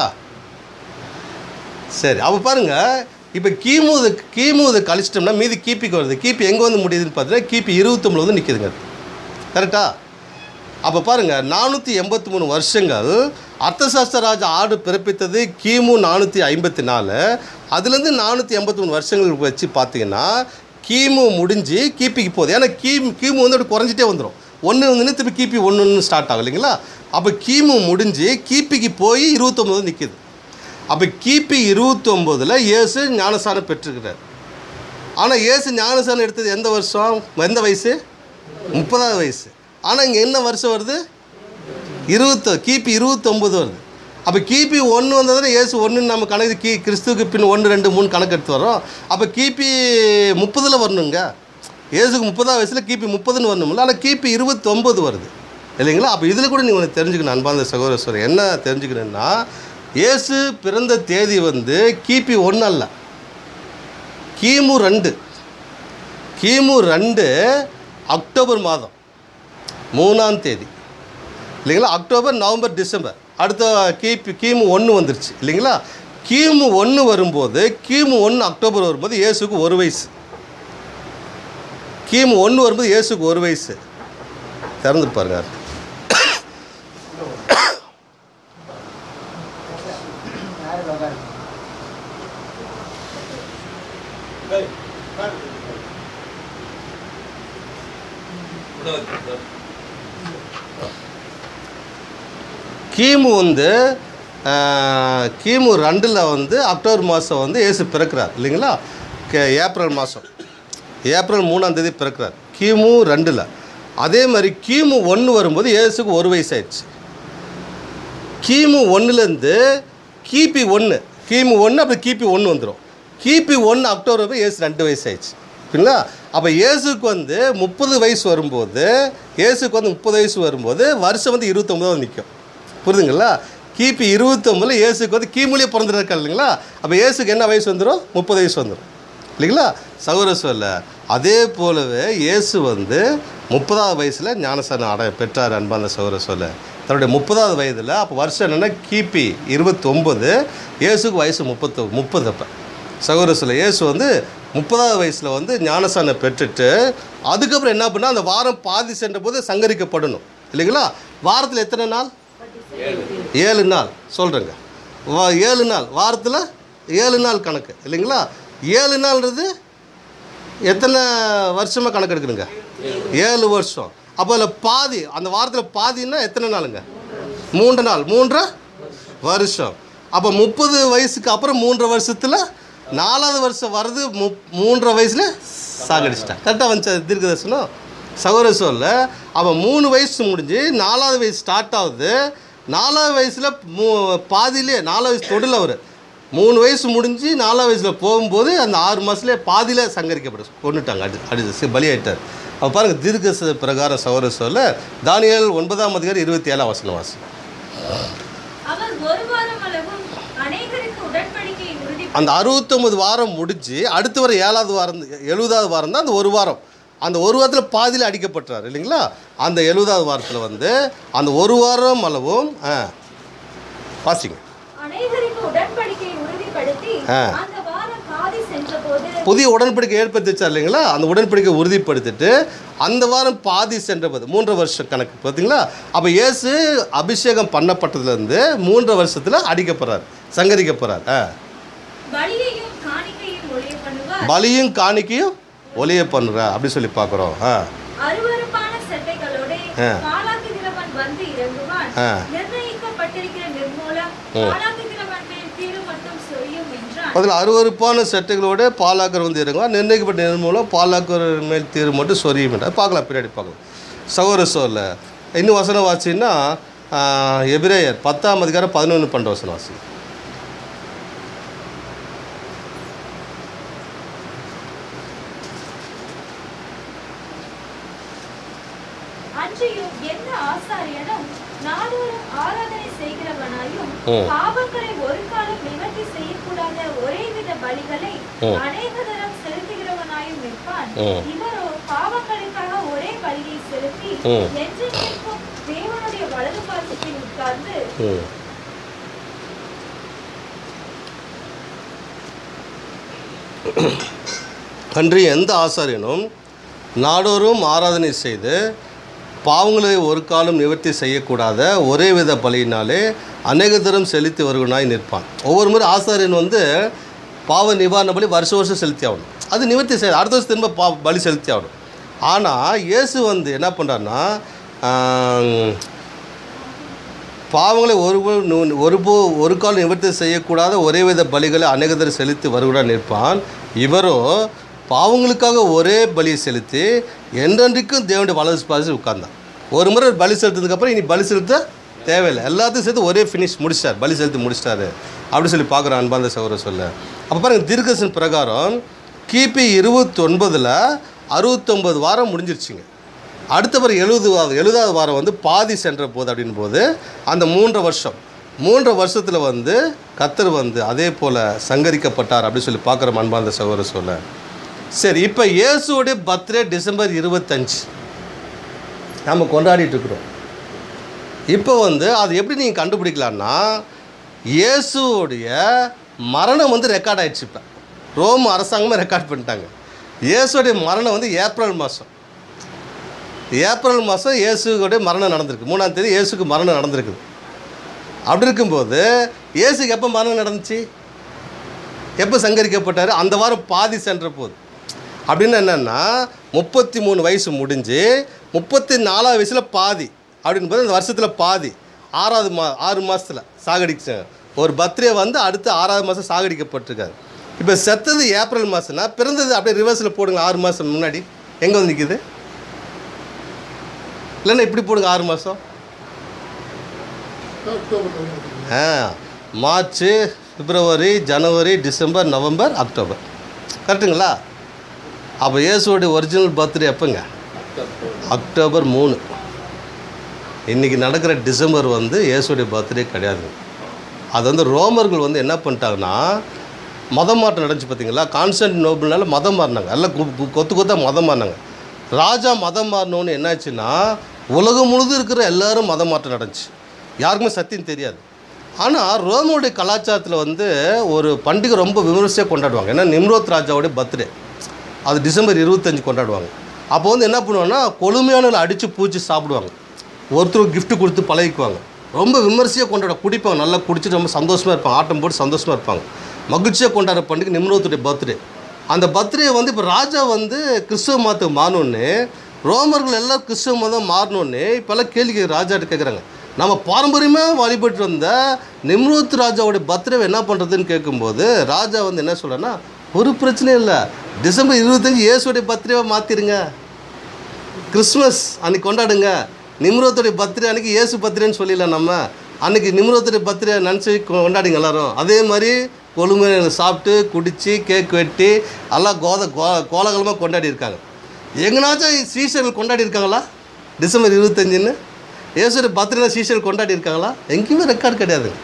சரி அப்போ பாருங்கள். இப்போ கிமு இதை கழிச்சிட்டோம்னா மீதி கிபிக்கு வருது. கிபி எங்கே வந்து முடியுதுன்னு பார்த்தீங்கன்னா கிபி 29 வந்து நிற்கிதுங்க. கரெக்டாக. அப்போ பாருங்கள் 483 வருஷங்கள் அர்த்தசாஸ்திர ராஜா ஆர்டர் பிறப்பித்தது கிமு 454. அதுலேருந்து 483 வருஷங்கள் வச்சு பார்த்தீங்கன்னா கிமு முடிஞ்சு கிபிக்கு போகுது. ஏன்னா கிமு வந்து அப்படி குறைஞ்சிட்டே வந்துடும். 1 வந்து திருப்பி கிபி 1 ஸ்டார்ட் ஆகும் இல்லைங்களா. அப்போ கிமு முடிஞ்சு கிபிக்கு போய் 29 நிற்கிது. அப்போ கிபி 29 இயேசு ஞானஸ்தானம் பெற்றிருக்கிறார். ஆனால் இயேசு ஞானஸ்தானம் எடுத்தது எந்த வருஷம், எந்த வயசு? 30வது வயசு. ஆனால் இங்கே என்ன வருஷம் வருது? கிபி 29 வருது. அப்போ கிபி 1 வந்ததுன்னா இயேசு 1 நம்ம கணக்கு கிறிஸ்துவுக்கு பின் 1 2 3 கணக்கு எடுத்து வரோம். அப்போ கிபி 30 வரணுங்க. இயேசுக்கு 30வது வயசில் கிபி 30ன்னு வரணும்ல. ஆனால் கிபி 29 வருது இல்லைங்களா. அப்போ இதில் கூட நீங்கள் ஒன்று தெரிஞ்சுக்கணும் அன்பார்ந்த சகோதர. என்ன தெரிஞ்சுக்கணுன்னா இயேசு பிறந்த தேதி வந்து கிபி 1 அல்ல, கிமு 2. கிமு 2 அக்டோபர் மாதம் 3ஆம் தேதி இல்லைங்களா. அக்டோபர் நவம்பர் டிசம்பர் அடுத்த கிமு 1 வந்துருச்சு இல்லைங்களா. கிமு 1 வரும்போது கிமு 1 அக்டோபர் வரும்போது இயேசுக்கு 1 வயசு. கிமு 1 வரும்போது இயேசுக்கு 1 வயசு. திறந்து பாருங்க. கிமு வந்து கிமு 2 வந்து அக்டோபர் மாதம் வந்து இயேசு பிறக்கிறார் இல்லைங்களா. ஏப்ரல் மாதம் ஏப்ரல் 3ஆம் தேதி பிறக்கிறார் கிமு 2. அதே மாதிரி கிமு 1 வரும்போது இயேசுக்கு 1 வயசு ஆயிடுச்சு. கிமு 1லேருந்து கிபி 1 கிமு 1 அப்படி கிபி 1 வந்துடும். கிபி 1 அக்டோபர் இயேசு 2 வயசு ஆயிடுச்சு இல்லைங்களா. அப்போ இயேசுக்கு வந்து 30 வயசு வரும்போது வருஷம் வந்து 29 நிற்கும். புரியுதுங்களா. கிபி 29 இயேசுக்கு வந்து கிமுலேயே பிறந்துருக்கா இல்லைங்களா. அப்போ இயேசுக்கு என்ன வயசு வந்துடும்? 30 வயசு வந்துடும் இல்லைங்களா சகோதர சொல்ல. அதே போலவே இயேசு வந்து 30வது வயசில் ஞானஸ்தானம் பெற்றார் அன்பான சகோதர சொல்ல. தன்னுடைய 30வது வயதில். அப்போ வருஷம் என்னென்னா கிபி 29, இயேசுக்கு வயசு 30. அப்போ சகோதர சொல்ல இயேசு வந்து 30வது வயசில் வந்து ஞானஸ்தானம் பெற்றுட்டு அதுக்கப்புறம் என்ன பண்ணால் அந்த வாரம் பாதி சென்ற போது சங்கரிக்கப்படணும் இல்லைங்களா. வாரத்தில் எத்தனை நாள்? 7 நாள் சொல்கிறேங்க. 7 நாள் வாரத்தில் 7 நாள் கணக்கு இல்லைங்களா. 7 நாள்ன்றது எத்தனை வருஷமாக கணக்கு எடுக்கணுங்க? 7 வருஷம். அப்போ அதில் பாதி, அந்த வாரத்தில் பாதின்னா எத்தனை நாளுங்க? 3 நாள், 3 வருஷம். அப்போ 30 வயசுக்கு அப்புறம் 3 வருஷத்தில் 4வது வருஷம் வருது. 3 வயசில் சாகடிச்சிட்டேன். கரெக்டாக வந்துச்சு தீர்க்கதரிசனம் சகோதர சொல்ல. அவன் 3 வயசு முடிஞ்சு 4வது வயசு ஸ்டார்ட் ஆகுது. 4வது வயசில் பாதியிலே 4வது வயசு தொழில் அவர் 3 வயசு முடிஞ்சு 4வது வயசில் போகும்போது அந்த 6 மாதத்துலேயே பாதியில் சங்கரிக்கப்படும், கொண்டுட்டாங்க, அடிச்சு பலியாயிட்டார். அப்போ பாருங்கள் தீர்க்க பிரகாரம் சகோதர சொல்ல தானியேல் 9ஆம் அதிகாரம் 27ஆம் வசனம் வாசி. அந்த 69 வாரம் முடிஞ்சு அடுத்து வர 7வது வாரம் 70வது வாரம் தான் அந்த ஒரு வாரம். அந்த ஒரு வாரத்தில் பாதியில் அடிக்கப்பட்டார் இல்லைங்களா. அந்த 70வது வாரத்தில் வந்து அந்த ஒரு வாரம் அளவும் வாசிங்க. புதிய உடன்படிக்கை ஏற்படுத்திச்சார் இல்லைங்களா. அந்த உடன்படிக்கை உறுதிப்படுத்திட்டு அந்த வாரம் பாதி சென்றபோது 3 வருஷம் கணக்கு பார்த்தீங்களா. அப்போ இயேசு அபிஷேகம் பண்ணப்பட்டதுலேருந்து 3 வருஷத்தில் அடிக்கப்படுறார், சங்கரிக்கப்படுறார். பலியும் காணிக்கையும் ஒளிய பண்ணுற அப்படி சொல்லி பார்க்குறோம். அதில் அருவருப்பான சட்டைகளோட பாலாக்கர் வந்து இறங்குவார், நிர்ணயிக்கப்பட்ட நிர்மூலம் பாலாக்கர் மேல் தீர்வு மட்டும் சொரியும் என்றார். பார்க்கலாம், பின்னாடி பார்க்கலாம். சகோதர சோல இன்னும் வசனம் வாசின்னா எபிரேயர் 10ஆம் அதிகாரம் 11-12 வசனம் வாசி. அன்று எந்த ஆசாரியனும் நாடோறும் ஆராதனை செய்து பாவங்களை ஒரு காலம் நிவர்த்தி செய்யக்கூடாத ஒரே வித பலியினாலே அநேக தரம் செலுத்தி வருவனாய் நிற்பான். ஒவ்வொரு முறை ஆசாரியன் வந்து பாவ நிவாரண பலி வருஷம் செலுத்தி ஆகணும். அது நிவர்த்தி செய்ய அடுத்த வருஷம் திரும்ப பலி செலுத்தி ஆகணும். ஆனால் இயேசு வந்து என்ன பண்ணுறாருன்னா பாவங்களை ஒரு காலம் நிவர்த்தி செய்யக்கூடாத ஒரே வித பலிகளை அநேக தரம் செலுத்தி வருவனாய் நிற்பான். இவரோ பாவங்களுக்காக ஒரே பலியை செலுத்தி என்றென்றைக்கும் தேவனுடைய வலது பாதத்தில் உட்கார்ந்தான். ஒரு முறை பலி செலுத்ததுக்கப்புறம் இனி பலி செலுத்த தேவையில்லை, எல்லாத்தையும் சேர்த்து ஒரே ஃபினிஷ் முடிச்சிட்டார், பலி செலுத்தி முடிச்சிட்டாரு அப்படி சொல்லி பார்க்குறோம். அன்பார்ந்த சகோதரர் சொல்ல அப்போ பாருங்கள், தீர்க்கதரிசன பிரகாரம் கிபி 29 69 வாரம் முடிஞ்சிருச்சுங்க. அடுத்த பிறகு 70வது வாரம் வந்து பாதி சென்ற போது அப்படின் போது அந்த 3 வருஷத்தில் வந்து கர்த்தர் வந்து அதே போல் சங்கரிக்கப்பட்டார் அப்படி சொல்லி பார்க்குறோம். அன்பார்ந்த சகோதரர் சொல்ல சரி, இப்போ இயேசுவோடைய பர்த்டே டிசம்பர் 25 நம்ம கொண்டாடிட்டுருக்குறோம். இப்போ வந்து அது எப்படி நீங்கள் கண்டுபிடிக்கலான்னா, இயேசுவோடைய மரணம் வந்து ரெக்கார்ட் ஆகிடுச்சு. இப்போ ரோம் அரசாங்கமே ரெக்கார்ட் பண்ணிட்டாங்க. இயேசுடைய மரணம் வந்து ஏப்ரல் மாதம் இயேசுடைய மரணம் நடந்திருக்கு. 3ஆம் தேதி இயேசுக்கு மரணம் நடந்திருக்குது. அப்படி இருக்கும்போது இயேசுக்கு எப்போ மரணம் நடந்துச்சு, எப்போ சங்கரிக்கப்பட்டார்? அந்த வாரம் பாதி சென்ற போது. அப்படின்னு என்னென்னா 33 வயசு முடிஞ்சு 34 வயசில் பாதி அப்படின்னு போது அந்த வருஷத்தில் பாதி 6 மாதத்தில் சாகடிச்ச ஒரு பர்த்டே வந்து அடுத்து 6வது மாதம் சாகடிக்கப்பட்டிருக்காரு. இப்போ செத்தது ஏப்ரல் மாதம்னா பிறந்தது அப்படியே ரிவர்ஸில் போடுங்க. 6 மாதம் முன்னாடி எங்கே வந்து நிற்கிது? இல்லைன்னா இப்படி போடுங்க. 6 மாதம் மார்ச், பிப்ரவரி, ஜனவரி, டிசம்பர், நவம்பர், அக்டோபர், கரெக்டுங்களா? அப்போ இயேசுவோடைய ஒரிஜினல் பர்த்டே எப்போங்க? அக்டோபர் 3. இன்றைக்கி நடக்கிற டிசம்பர் வந்து இயேசுடைய பர்த்டே கிடையாது. அது வந்து ரோமர்கள் வந்து என்ன பண்ணிட்டாங்கன்னா மதம் மாற்றம் நடந்துச்சு. பார்த்தீங்களா? கான்ஸ்டன்டினோபிள்னால மதம் மாறினாங்க, எல்லாம் கொத்தாக மதம் மாறினாங்க. ராஜா மதம் மாறினோன்னு என்னாச்சுன்னா உலகம் முழுதும் இருக்கிற எல்லோரும் மதம் மாற்றம் நடந்துச்சு. யாருக்குமே சத்தியம் தெரியாது. ஆனால் ரோமோடைய கலாச்சாரத்தில் வந்து ஒரு பண்டிகை ரொம்ப விமர்சையாக கொண்டாடுவாங்க. ஏன்னா நிம்ரோத் ராஜாவுடைய பர்த்டே அது டிசம்பர் 25 கொண்டாடுவாங்க. அப்போ வந்து என்ன பண்ணுவாங்கன்னா கொழுமையான அடித்து பூச்சி சாப்பிடுவாங்க, ஒருத்தருக்கு கிஃப்ட் கொடுத்து பழகிக்குவாங்க. ரொம்ப விமர்சையாக கொண்டாடுவாங்க, குடிப்பாங்க, நல்லா குடிச்சிட்டு ரொம்ப சந்தோஷமாக இருப்பாங்க, ஆட்டம் போட்டு சந்தோஷமாக இருப்பாங்க. மகிழ்ச்சியாக கொண்டாடுற பண்டிகை நிம்ரோத்துடைய பர்த்டே. அந்த பர்த்டே வந்து இப்போ ராஜா வந்து கிறிஸ்துவ மதத்துக்கு மாறணுன்னு, ரோமர்கள் எல்லாம் கிறிஸ்துவ மதம் மாறணுன்னு இப்போல்லாம் கேள்வி ராஜாட்ட கேட்குறாங்க. நம்ம பாரம்பரியமாக வழிபட்டு வந்த நிம்ரோத் ராஜாவோடைய பர்த்டே என்ன பண்ணுறதுன்னு கேட்கும்போது ராஜா வந்து என்ன சொல்கிறேன்னா, ஒரு பிரச்சனையும் இல்லை, டிசம்பர் 25 இயேசுடைய பர்த்டேவை மாற்றிடுங்க, கிறிஸ்மஸ் அன்றைக்கி கொண்டாடுங்க. நிம்ரோத்துடைய பர்த்டே அன்றைக்கி இயேசு பர்த்டேன்னு சொல்லிடலாம். நம்ம அன்றைக்கி நிம்ரோத்துடைய பர்த்டே நினச்சி கொண்டாடுங்க எல்லோரும். அதே மாதிரி கொழுமை சாப்பிட்டு குடித்து கேக் வெட்டி எல்லாம் கோலாகலமாக கொண்டாடி இருக்காங்க. எங்கனாச்சும் சீசர்கள் கொண்டாடி இருக்காங்களா டிசம்பர் 25ன்னு? இயேசுடைய பர்த்டே சீசர்கள் கொண்டாடி இருக்காங்களா? எங்கேயுமே ரெக்கார்டு கிடையாது.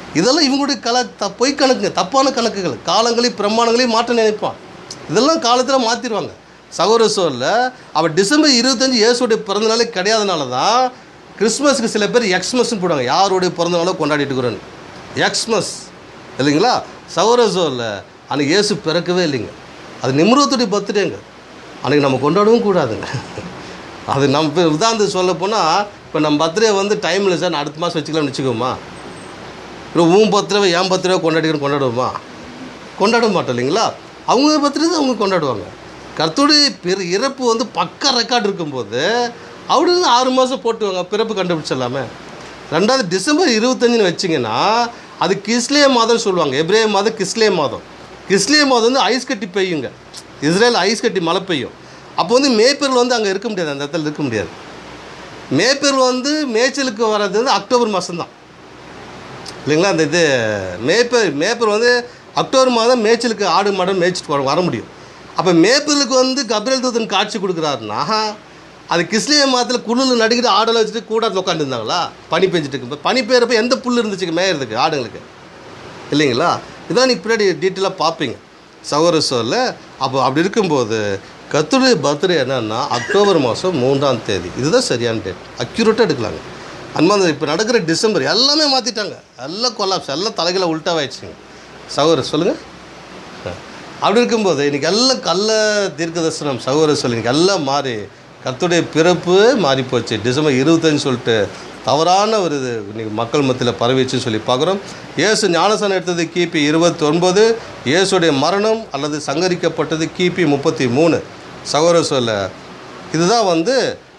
இதெல்லாம் இவங்களுடைய பொய் கணக்குங்க, தப்பான கணக்குகள். காலங்களையும் பிரமாணங்களையும் மாற்ற நினைப்பான். இதெல்லாம் காலத்தில் மாற்றிடுவாங்க. சகோதர சோரில் அவள் டிசம்பர் 25 இயேசுடைய பிறந்தநாளே கிடையாதனால தான் கிறிஸ்மஸுக்கு சில பேர் எக்ஸ்மஸ்ன்னு போடுவாங்க. யாருடைய பிறந்தநாளோ கொண்டாடிட்டு இருக்கிறோன்னு எக்ஸ்மஸ் இல்லைங்களா. சகோதர சோரில் அன்றைக்கி இயேசு பிறக்கவே இல்லைங்க. அது நிம்ரோத்துடைய பர்த்டேங்க. அன்றைக்கி நம்ம கொண்டாடவும் கூடாதுங்க. அது நம்ம இப்போ உதாரணத்துக்கு சொல்ல போனால், இப்போ நம்ம பர்த்டே வந்து டைம் இல்லை சார், நான் அடுத்த மாதம் வச்சுக்கலாம்னு வச்சுக்கோமா. இல்லை உன் பர்த்டேவை என் பர்த்டேவை கொண்டாடுவோமா? கொண்டாட மாட்டோம் இல்லைங்களா. அவங்க பர்த்டே தான் அவங்க கொண்டாடுவாங்க. கர்த்தருடைய இறப்பு வந்து பக்கா ரெக்கார்டு இருக்கும்போது அவரு 6 மாதம் போட்டுவாங்க, பிறப்பு கண்டுபிடிச்சிடலாமே. 2வது டிசம்பர் 25 வச்சிங்கன்னா அது கிஸ்லே மாதம்னு சொல்லுவாங்க. எப்ரே மாதம் கிஸ்லே மாதம். கிஸ்லே மாதம் வந்து ஐஸ் கட்டி பெய்யுங்க. இஸ்ரேல் ஐஸ் கட்டி மழை பெய்யும். அப்போ வந்து மேய்ப்பர்கள் வந்து அங்கே இருக்க முடியாது, அந்த இடத்துல இருக்க முடியாது. மேய்ப்பர்கள் வந்து மேய்ச்சலுக்கு வர்றது வந்து அக்டோபர் மாதம்தான் இல்லைங்களா. அந்த இது மேய்ப்பர் வந்து அக்டோபர் மாதம் மேய்ச்சலுக்கு ஆடு மாடு மேய்ச்சிட்டு வர முடியும். அப்போ மேய்ப்பர்களுக்கு வந்து கபிரியேல் தூதன் காட்சி கொடுக்குறாருன்னா அது கிஸ்லிய மாதத்தில் குளிரில் நடுக்கிட்டு ஆடெல்லாம் வச்சுட்டு கூடாது உட்காந்துருந்தாங்களா? பனி பெஞ்சிட்டு இருக்கும்போது. பனி பெய்யறப்ப எந்த புல் இருந்துச்சுக்கு மேயறதுக்கு ஆடுங்களுக்கு இல்லைங்களா. இதான் நீங்கள் பின்னாடி டீட்டெயிலாக பார்ப்பீங்க சகோதர சோரில். அப்போ அப்படி இருக்கும்போது கர்த்தருடைய பர்த்டே என்னன்னா அக்டோபர் மாதம் 3ஆம் தேதி. இதுதான் சரியான டேட், அக்யூரேட்டாக எடுக்கலாங்க. அன்பாந்த இப்போ நடக்கிற டிசம்பர் எல்லாமே மாற்றிட்டாங்க. எல்லாம் கொலாப்ஸ், எல்லாம் தலைகளை உள்ட்டாவாயிடுச்சுங்க சகோதரர் சொல்லுங்கள். அப்படி இருக்கும்போது இன்றைக்கி எல்லாம் கள்ள தீர்க்க தரிசனம் சகோதரர் சொல்லி இன்றைக்கி எல்லாம் மாறி கர்த்தருடைய பிறப்பு மாறி போச்சு. டிசம்பர் 25 சொல்லிட்டு தவறான ஒரு இது இன்றைக்கி மக்கள் மத்தியில் பரவிச்சுன்னு சொல்லி பார்க்குறோம். இயேசு ஞானஸ்நானம் எடுத்தது கிபி 29, இயேசுடைய மரணம் அல்லது சங்கரிக்கப்பட்டது கிபி 33 சகோதர சொல்ல. இதுதான் வந்து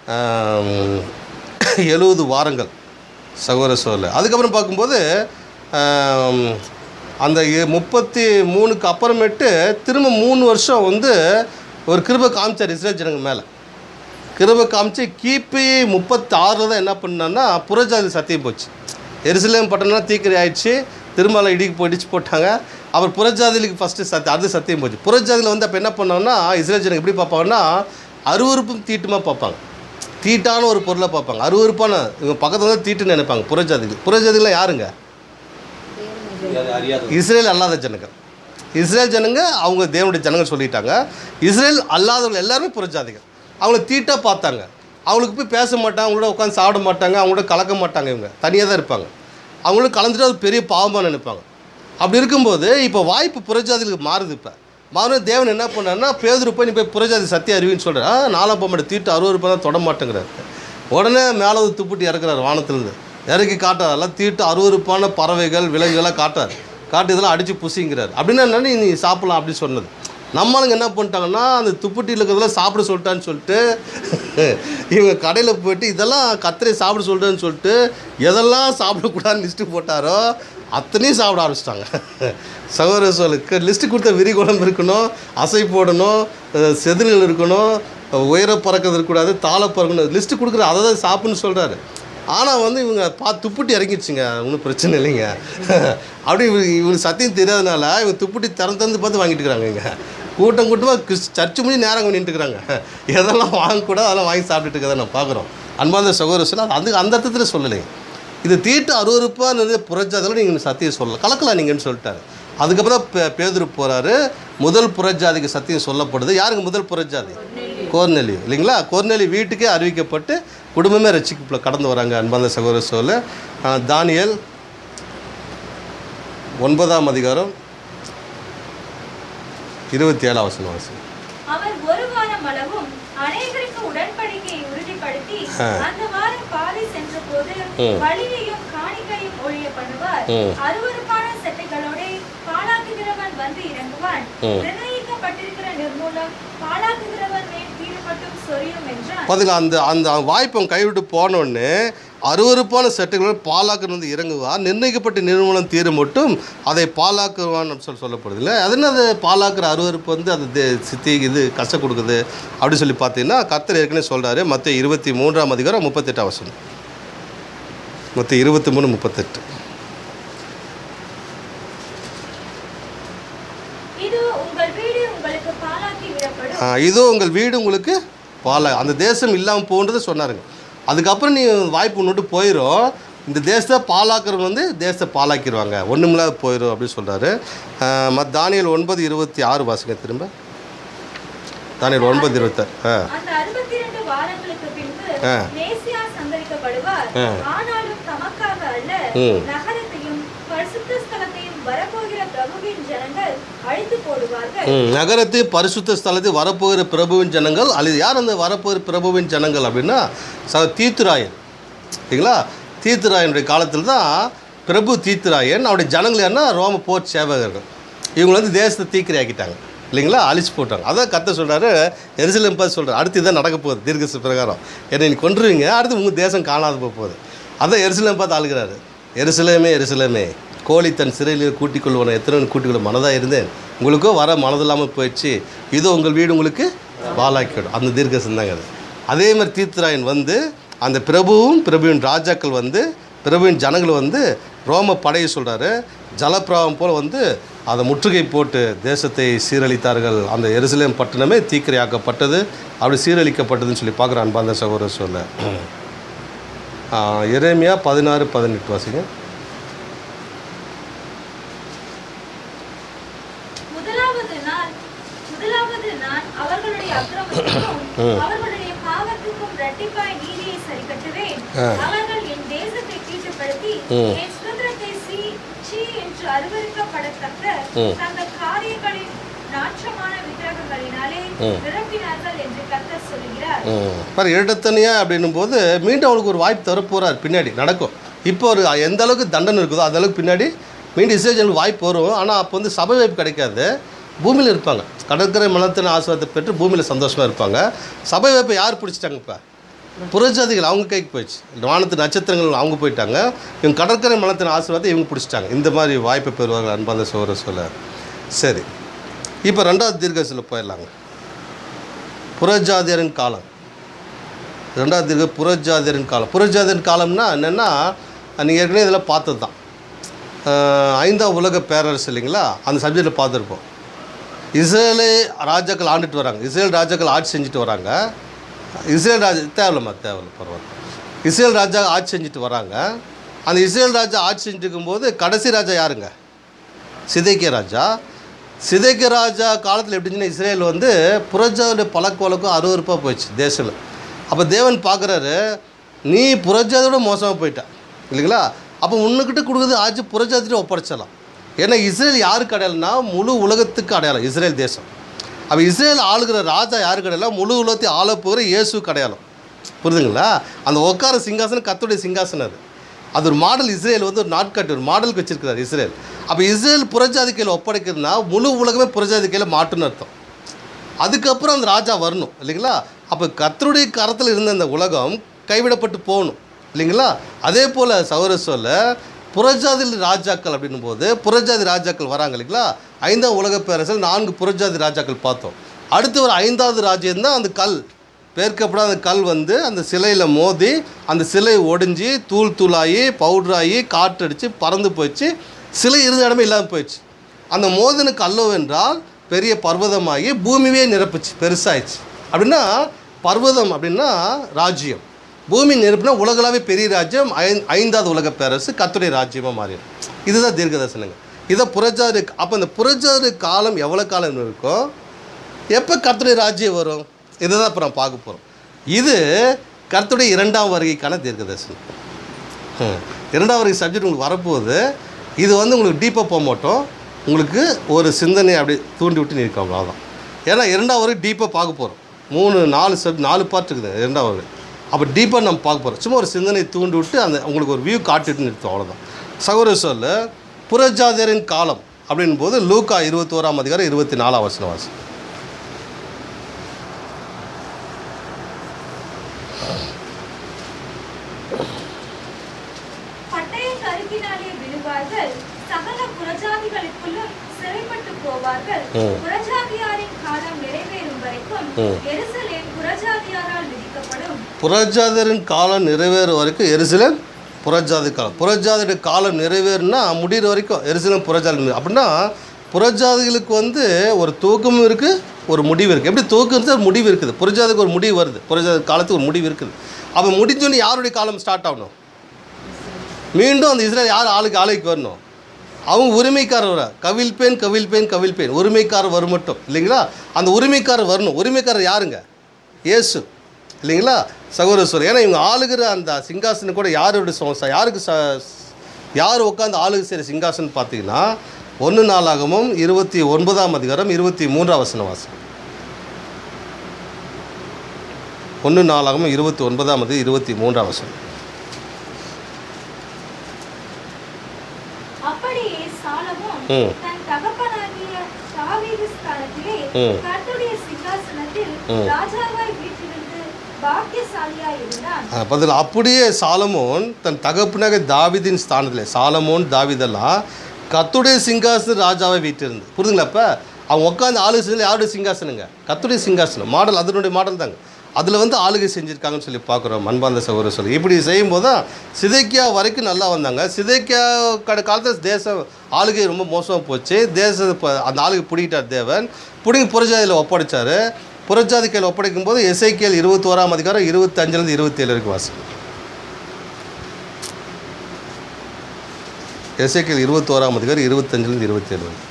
70 வாரங்கள் சகோதர சொல்ல. அதுக்கப்புறம் பார்க்கும்போது அந்த 33க்கு அப்புறமேட்டு திரும்ப 3 வருஷம் வந்து ஒரு கிருபை காமிச்சார் இஸ்ரேல் ஜனங்க மேலே. கிருபை காமிச்சு கிபி 36 தான் என்ன பண்ணான்னா புறஜாதி சத்தியம் போச்சு. எருசலேம் பட்டணம்னா தீக்கிரை ஆயிடுச்சு, திருமலை இடிச்சு போட்டாங்க. அப்புறம் புறஜாதிகளுக்கு ஃபஸ்ட்டு அது சத்தியம் போச்சு. புறஜாதியில் வந்து அப்போ என்ன பண்ணாங்கன்னா இஸ்ரேல் ஜனங்க எப்படி பார்ப்பாங்கன்னா அருவருப்பும் தீட்டுமாக பார்ப்பாங்க. தீட்டான ஒரு பொருளை பார்ப்பாங்க, அருவருப்பான இவங்க பக்கத்தில் வந்து தீட்டுன்னு நினைப்பாங்க. புறஜாதிகள்லாம் யாருங்க? இஸ்ரேல் அல்லாத ஜனங்கள். இஸ்ரேல் ஜனங்க அவங்க தேவனுடைய ஜனங்கள் சொல்லிட்டாங்க. இஸ்ரேல் அல்லாதவர்கள் எல்லாருமே புறஜாதிகள். அவங்கள தீட்டாக பார்த்தாங்க. அவங்களுக்கு போய் பேச மாட்டாங்க, அவங்களோட உட்காந்து சாப்பிட மாட்டாங்க, அவங்களோட கலக்க மாட்டாங்க. இவங்க தனியாக தான் இருப்பாங்க. அவங்களோட கலந்துட்டு அது பெரிய பாவமாக நினைப்பாங்க. அப்படி இருக்கும்போது இப்போ வாய்ப்பு புறஜாதிகளுக்கு மாறுது. இப்போ மாறும் தேவன் என்ன பண்ணாருன்னா பேதுரு போய் நீ போய் புறஜாதி சத்தியம் அறிவின்னு சொல்கிறார். 4 போக தீட்டு 60 ரூபாய் தான் தொட மாட்டேங்கிறார். உடனே மேலே ஒரு துப்புட்டி இறக்குறாரு, வானத்துலேருந்து இறக்கி காட்டார். எல்லாம் தீட்டு 60 ரூபான பறவைகள் விலங்குகளாக காட்டார். காட்டு இதெல்லாம் அடித்து புசிங்கிறார். அப்படின்னா என்னென்னு நீ சாப்பிட்லாம் அப்படின்னு சொன்னது. நம்மளுங்க என்ன பண்ணிட்டாங்கன்னா அந்த துப்புட்டியில் இருக்கிறதெல்லாம் சாப்பிட சொல்லிட்டான்னு சொல்லிட்டு இவங்க கடையில் போய்ட்டு இதெல்லாம் கத்திரை சாப்பிட சொல்லிட்டேன்னு சொல்லிட்டு எதெல்லாம் சாப்பிடக்கூடாதுன்னு லிஸ்ட்டு போட்டாரோ அத்தனையும் சாப்பிட ஆரம்பிச்சிட்டாங்க. சகோதர சொல்லுக்கு லிஸ்ட்டு கொடுத்த விரி குழம்பு இருக்கணும், அசை போடணும், செதில்கள் இருக்கணும், உயர பறக்கிறது இருக்கக்கூடாது, தாளை பறக்கணும், லிஸ்ட்டு கொடுக்குற அதை தான் சாப்பிட்ணுன்னு சொல்கிறாரு. ஆனால் வந்து இவங்க துப்புட்டி இறங்கிடுச்சுங்க, ஒன்றும் பிரச்சனை இல்லைங்க. அப்படி இவங்களுக்கு சத்தியம் தெரியாதனால இவங்க துப்புட்டி திறந்து பார்த்து வாங்கிட்டு இருக்கிறாங்க. இங்கே கூட்டமாக சர்ச்சு மணி நேரம் நின்றுட்டுருக்குறாங்க. எதெல்லாம் வாங்கக்கூடாது அதெல்லாம் வாங்கி சாப்பிட்டுட்டு இருக்கிறத நான் பார்க்குறோம். அன்பார்ந்த சகோதர சொல்ல அது அந்த அர்த்தத்தில் சொல்லலைங்க. இது தீட்டு 60 ரூபாய் புறஜாதியில் நீங்கள் சத்தியம் சொல்லலாம், கலக்கலாம் நீங்கன்னு சொல்லிட்டாரு. அதுக்கப்புறம் தான் பேதுரு போகிறாரு. முதல் புறஜாதிக்கு சத்தியம் சொல்லப்படுது. யாருக்கு முதல் புறஜாதி? கோர்நெலியு இல்லைங்களா. கோர்நெலியு வீட்டுக்கே அறிவிக்கப்பட்டு குடும்பமே ரட்சிக்க கடந்து வராங்க. அன்பார்ந்த சகோதர சொல்ல தானியேல் 9ஆம் அதிகாரம் 27ஆம் வசனம். அவர் ஒரு வாரம் அளவும் அநேகருக்கு உடன்படிக்கையை உறுதிப்படுத்தி அந்த வாரம் பாதை சென்றபோது பலியையும் காணிக்கையும் ஒழிய பண்ணுவார். அருவருப்பான செட்டைகளோட பாழாக்குகிறவன் வந்து இறங்குவான். நிர்ணயிக்கப்பட்டிருக்கிற நிர்மூலம் பாழாக்குகிறவன் மேல் கீழ்பட்டும் சொரியும் என்றார். பதில் அந்த வாய்ப்பம் கைவிட்டு போனோன்னு அருவருப்பான செட்டைகளோட பாலாக்குன்னு வந்து இறங்குவான். நிர்ணயிக்கப்பட்ட நிர்மூலம் தீர மட்டும் அதை பாலாக்குவான்னு சொல்லப்படுது இல்லை. அது என்ன அது பாலாக்குற அருவருப்பு வந்து அது சித்தி இது கஷ்டம் கொடுக்குது அப்படின்னு சொல்லி பார்த்தீங்கன்னா கர்த்தர் ஏற்கனவே சொல்கிறாரு. மத்தேயு 23ஆம் அதிகாரம் 38ஆம் வசனம். மத்தேயு 23:38. இதோ உங்கள் வீடு உங்களுக்கு பாலா அந்த தேசம் இல்லாமல் போன்றதை சொன்னாருங்க. அதுக்கப்புறம் நீ வாய்ப்பு நோட்டு போயிடும். இந்த தேசத்தை பாலாக்குறவங்க வந்து தேசத்தை பாலாக்கிடுவாங்க, ஒன்றுமில்லாத போயிடும் அப்படின்னு சொல்கிறாரு. தானியேல் 9:26 வாசிங்க திரும்ப. தானியேல் 9:26. அந்த 62 வாரங்களுக்கு பின்பு மேசியா சங்கரிக்கப்படுவார். ஆனாலும் தமக்காக அல்ல, நகரத்தையும் பரிசுத்த ஸ்தலத்தையும் வரப்போகிற பிரபுவின் ஜனங்கள் அழித்து போடுவார்கள். நகரத்தையும் பரிசுத்த ஸ்தலத்தை வரப்போகிற பிரபுவின் ஜனங்கள் அழிது. யார் அந்த வரப்போகிற பிரபுவின் ஜனங்கள் அப்படின்னா தீத்துராயன். சரிங்களா? தீத்துராயனுடைய காலத்தில் தான் பிரபு தீத்துராயன், அவருடைய ஜனங்கள் யாருன்னா ரோம போர் சேவகர்கள். இவங்க வந்து தேசத்தை தீக்கிரை ஆக்கிட்டாங்க இல்லைங்களா, அழிச்சு போட்டாங்க. அதான் கர்த்தர் சொல்கிறாரு, எருசலேம் பார்த்து சொல்கிறார், அடுத்து இதான் நடக்க போகுது தீர்க்கதரிசன பிரகாரம். என்னை நீ கொன்றுவீங்க, அடுத்து உங்கள் தேசம் காணாது போகுது. அதான் எருசலேம் பார்த்து ஆளுகிறாரு. எருசலேமே எருசலேமே, கோழி தன் சிறையில் கூட்டிக் கொள்வன எத்தனை கூட்டிக் கொள்ள மனதாக இருந்தேன், உங்களுக்கோ வர மனதில்லாமல் போயிடுச்சு, இதோ உங்கள் வீடு உங்களுக்கு பாலாக்கிவிடும். அந்த தீர்க்கதரிசனம் தாங்க அது. அதே மாதிரி தீத்துராயன் வந்து அந்த பிரபுவின் ராஜாக்கள் வந்து பிரபுவின் ஜனங்கள் வந்து ரோம படையை சொல்கிறாரு, ஜலப்பிரவாகம் போல் வந்து அதை முற்றுகை போட்டு தேசத்தை சீரழித்தார்கள். அந்த எருசலேம் பட்டணமே தீக்கிரையாக்கப்பட்டது, அப்படி சீரழிக்கப்பட்டதுன்னு சொல்லி பார்க்குற அன்பார்ந்த சகோதரர் சொல்ல. எரேமியா 16:18 வாசிங்க. முதலாவது நான் அவர்களுடைய அக்கிரமத்துக்கும் அவர்களுடைய பாவத்துக்கும் இரட்டிப்பாய் நீதியை சரிக்கட்டுவேன். அவர்கள் என் தேசத்தை தீட்டுப்படுத்தி என் சுதந்திரத்தை சீ என்று அருவருக்கப்படத்தக்க தங்கள் காரியங்களின் நாற்றமான விக்கிரகங்களினாலே நிரப்பினார்கள் என்று கர்த்தர் சொல்கிறார். பாரு, இரட்டத்தனியா அப்படின்னும் போது மீண்டும் அவளுக்கு ஒரு வாய்ப்பு தரப்போறார், பின்னாடி நடக்கும். இப்போ ஒரு எந்த அளவுக்கு தண்டனை இருக்குதோ அந்த அளவுக்கு பின்னாடி மீண்டும் இஸ்ரேலுக்கு வாய்ப்பு வரும். ஆனால் அப்போ வந்து சபை வாய்ப்பு கிடைக்காது, பூமியில் இருப்பாங்க. கடற்கரை மலத்தின் ஆசீர்வாதத்தை பெற்று பூமியில் சந்தோஷமாக இருப்பாங்க. சபை வாய்ப்பை யார் பிடிச்சிட்டாங்க? இப்போ புறஜாதிகள் அவங்க கைக்கு போயிடுச்சு. வானத்து நட்சத்திரங்கள் அவங்க போயிட்டாங்க. இவங்க கடற்கரை மலத்தின் ஆசீர்வாதத்தை இவங்க பிடிச்சிட்டாங்க. இந்த மாதிரி வாய்ப்பை பெறுவார்கள் அன்பார்ந்த சகோதரர் சொல்ல. சரி, இப்போ 2வது தீர்க்கதரிசனத்தில் போயிடலாங்க. புறஜாதியரின் காலம். 2வது புறஜாதியரின் காலம். புறஜாதியரின் காலம்னா என்னென்னா, நீங்கள் ஏற்கனவே இதில் பார்த்தது தான். 5ஆம் உலக பேரரசு இல்லைங்களா, அந்த சப்ஜெக்டில் பார்த்துருப்போம். இஸ்ரேலு ராஜாக்கள் ஆண்டுட்டு வராங்க, இஸ்ரேல் ராஜாக்கள் ஆட்சி செஞ்சுட்டு வராங்க. இஸ்ரேல் ராஜா தேவையில்லை பரவாயில்ல. இஸ்ரேல் ராஜா ஆட்சி செஞ்சுட்டு வராங்க. அந்த இஸ்ரேல் ராஜா ஆட்சி செஞ்சுட்டு இருக்கும்போது கடைசி ராஜா யாருங்க? சிதேக்கியா ராஜா. சிதேக்கியா ராஜா காலத்தில் எப்படின்னா இஸ்ரேல் வந்து புறஜாதியோட பழக்க வழக்கம் அருவருப்பாக போயிடுச்சு தேசம். அப்போ தேவன் பார்க்குறாரு, நீ புறஜாதியோட மோசமாக போயிட்ட இல்லைங்களா, அப்போ உன்னுக்கிட்ட கொடுக்குறது ஆட்சி புறஜாதியோட ஒப்படைச்சிடலாம். ஏன்னா இஸ்ரேல் யாருக்கு அடையாளம்னா முழு உலகத்துக்கு அடையாளம் இஸ்ரேல் தேசம். அப்போ இஸ்ரேல் ஆளுகிற ராஜா யாருக்கு அடையாளம்? முழு உலகத்தை ஆள போகிற இயேசுக்கு அடையாளம். புரியுதுங்களா? அந்த உட்கார சிங்காசனம் கர்த்தருடைய சிங்காசனம். அது ஒரு மாடல். இஸ்ரேல் வந்து ஒரு நாட்காட்டி ஒரு மாடலுக்கு வச்சிருக்கிறார் இஸ்ரேல். அப்போ இஸ்ரேல் புறஜாதி கையில் ஒப்படைக்கிறதுனா முழு உலகமே புறஜாதி கையில் மாட்டுன்னு அர்த்தம். அதுக்கப்புறம் அந்த ராஜா வரணும் இல்லைங்களா. அப்போ கர்த்தருடைய கரத்தில் இருந்த அந்த உலகம் கைவிடப்பட்டு போகணும் இல்லைங்களா. அதே போல் சகோதர சொல்ல புறஜாதி ராஜாக்கள் அப்படின்னும் போது புறஜாதி ராஜாக்கள் வராங்க இல்லைங்களா. 5ஆம் உலக பேரரசில் 4 புறஜாதி ராஜாக்கள் பார்த்தோம். அடுத்து ஒரு 5வது ராஜ்யம் தான் அந்த கல் பேர்க்கப்படாத அந்த கல் வந்து அந்த சிலையில் மோதி அந்த சிலை ஒடிஞ்சு தூள் தூளாகி பவுட்ராகி காற்றடிச்சு பறந்து போயிடுச்சு. சிலை இருந்த இடமே இல்லாமல் போயிடுச்சு. அந்த மோதின கல்லோ என்றால் பெரிய பர்வதமாகி பூமியே நிரப்புச்சு, பெருசாகிடுச்சு. அப்படின்னா பர்வதம் அப்படின்னா ராஜ்யம், பூமி நிரப்புனா உலகளாவே பெரிய ராஜ்யம். 5வது உலக பேரரசு கர்த்தருடைய ராஜ்யமாக மாறிடும். இதுதான் தீர்க்கதரிசனங்க. இதை புறஜாதி. அப்போ இந்த புறஜாதி காலம் எவ்வளோ காலம் இருக்கும், எப்போ கர்த்தருடைய ராஜ்யம் வரும், இதை தான் இப்போ நான் பார்க்க போகிறோம். இது கர்த்தருடைய 2ஆம் வருகைக்கான தீர்க்கதரிசனம். 2ஆம் வருகை சப்ஜெக்ட் உங்களுக்கு வரப்போகுது. இது வந்து உங்களுக்கு டீப்பாக போக மாட்டோம், உங்களுக்கு ஒரு சிந்தனை அப்படி தூண்டி விட்டு நிற்கும், அவ்வளோதான். ஏன்னா 2ஆம் வருகை டீப்பாக பார்க்க போகிறோம். 4 பார்ட் இருக்குது 2ஆம் வருகை. அப்போ டீப்பாக நம்ம பார்க்க போகிறோம். சும்மா ஒரு சிந்தனை தூண்டி விட்டு அந்த உங்களுக்கு ஒரு வியூ காட்டிட்டு நிறுத்தும், அவ்வளோதான். சகோதர சொல்ல புறஜாதியரின் காலம் அப்படின் போது லூக்கா 21ஆம் அதிகாரம் 24ஆம் வசனம் வாசி. புறஜாதியரின் காலம் நிறைவேறும் வரைக்கும் எருசலேம் புறஜாதி காலம். புறஜாதியுடைய காலம் நிறைவேறுனா முடிகிற வரைக்கும் எருசலேம் புறஜாதி. அப்படின்னா புறஜாதிகளுக்கு வந்து ஒரு துவக்கமும் இருக்குது, ஒரு முடிவு இருக்குது. எப்படி துவக்கம் இருக்குது, ஒரு முடிவு இருக்குது. புறஜாதிக்கு ஒரு முடிவு வருது, புறஜாதி காலத்துக்கு ஒரு முடிவு இருக்குது. அப்போ முடிஞ்சோன்னு யாருடைய காலம் ஸ்டார்ட் ஆகணும்? மீண்டும் அந்த இஸ்ரேல் யார் ஆளுக்கு வரணும்? அவங்க உரிமைக்காரர் வர கவிழ்ப்பேன் உரிமைக்காரர் வரும் மட்டும் இல்லைங்களா? அந்த உரிமைக்காரர் வரணும். உரிமைக்காரர் யாருங்க? இயேசு இல்லைங்களா சகோதரர்? ஏன்னா இவங்க ஆளுகிற அந்த சிங்காசனம் கூட யார் உட்காந்து ஆளுகை செய்கிற சிங்காசனம் பார்த்தீங்கன்னா 1 நாளாகமும் 29ஆம் அதிகாரம் 23ஆம் வசனம் வாசம். 1 நாளாகமும் 29ஆம் அதிகாரம் 23ஆம் வசனம். அப்படியே சாலமோன் தன் தகப்பனாகிய தாவீது ஸ்தானத்திலே கர்த்தருடைய சிங்காசனத்தில் ராஜாவாய் வீற்றிருந்து பாக்கியசாலியாய் இருந்தான். பதில் அப்படியே சாலமோன் தன் தகப்பனாகிய தாவீதின் ஸ்தானத்திலே, சாலமோன் தாவீதெல்லாம் கர்த்தருடைய சிங்காசனம் ராஜாவை வீற்றிருந்து. புரிதுங்களா? இப்போ அவங்க உட்காந்து ஆளுகை செஞ்சு யாருடைய சிங்காசனங்க? கர்த்தருடைய சிங்காசனம். மாடல் அதனுடைய மாடல் தாங்க. அதில் வந்து ஆளுகை செஞ்சுருக்காங்கன்னு சொல்லி பார்க்குறோம். அன்பார்ந்த சகோதரர் சொல்லி இப்படி செய்யும்போது தான் சிதைக்கியா வரைக்கும் நல்லா வந்தாங்க. சிதைக்கியா காலத்தில் தேச ஆளுகை ரொம்ப மோசமாக போச்சு. அந்த ஆளுகை பிடிக்கிட்டார் தேவன். பிடிங்கி புறஜாதியில் ஒப்படைச்சார். புறஜாதி கையில் ஒப்படைக்கும் போது எசேக்கியேல் 21ஆம் அதிகாரம் 25லேருந்து 27 வரைக்கும் வாசிக்கும். எசேக்கியேல் 21ஆம் அதிகாரம் 25லேருந்து 27 வரைக்கும்.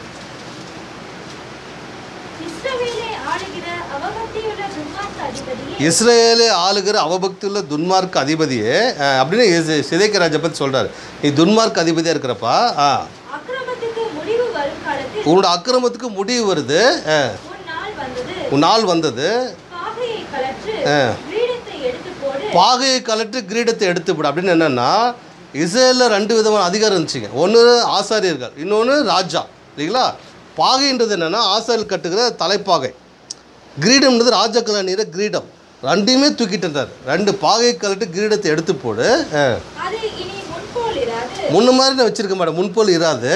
இஸ்ரேலே ஆளுகிற அவபக்தியுள்ள துன்மார்க்க அதிபதியே அப்படின்னு சிதைக்கியா ராஜா பற்றி சொல்கிறார். நீ துன்மார்க்க அதிபதியாக இருக்கிறப்பா உன்னோட அக்கிரமத்துக்கு முடிவு வருது. உன் நாள் வந்தது. பாகையை கலற்றி கிரீடத்தை எடுத்துவிடு. அப்படின்னு என்னென்னா இஸ்ரேலில் 2 விதமான அதிகாரம் இருந்துச்சுங்க. ஒன்று ஆசாரியர்கள், இன்னொன்று ராஜா இல்லைங்களா? பாகைன்றது என்னென்னா ஆசாரியர்கள் கட்டுகிற தலைப்பாகை. கிரீடம்ன்றது ராஜாக்கள் அணிகிற கிரீடம். 2மே தூக்கிட்டு இருந்தார். 2 பாகையை கலட்டு கிரீடத்தை எடுத்து போடு. முன்ன மாதிரி நான் வச்சிருக்க மாட்டேன். முன்போல் இராது.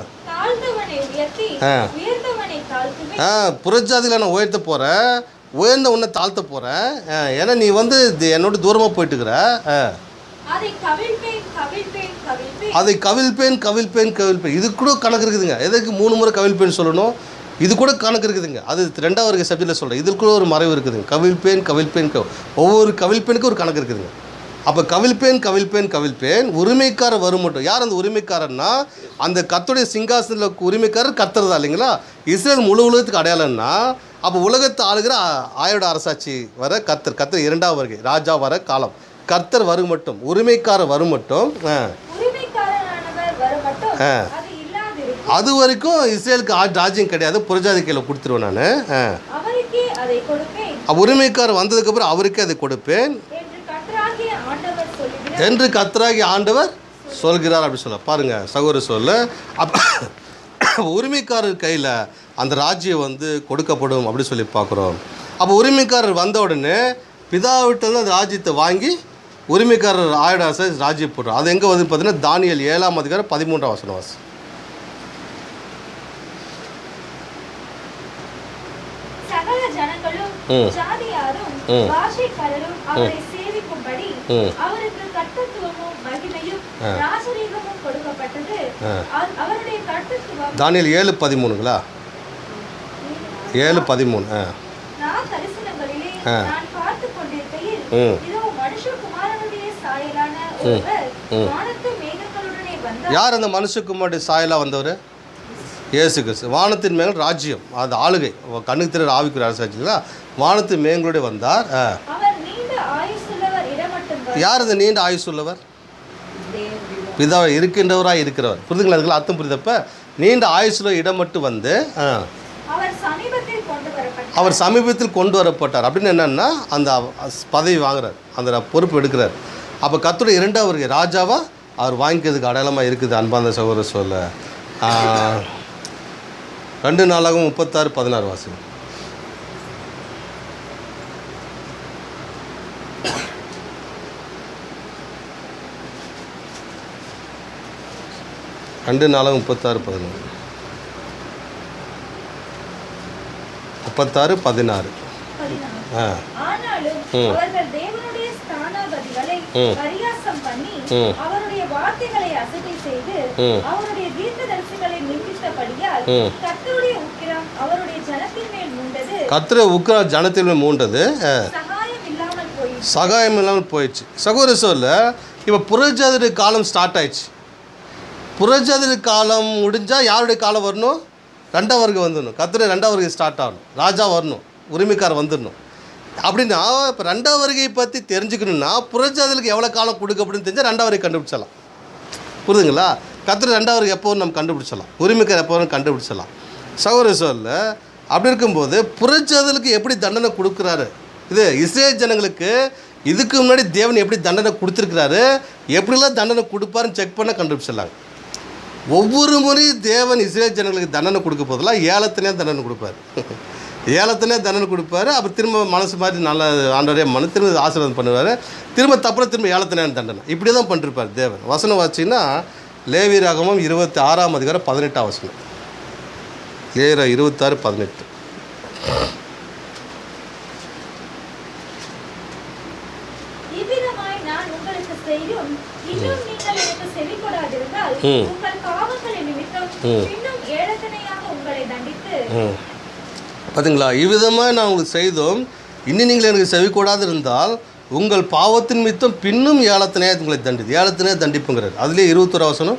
புறஜாதியில் நான் உயர்த்த போகிறேன். உயர்ந்த உன்னை தாழ்த்த போகிறேன். ஏன்னா நீ வந்து என்னோட தூரமாக போயிட்டுக்கிற. அதை கவிழ்ப்பேன். இது கூட கணக்கு இருக்குதுங்க. எதுக்கு 3 முறை கவிழ்ப்பேன்னு சொல்லணும்? இது கூட கணக்கு இருக்குதுங்க. அது 2வது சப்ஜெக்டில் சொல்கிறேன். இதில் கூட ஒரு மறைவு இருக்குதுங்க. கவிழ்ப்பேன் ஒவ்வொரு கவிழ்ப்பேனுக்கும் ஒரு கணக்கு இருக்குதுங்க. அப்போ கவிழ்ப்பேன் உரிமைக்காரர் வரும் மட்டும். யார் அந்த உரிமைக்காரர்னா அந்த கர்த்தருடைய சிங்காசனத்தில் உரிமைக்காரர் கர்த்தர் தான் இல்லைங்களா? இஸ்ரேல் முழு உலகத்துக்கு அடையாளம்னா அப்போ உலகத்தை ஆளுகிற ஆயோட அரசாட்சி வர கர்த்தர் 2வது வருகை ராஜா வர காலம். கர்த்தர் வரும் மட்டும், உரிமைக்காரர் வரும் மட்டும். அது வரைக்கும் இஸ்ரேலுக்கு ராஜ்யம் கிடையாது. புறஜாதி கையில் கொடுத்துருவேன் நான். உரிமைக்காரர் வந்ததுக்கப்புறம் அவருக்கே அதை கொடுப்பேன் என்று கர்த்தராகிய ஆண்டவர் சொல்கிறார் அப்படி சொல்ல பாருங்க சகோதர சொல்ல. அப்போ உரிமைக்காரர் கையில் அந்த ராஜ்யம் வந்து கொடுக்கப்படும் அப்படி சொல்லி பார்க்குறோம். அப்போ உரிமைக்காரர் வந்த உடனே பிதாவிட்ட அந்த ராஜ்யத்தை வாங்கி உரிமைக்காரர் ஆயுடாசை ராஜ்யம் போடுறோம். அது எங்கே வந்து பார்த்தீங்கன்னா தானியேல் 7ஆம் அதிகாரம் 13ஆம் வசனம் வாசி. தானியேல் 7:13ங்களா? 7:13. யார் அந்த மனுஷகுமாரனுடைய சாயலா வந்தவர்? இயேசு கிறிஸ்து. வானத்தின் மேல் ராஜ்யம், அது ஆளுகை, கண்ணுக்கு திரு ஆவிக்குரிய அரசாட்சிங்களா? வானத்தின் மேங்களுடைய வந்தார். யார் அந்த நீண்ட ஆயுசு உள்ளவர்? பிதாவை இருக்கின்றவராக இருக்கிறவர். புரிதுங்களா? அதுக்குள்ள அர்த்தம் புரியுதப்ப நீண்ட ஆயுசுல இடம் மட்டும் வந்து அவர் சமீபத்தில் கொண்டு வரப்பட்டார். அப்படின்னு என்னன்னா அந்த பதவி வாங்குறார், அந்த பொறுப்பு எடுக்கிறார். அப்போ கர்த்தருடைய 2வது ராஜாவா அவர் வாங்கிக்கிறதுக்கு அடையாளமாக இருக்குது. அன்பார்ந்த சகோதர சொல்ல 2 நாளாகவும் 36:16 வாசி. ரெண்டு நாளாகவும் 36:16 36:16. கர்த்தருடைய உக்கிரம் ஜனத்தின் மேல் மூண்டது, சகாயம் இல்லாமல் போயிடுச்சு. சகோதர சொல்ல இப்போ புறஜாதியுடைய காலம் ஸ்டார்ட் ஆயிடுச்சு. புறஜாதியுடைய காலம் முடிஞ்சால் யாருடைய காலம் வரணும்? ரெண்டாம் வர்க்கம் வந்துடணும். கர்த்தருடைய ரெண்டாம் வருகை ஸ்டார்ட் ஆகணும். ராஜா வரணும், உரிமைக்காரர் வந்துடணும். அப்படின்னா இப்போ ரெண்டாம் வருகையை பற்றி தெரிஞ்சுக்கணுன்னா புறஜாதிகளுக்கு எவ்வளோ காலம் கொடுக்க அப்படின்னு தெரிஞ்சால் ரெண்டாம் வருகை கண்டுபிடிச்சலாம். புரியுதுங்களா? கர்த்தர் ரெண்டாம் வருகை எப்போ நம்ம கண்டுபிடிச்சலாம், உரிமைக்காரர் எப்போ கண்டுபிடிச்சலாம். சகோதர சோழ அப்படி இருக்கும்போது புறஜாதிகளுக்கு எப்படி தண்டனை கொடுக்குறாரு, இது இஸ்ரேல் ஜனங்களுக்கு இதுக்கு முன்னாடி தேவன் எப்படி தண்டனை கொடுத்துருக்கிறாரு, எப்படிலாம் தண்டனை கொடுப்பாருன்னு செக் பண்ண கண்டுபிடிச்சிடலாங்க. ஒவ்வொரு முறையும் தேவன் இஸ்ரேல் ஜனங்களுக்கு தண்டனை கொடுக்க போதெல்லாம் ஏலத்தினே தண்டனை கொடுப்பார். ஏலத்தினே தண்டனை கொடுப்பாரு. அப்புறம் திரும்ப மனசு மாதிரி நல்ல ஆண்டவரே மனு திரும்ப ஆசீர்வாதம் பண்ணுவார். திரும்ப தப்புறம் திரும்ப ஏலத்தினே தண்டனை இப்படி தான் பண்ணிருப்பார் தேவன். வசனம் வாசிங்கன்னா லேவியராகமம் 26ஆம் அதிகாரம் 18ஆம் வசனம். லேவியர் 26:18. இவ்விதமாய் நான் உங்களுக்கு செய்யும் இன்னும் நீங்கள் எனக்கு செவிகொடாதிருந்தால் உங்கள் பாவங்களின் நிமித்தம் இன்னும் ஏழத்தனையாக உங்களை தண்டித்து. பார்த்தீங்களா? இவ்விதமாக நான் உங்களுக்கு செய்தோம், இன்னும் நீங்கள் எனக்கு செவிக்கூடாது இருந்தால் உங்கள் பாவத்தின் நிமித்தம் பின்னும் ஏலத்தினையாக உங்களை தண்டித்து. ஏலத்தினே தண்டிப்புங்கிறார். அதுலேயே 21 வசனம்.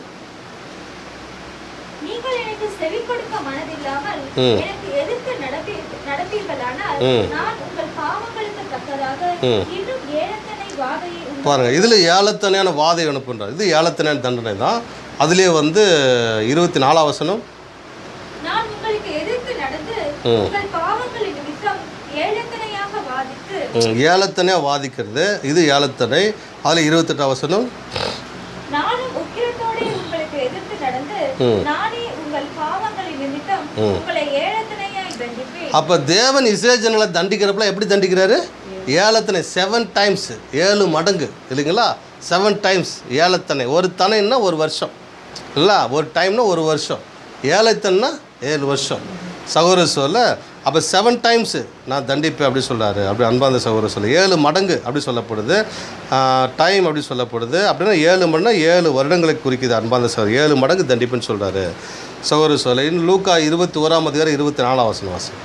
நீங்கள் எனக்கு செவி கொடுக்க மனதில்லாமல் எனக்கு எதிர்த்து நடப்பீர்களானால் நான் உங்கள் பாவங்களுக்கு தக்கதாக இன்னும் ஏழத்தனை வாதையை பாருங்க. இதில் ஏலத்தனையான வாதை அனுப்புன்றார். இது ஏலத்தனையான தண்டனை தான். அதுலேயே 24ஆம் வசனம். நான் உங்களுக்கு எதிர்த்து நடந்து உங்கள் பாவங்களின் நிமித்தம் ஏழத்தனையாக வாதித்து. ஏலத்தனையாக வாதிக்கிறது இது ஏலத்தனை. அதில் 28ஆம் வசனம். நானும் உக்கிரத்தோட உங்களுக்கு எதிர்த்து நடந்து நானே உங்கள் பாவங்களின் நிமித்தம் உங்களை ஏழத்தனையாய் தண்டிப்பேன். அப்போ தேவன் இஸ்ரேல் ஜனங்களை தண்டிக்கிறப்பல எப்படி தண்டிக்கிறாரு? ஏலத்தனை 7 டைம்ஸ், 7 மடங்கு இல்லைங்களா? 7 டைம்ஸ் ஏலத்தனை. ஒரு தனைன்னா ஒரு வருஷம் இல்லை, ஒரு டைம்னா ஒரு வருஷம், ஏலத்தனைனா 7 வருஷம். சகோதர சொல்ல அப்போ 7 டைம்ஸு நான் தண்டிப்பேன் அப்படி சொல்கிறாரு. அப்படி அன்பார்ந்த சகோதர சொல்ல 7 மடங்கு அப்படி சொல்லப்படுது. டைம் அப்படி சொல்லப்படுது. அப்படின்னா 7 மடங்கு 7 வருடங்களை குறிக்குது. அன்பார்ந்த சகோதரர் 7 மடங்கு தண்டிப்புன்னு சொல்கிறாரு சகோதர சொல்ல. இன்னும் லூக்கா 21ஆம் அதிகாரம் 24ஆம் வசனம் வாசி.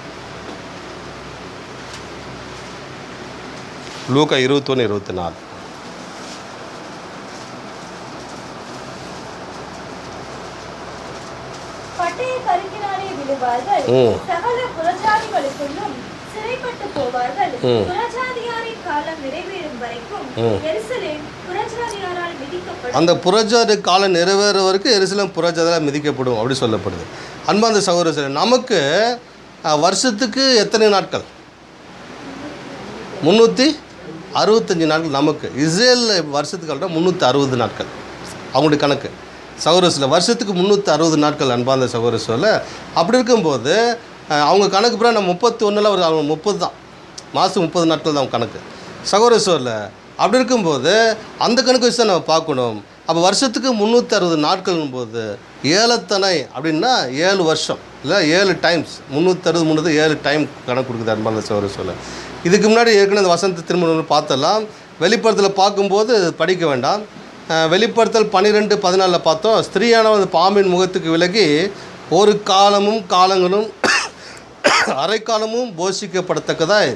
லூக்கா 21:24. பட்டய கருக்கினாலே விழுவார்கள், சகல புறஜாதிகளுக்குள்ளும் சிறைப்பட்டு போவார்கள். புறஜாதியாரின் காலம் நிறைவேறும் வரைக்கும் எருசலேம் புறஜாதியாரால் மிதிக்கப்படும். அந்த புறஜாதி காலம் நிறைவேற வரைக்கும் எருசலேம் புறஜாதியால் மிதிக்கப்படும் அப்படி சொல்லப்படுது. அன்பார்ந்த சகோதரர், நமக்கு வருஷத்துக்கு எத்தனை நாட்கள்? 365 நாட்கள். நமக்கு இஸ்ரேலில் வருஷத்துக்கு 360 நாட்கள் அவங்களுடைய கணக்கு. சகோதரர் வருஷத்துக்கு 360 நாட்கள். அன்பார்ந்த சகோதரர், அப்படி இருக்கும்போது அவங்க கணக்கு பிறகு நம்ம 31 ஒரு அவங்க 30 தான், மாதம் 30 நாட்கள் தான் அவங்க கணக்கு. சகோதரர் அப்படி இருக்கும்போது அந்த கணக்கு வச்சு தான் நம்ம பார்க்கணும். அப்போ வருஷத்துக்கு 360 நாட்கள்னும் போது ஏலத்தனை அப்படின்னா 7 வருஷம் இல்லை, 7 டைம்ஸ். 360 7 டைம் கணக்கு கொடுக்குது. அன்பார்ந்த சகோதரர், இதுக்கு முன்னாடி ஏற்கனவே இந்த வசனத்தை திரும்ப பார்த்தலாம். வெளிப்படத்தில் பார்க்கும்போது படிக்க வேண்டாம். வெளிப்படுத்தல் 12:14 பார்த்தோம். ஸ்திரீயானவன் பாம்பின் முகத்துக்கு விலகி ஒரு காலமும் காலங்களும் அரைக்காலமும் போஷிக்கப்படத்தக்கதாய்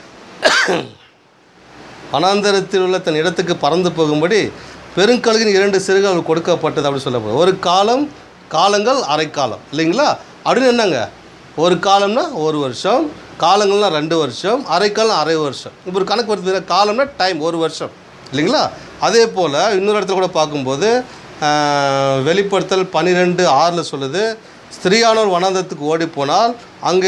வனாந்தரத்தில் உள்ள தன் இடத்துக்கு பறந்து போகும்படி பெருங்கழுகின் 2 சிறுகள் கொடுக்கப்பட்டது அப்படி சொல்லப்படுது. ஒரு காலம், காலங்கள், அரைக்காலம் இல்லைங்களா? அப்படின்னு என்னங்க, ஒரு காலம்னா 1 வருஷம், காலங்கள்னால் 2 வருஷம், அரைக்காலம் அரை வருஷம். இப்போ ஒரு கணக்கு வருது. காலம்னா டைம் 1 வருஷம் இல்லைங்களா? அதே போல் இன்னொரு இடத்துல கூட பார்க்கும்போது வெளிப்படுத்தல் 12:6 சொல்லுது, ஸ்திரீயானவர் வனாந்தரத்துக்கு ஓடி போனால் அங்கே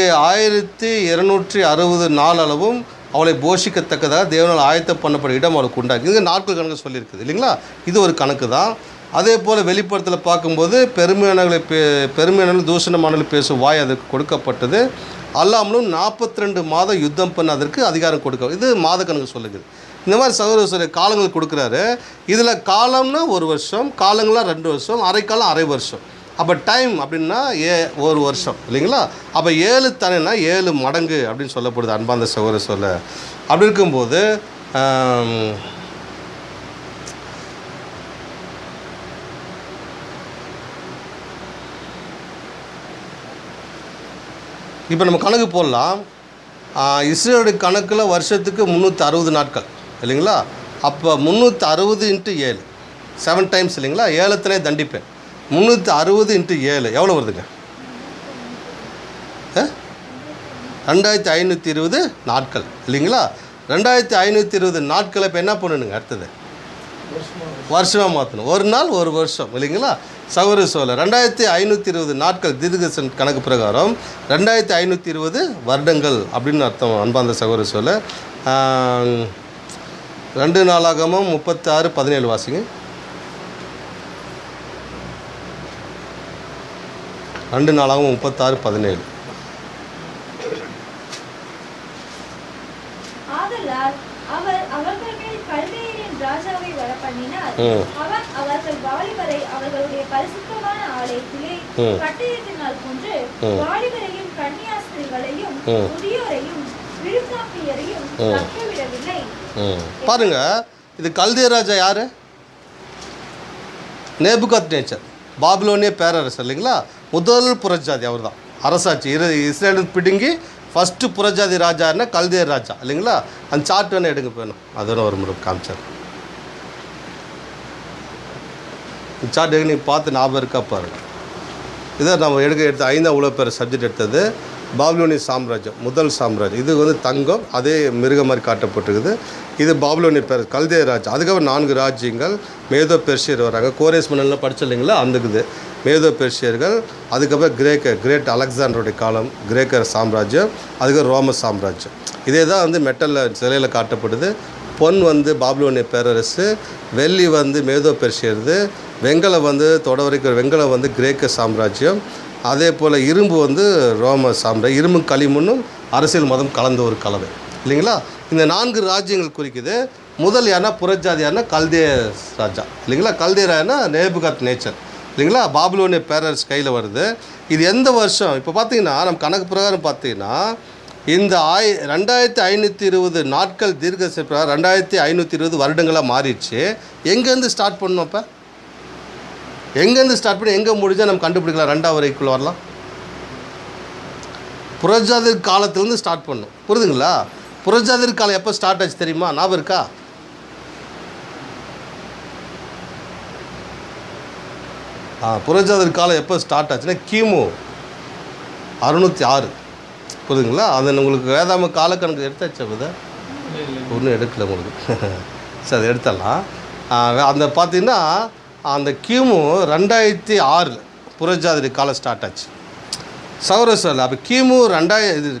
1260 நாள் அளவும் அவளை போஷிக்கத்தக்கதாக தேவனால் ஆயத்தம் பண்ணப்பட்ட இடம் அவளுக்கு உண்டாக்கி. இது நாட்கள் கணக்கு சொல்லியிருக்குது இல்லைங்களா? இது ஒரு கணக்கு தான். அதே போல் வெளிப்படத்தில் பார்க்கும்போது பெருமையானவர்களை தூஷணமானவர்களை பேசும் வாய் அதற்கு கொடுக்கப்பட்டது. அல்லாமலும் 42 மாதம் யுத்தம் பண்ண அதற்கு அதிகாரம் கொடுக்க. இது மாத கணக்கு சொல்லுது. இந்த மாதிரி சகோதர காலங்கள் கொடுக்குறாரு. இதில் காலம்னா 1 வருஷம், காலங்கள்லாம் 2 வருஷம், அரைக்காலம் அரை வருஷம். அப்போ டைம் அப்படின்னா 1 வருஷம் இல்லைங்களா? அப்போ 7 தனைனா 7 மடங்கு அப்படின்னு சொல்லப்படுது. அன்பார்ந்த சகோதர சொல்ல அப்படி இருக்கும்போது இப்போ நம்ம கணக்கு போடலாம். இஸ்ரேலுடைய கணக்கில் வருஷத்துக்கு 360 நாட்கள் இல்லைங்களா? அப்போ 360 × 7 7 டைம்ஸ் இல்லைங்களா, 7 தண்டிப்பேன். 360 × 7 எவ்வளோ வருதுங்க? 2520 நாட்கள் இல்லைங்களா. 2520 நாட்களை இப்போ என்ன பண்ணணுங்க? அடுத்தது வருஷமாக மாற்றணும். ஒரு நாள் ஒரு வருஷம் இல்லைங்களா. சகோதர சோழ 2520 நாட்கள் தீர்க்கதரிசன கணக்கு பிரகாரம் 2520 வருடங்கள் அப்படின்னு அர்த்தம். அன்பார்ந்த சகோதர சோழ 2 நாளாகமும் 36:17 வாசிங்க. 2 நாளாகவும் 36:17. ராஜாவை வரப்பண்ணினார். அவன் அவர்கள் வாலிபரை அவர்களுடைய பரிசுத்தமான ஆலயத்திலே பட்டயத்தினால் கொன்று வாலிபரையும் கன்னியாஸ்திரிகளையும் முதியோரையும் விழுக்காப்பியரையும் தப்பவிடவில்லை. பாருங்க, இது கல்தே ராஜா யாரு? நேபுகாத்நேச்சர், பாபிலோனிய பேரரசர் இல்லைங்களா. முதல் புறஜாதி அவர் தான் அரசாட்சி. இஸ்ரேல் பிடுங்கி ஃபஸ்ட்டு புறஜாதி ராஜான்னா கல்தே ராஜா இல்லைங்களா. அந்த சார்ட் வேணும் எடுங்க போயணும், அதோட ஒரு முறை காமிச்சார். சார்ட் எடுக்க நீங்கள் பார்த்து ஞாபகம் இருக்கா பாருங்கள். இதை நம்ம எடுத்த 5ஆம் உலக பேர் சப்ஜெக்ட் எடுத்தது பாபிலோனிய சாம்ராஜ்யம், முதல் சாம்ராஜ்யம். இது வந்து தங்கம், அதே மிருகம் மாதிரி காட்டப்பட்டிருக்குது. இது பாபிலோனிய பேர் கல்தே ராஜா. அதுக்கப்புறம் 4 ராஜ்யங்கள். மேதோ பெர்ஷியர் வராங்க. கோரேஸ் மன்னன்லாம் படிச்ச இல்லைங்களா, அந்தக்குது மேதோ பெர்ஷியர்கள். அதுக்கப்புறம் கிரேட் அலெக்சாண்டருடைய காலம், கிரேக்கர் சாம்ராஜ்யம். அதுக்கப்புறம் ரோம சாம்ராஜ்யம். இதே தான் வந்து மெட்டலில் சிலையில் காட்டப்படுது. பொன் வந்து பாபிலோனிய பேரரசு, வெள்ளி வந்து மேதோ பெர்ஷியர்து, வெங்கலம் வந்து வரைக்கும் வெங்கலம் வந்து கிரேக்க சாம்ராஜ்யம். அதே போல் இரும்பு வந்து ரோம சாம்ராஜ்யம். இரும்பு களிமண்ணும் அரசியல் மதம் கலந்த ஒரு கலவை இல்லைங்களா. இந்த 4 ராஜ்யங்கள் குறிக்குது. முதல் யாருன்னா புறஜாதி யாருன்னா கல்தே ராஜா இல்லைங்களா. கல்தே ராஜானா நேபுகாத்நேச்சர் இல்லைங்களா. பாபிலோனிய பேரரசு கையில் வருது. இது எந்த வருஷம்? இப்போ பார்த்தீங்கன்னா நம்ம கணக்கு பிரகாரம் பார்த்தீங்கன்னா இந்த 2520 நாட்கள் தீர்க்கதரிசன பிரகாரம் 2520 வருடங்களாக மாறிடுச்சு. எங்கேருந்து ஸ்டார்ட் பண்ணணும்? அப்போ எங்கேருந்து ஸ்டார்ட் பண்ணி எங்கே முடிஞ்சால் நம்ம கண்டுபிடிக்கலாம் 2ஆம் வரைக்குள்ளே வரலாம்? புறஜாதி காலத்துலேருந்து ஸ்டார்ட் பண்ணணும். புரியுதுங்களா? புறஜாதி காலம் எப்போ ஸ்டார்ட் ஆச்சு தெரியுமா? ஞாபகம் இருக்கா? புறஜாதி காலம் எப்போ ஸ்டார்ட் ஆச்சுன்னா கிமு 606. புரியுதுங்களா? அது உங்களுக்கு வேதாம காலக்கணக்கு எடுத்தாச்சு. அப்போ ஒன்றும் எடுக்கல உங்களுக்கு. சரி, அதை எடுத்துடலாம். அந்த பார்த்தீங்கன்னா அந்த கிமு 2006 புறஜாதி காலம் ஸ்டார்ட் ஆச்சு. சௌரஸ்வரில் அப்போ கிமு 606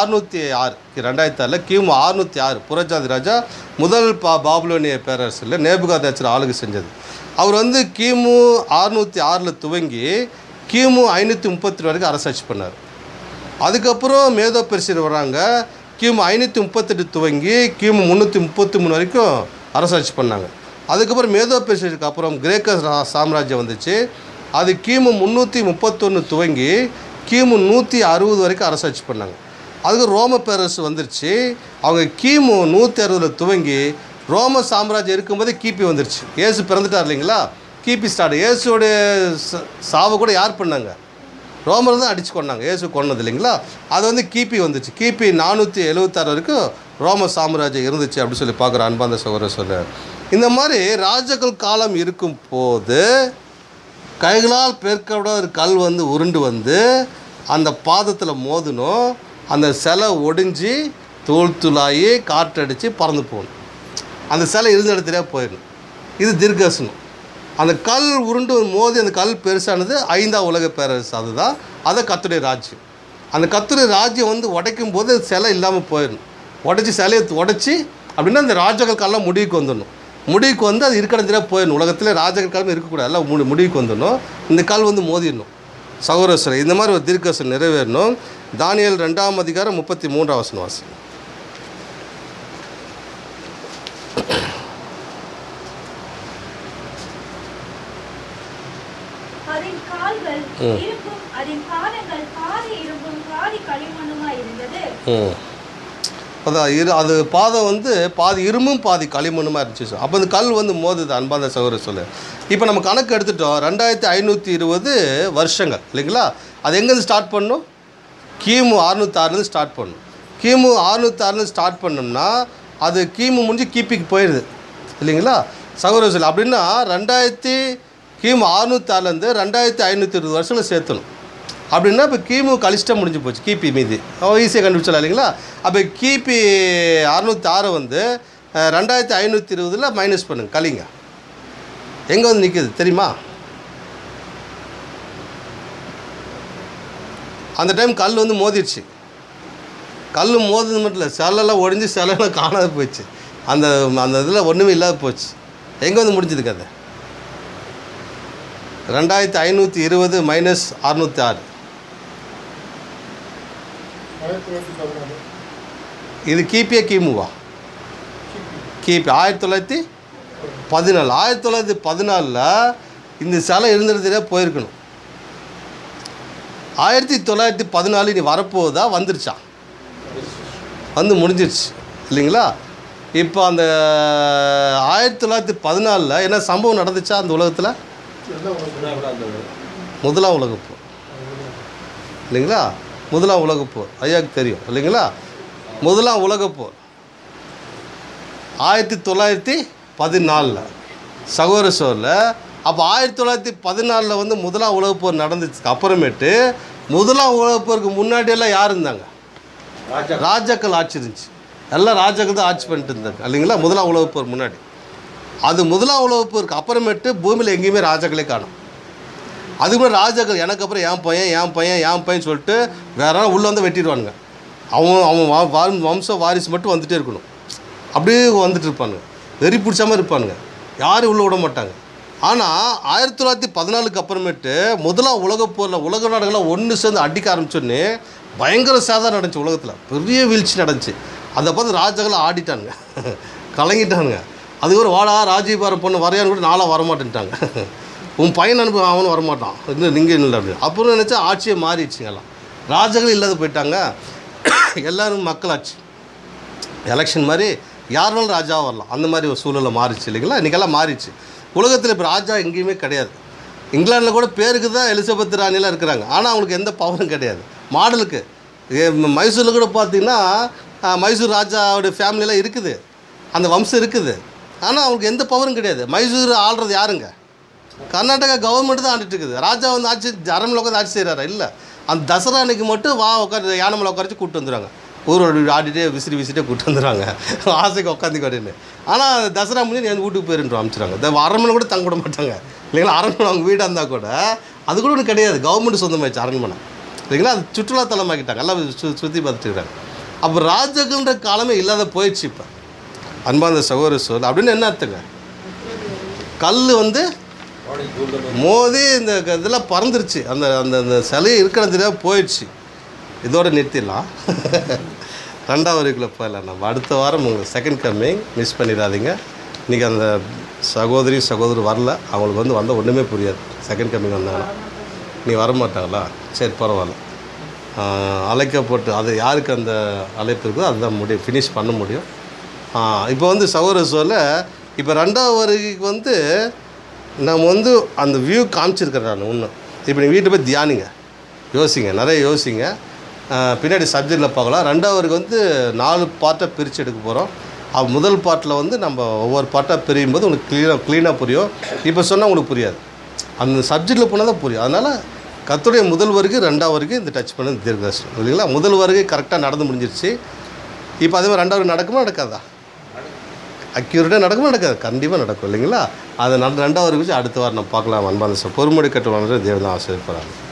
2006 கிமு 606 புறஜாதி ராஜா முதல் பாபிலோனிய பேரரசில் நேபுகாத்நேச்சர் ஆளுகை செஞ்சது. அவர் வந்து கிமு 606 துவங்கி கிமு 532 வரைக்கும் அரசாட்சி பண்ணார். அதுக்கப்புறம் மேதோ பெர்ஷியர் வராங்க. கிமு 538 துவங்கி கிமு 333 வரைக்கும் அரசாட்சி பண்ணாங்க. அதுக்கப்புறம் மேதோ பெர்ஷியருக்கு அப்புறம் கிரேக்க சாம்ராஜ்யம் வந்துச்சு. அது கிமு 331 துவங்கி கிமு 160 வரைக்கும் அரசாட்சி பண்ணாங்க. அதுக்கு ரோம பேரரசு வந்துருச்சு. அவங்க கிமு 160 துவங்கி ரோம சாம்ராஜ்யம் இருக்கும்போதே கிபி வந்துருச்சு. இயேசு பிறந்துட்டார் இல்லைங்களா, கிபி ஸ்டார்ட். இயேசுடைய சாவை கூட யார் பண்ணாங்க? ரோமர் தான் அடித்து கொண்டாங்க. இயேசு கொண்டது இல்லைங்களா. அது வந்து கிபி வந்துச்சு. கிபி 476 வரைக்கும் ரோம சாம்ராஜ்யம் இருந்துச்சு அப்படி சொல்லி பார்க்குற அன்பார்ந்த சகோதரர் சொல்ல. இந்த மாதிரி ராஜர்கள் காலம் இருக்கும் போது கைகளால் பெருக்கப்பட ஒரு கல் வந்து உருண்டு வந்து அந்த பாதத்தில் மோதணும். அந்த சிலை ஒடிஞ்சு தூள் தூளாகி காற்றடித்து பறந்து போகணும். அந்த சிலை இருந்த இடத்துல போயிடணும். இது தீர்க்கதரிசனம். அந்த கல் உருண்டு மோதி அந்த கல் பெருசானது 5ஆம் உலக பேரரசு. அதுதான் அதை கர்த்தருடைய ராஜ்யம். அந்த கர்த்தருடைய ராஜ்யம் வந்து உடைக்கும் போது சிலை இல்லாமல் போயிடணும். உடைச்சி சிலையை உடைச்சி அப்படின்னா அந்த ராஜர்கள் காலம் முடிவுக்கு வந்துடணும். முடிவுக்கு வந்து அது இருக்கிற போயிடணும். உலகத்தில் ராஜர்கள் காலம் இருக்கக்கூடாது, எல்லாம் முடிவுக்கு வந்துடணும். இந்த கல் வந்து மோதிடணும். சகோதரர் இந்த மாதிரி ஒரு தீர்க்கதரிசனம் நிறைவேறணும். தானியேல் 2ஆம் அதிகாரம் 33ஆம் வசனம் வாசி. அதன் கால்கள் இரும்பும் அதன் பாதங்கள் பாதி இரும்பும் பாதி களிமண்ணுமாய் இருந்தது. அதான் அது பாதம் வந்து பாதி இரும்பும் பாதி களிமண்ணுமா இருந்துச்சு. அப்போ அந்த கல் வந்து மோதுது. அன்பாந்த சகோதரர் சொல்லு. இப்போ நம்ம கணக்கு எடுத்துட்டோம் 2520 வருஷங்கள் இல்லைங்களா. அது எங்கேருந்து ஸ்டார்ட் பண்ணணும்? கிமு 606 ஸ்டார்ட் பண்ணணும். கிமு 606 ஸ்டார்ட் பண்ணோம்னா அது கிமு முடிஞ்சு கிபிக்கு போயிடுது. இல்லைங்களா சகோதரர்கள்? அப்படின்னா கிமு 606லேருந்து 2520 வருஷங்கள் சேர்த்தணும். அப்படின்னா இப்போ கிமு கழிச்சிட்டா முடிஞ்சு போச்சு, கிபி மீதி ஈஸியாக கண்டுபிடிச்சலாம் இல்லைங்களா? அப்போ கிபி 606 வந்து 2520 மைனஸ் பண்ணுங்க, கழிங்க. எங்கே வந்து நிற்கிது தெரியுமா? அந்த டைம் கல் வந்து மோதிடுச்சு. கல் மோதுது மட்டும் இல்லை, சிலைலாம் ஒடிஞ்சு சிலைலாம் காணாத போயிடுச்சு. அந்த அந்த இதில் ஒன்றுமே இல்லாத போச்சு. எங்கே வந்து முடிஞ்சது கதை? 2520 மைனஸ் 606. இது கிபியா கிமுவா? கிபி 1914. 1914 இந்த சிலை இருந்துறதுலே போயிருக்கணும். 1914 இனி வரப்போதா வந்துருச்சா? வந்து முடிஞ்சிருச்சு இல்லைங்களா? இப்போ அந்த 1914 என்ன சம்பவம் நடந்துச்சா அந்த உலகத்தில்? முதலாம் உலகப்போர் இல்லைங்களா? முதலாம் உலகப்போர் ஐயாவுக்கு தெரியும் இல்லைங்களா? முதலாம் உலகப்போர் 1914 சகோதர சோரில். அப்போ 1914 வந்து முதலாம் உலகப்போர் நடந்துச்சுக்கு அப்புறமேட்டு முதலாம் உலகப்போருக்கு முன்னாடியெல்லாம் யார் இருந்தாங்க? ராஜாக்கள் ஆட்சி இருந்துச்சு. எல்லாம் ராஜாக்கள் தான் ஆட்சி பண்ணிட்டு இருந்தாங்க இல்லைங்களா? முதலாம் உலகப்போர் முன்னாடி. அது முதலாம் உலகப்போருக்கு அப்புறமேட்டு பூமியில் எங்கேயுமே ராஜாக்களே காணும். அதுக்கு முன்னாடி ராஜாக்கள் எனக்கு அப்புறம் என் பையன் சொல்லிட்டு வேற உள்ளே வந்து வெட்டிடுவானுங்க. அவன் வம்ச வாரிசு மட்டும் வந்துகிட்டே இருக்கணும். அப்படியே வந்துட்டு இருப்பானுங்க, வெறி பிடிச்ச மாதிரி இருப்பானுங்க, யாரும் உள்ளே விட மாட்டாங்க. ஆனால் 1914 அப்புறமேட்டு முதலாம் உலகப்போரில் உலக நாடுகள்லாம் ஒன்று சேர்ந்து அடிக்க ஆரம்பிச்சோன்னே பயங்கர சேதம் நடந்துச்சு. உலகத்தில் பெரிய வீழ்ச்சி நடந்துச்சு. அதை பார்த்து ராஜாக்களை ஆடிட்டானுங்க, கலங்கிட்டானுங்க. அதுக்கு ஒரு வாடா ராஜீவ்பாரம் பொண்ணு வரையான்னு கூட நாளாக வரமாட்டேன்ட்டாங்க. உன் பையன் அனுப்பி அவனும் வரமாட்டான், இன்னும் நீங்கள் இல்லை அப்படின்னு. அப்புறம் நினச்சா ஆட்சியை மாறிடுச்சுங்கெல்லாம். ராஜாக்கள் இல்லாத போயிட்டாங்க. எல்லோரும் மக்களாட்சி, எலெக்ஷன் மாதிரி யாருனாலும் ராஜாவாக வரலாம். அந்த மாதிரி ஒரு சூழலை மாறிச்சு இல்லைங்களா? இன்றைக்கெல்லாம் மாறிச்சு. உலகத்தில் இப்போ ராஜா எங்கேயுமே கிடையாது. இங்கிலாண்டில் கூட பேருக்கு தான் எலிசபெத் ராணிலாம் இருக்கிறாங்க. ஆனால் அவங்களுக்கு எந்த பவரும் கிடையாது. மாடலுக்கு மைசூரில் கூட பார்த்திங்கன்னா மைசூர் ராஜாவுடைய ஃபேமிலியெலாம் இருக்குது, அந்த வம்சம் இருக்குது. ஆனால் அவங்களுக்கு எந்த பவரும் கிடையாது. மைசூர் ஆள்றது யாருங்க? கர்நாடகா கவர்மெண்ட் தான் ஆண்டுட்டு இருக்குது. ராஜா வந்து ஆட்சி அரண்மனை உட்காந்து ஆட்சி செய்கிறாரா? இல்லை. அந்த தசரா அன்னைக்கு மட்டும் உட்காந்து யானை மேலே உட்காந்து கூப்பிட்டு வந்துடுவாங்க. ஊரோட ஆடிட்டே விசிறிட்டே கூப்பிட்டு வந்துடுவாங்க, ஆசைக்கு உட்காந்துக்கு அப்படின்னு. ஆனால் தசரா முடிஞ்சு என் வீட்டுக்கு போயிருன்றோம் அனுப்பிச்சிடுவாங்க. இந்த அரண்மனை கூட தங்க விட மாட்டாங்க இல்லைங்களா? அரண்மனை அவங்க வீடாக இருந்தால் கூட அது கூட ஒன்றும் கிடையாது. கவர்மெண்ட் சொந்தமாகிடுச்சு அரண்மனை இல்லைங்களா? அது சுற்றுலாத்தலமாக்கிட்டாங்க, எல்லாம் சுற்றி பார்த்துட்டுருக்காங்க. அப்போ ராஜாக்கள்ன்ற காலமே இல்லாத போயிடுச்சு. இப்போ அன்பார்ந்த சகோதர சோதரர் அப்படின்னு என்ன அர்த்தங்க? கல் வந்து மோதி இந்த இதெல்லாம் பறந்துருச்சு. அந்த அந்த அந்த சிலையை இருக்கிறதுல போயிடுச்சு. இதோடு நிறுத்திடலாம். 2வது வரைக்குள்ளே போயிடலாம். நம்ம அடுத்த வாரம் உங்களுக்கு செகண்ட் கம்மிங் மிஸ் பண்ணிடாதீங்க. இன்றைக்கி அந்த சகோதரர் வரல, அவங்களுக்கு வந்து வந்தால் ஒன்றுமே புரியாது. செகண்ட் கம்மிங் வந்தாங்கன்னா நீ வரமாட்டாங்களா? சரி பரவாயில்ல, அழைக்கப்பட்டு அது யாருக்கு அந்த அழைப்பு இருக்குதோ அதுதான் ஃபினிஷ் பண்ண முடியும். இப்போ வந்து சகோதர இப்போ 2வது வருகைக்கு வந்து நம்ம வந்து அந்த வியூ காமிச்சிருக்கிறேன் நான் ஒன்று. இப்போ நீங்கள் வீட்டை போய் தியானிங்க, யோசிங்க, நிறைய யோசிங்க. பின்னாடி சப்ஜெக்டில் பார்க்கலாம். 2வது வந்து 4 பார்ட்டாக பிரித்து எடுக்க போகிறோம். முதல் பார்ட்டில் வந்து நம்ம ஒவ்வொரு பார்ட்டாக பிரியும் போது உங்களுக்கு க்ளீனாக புரியும். இப்போ சொன்னால் உங்களுக்கு புரியாது, அந்த சப்ஜெக்டில் போனால் தான் புரியும். அதனால் கர்த்தருடைய முதல் வருகை 2வது வருகை இந்த டச் பண்ணது தீர்க்கதரிசனம் இல்லைங்களா? முதல் வருகை கரெக்டாக நடந்து முடிஞ்சிருச்சு. இப்போ அதே மாதிரி 2வது நடக்குமா நடக்காதா? அக்யூரேட்டாக நடக்குமா நடக்காது? கண்டிப்பாக நடக்கும் இல்லைங்களா? அதை 2வது வருகை அடுத்த வாரம் நம்ம பார்க்கலாம். அன்பான பொறுமுறை கட்டுவாங்க தேவன் ஆசீர்வதிப்பார்.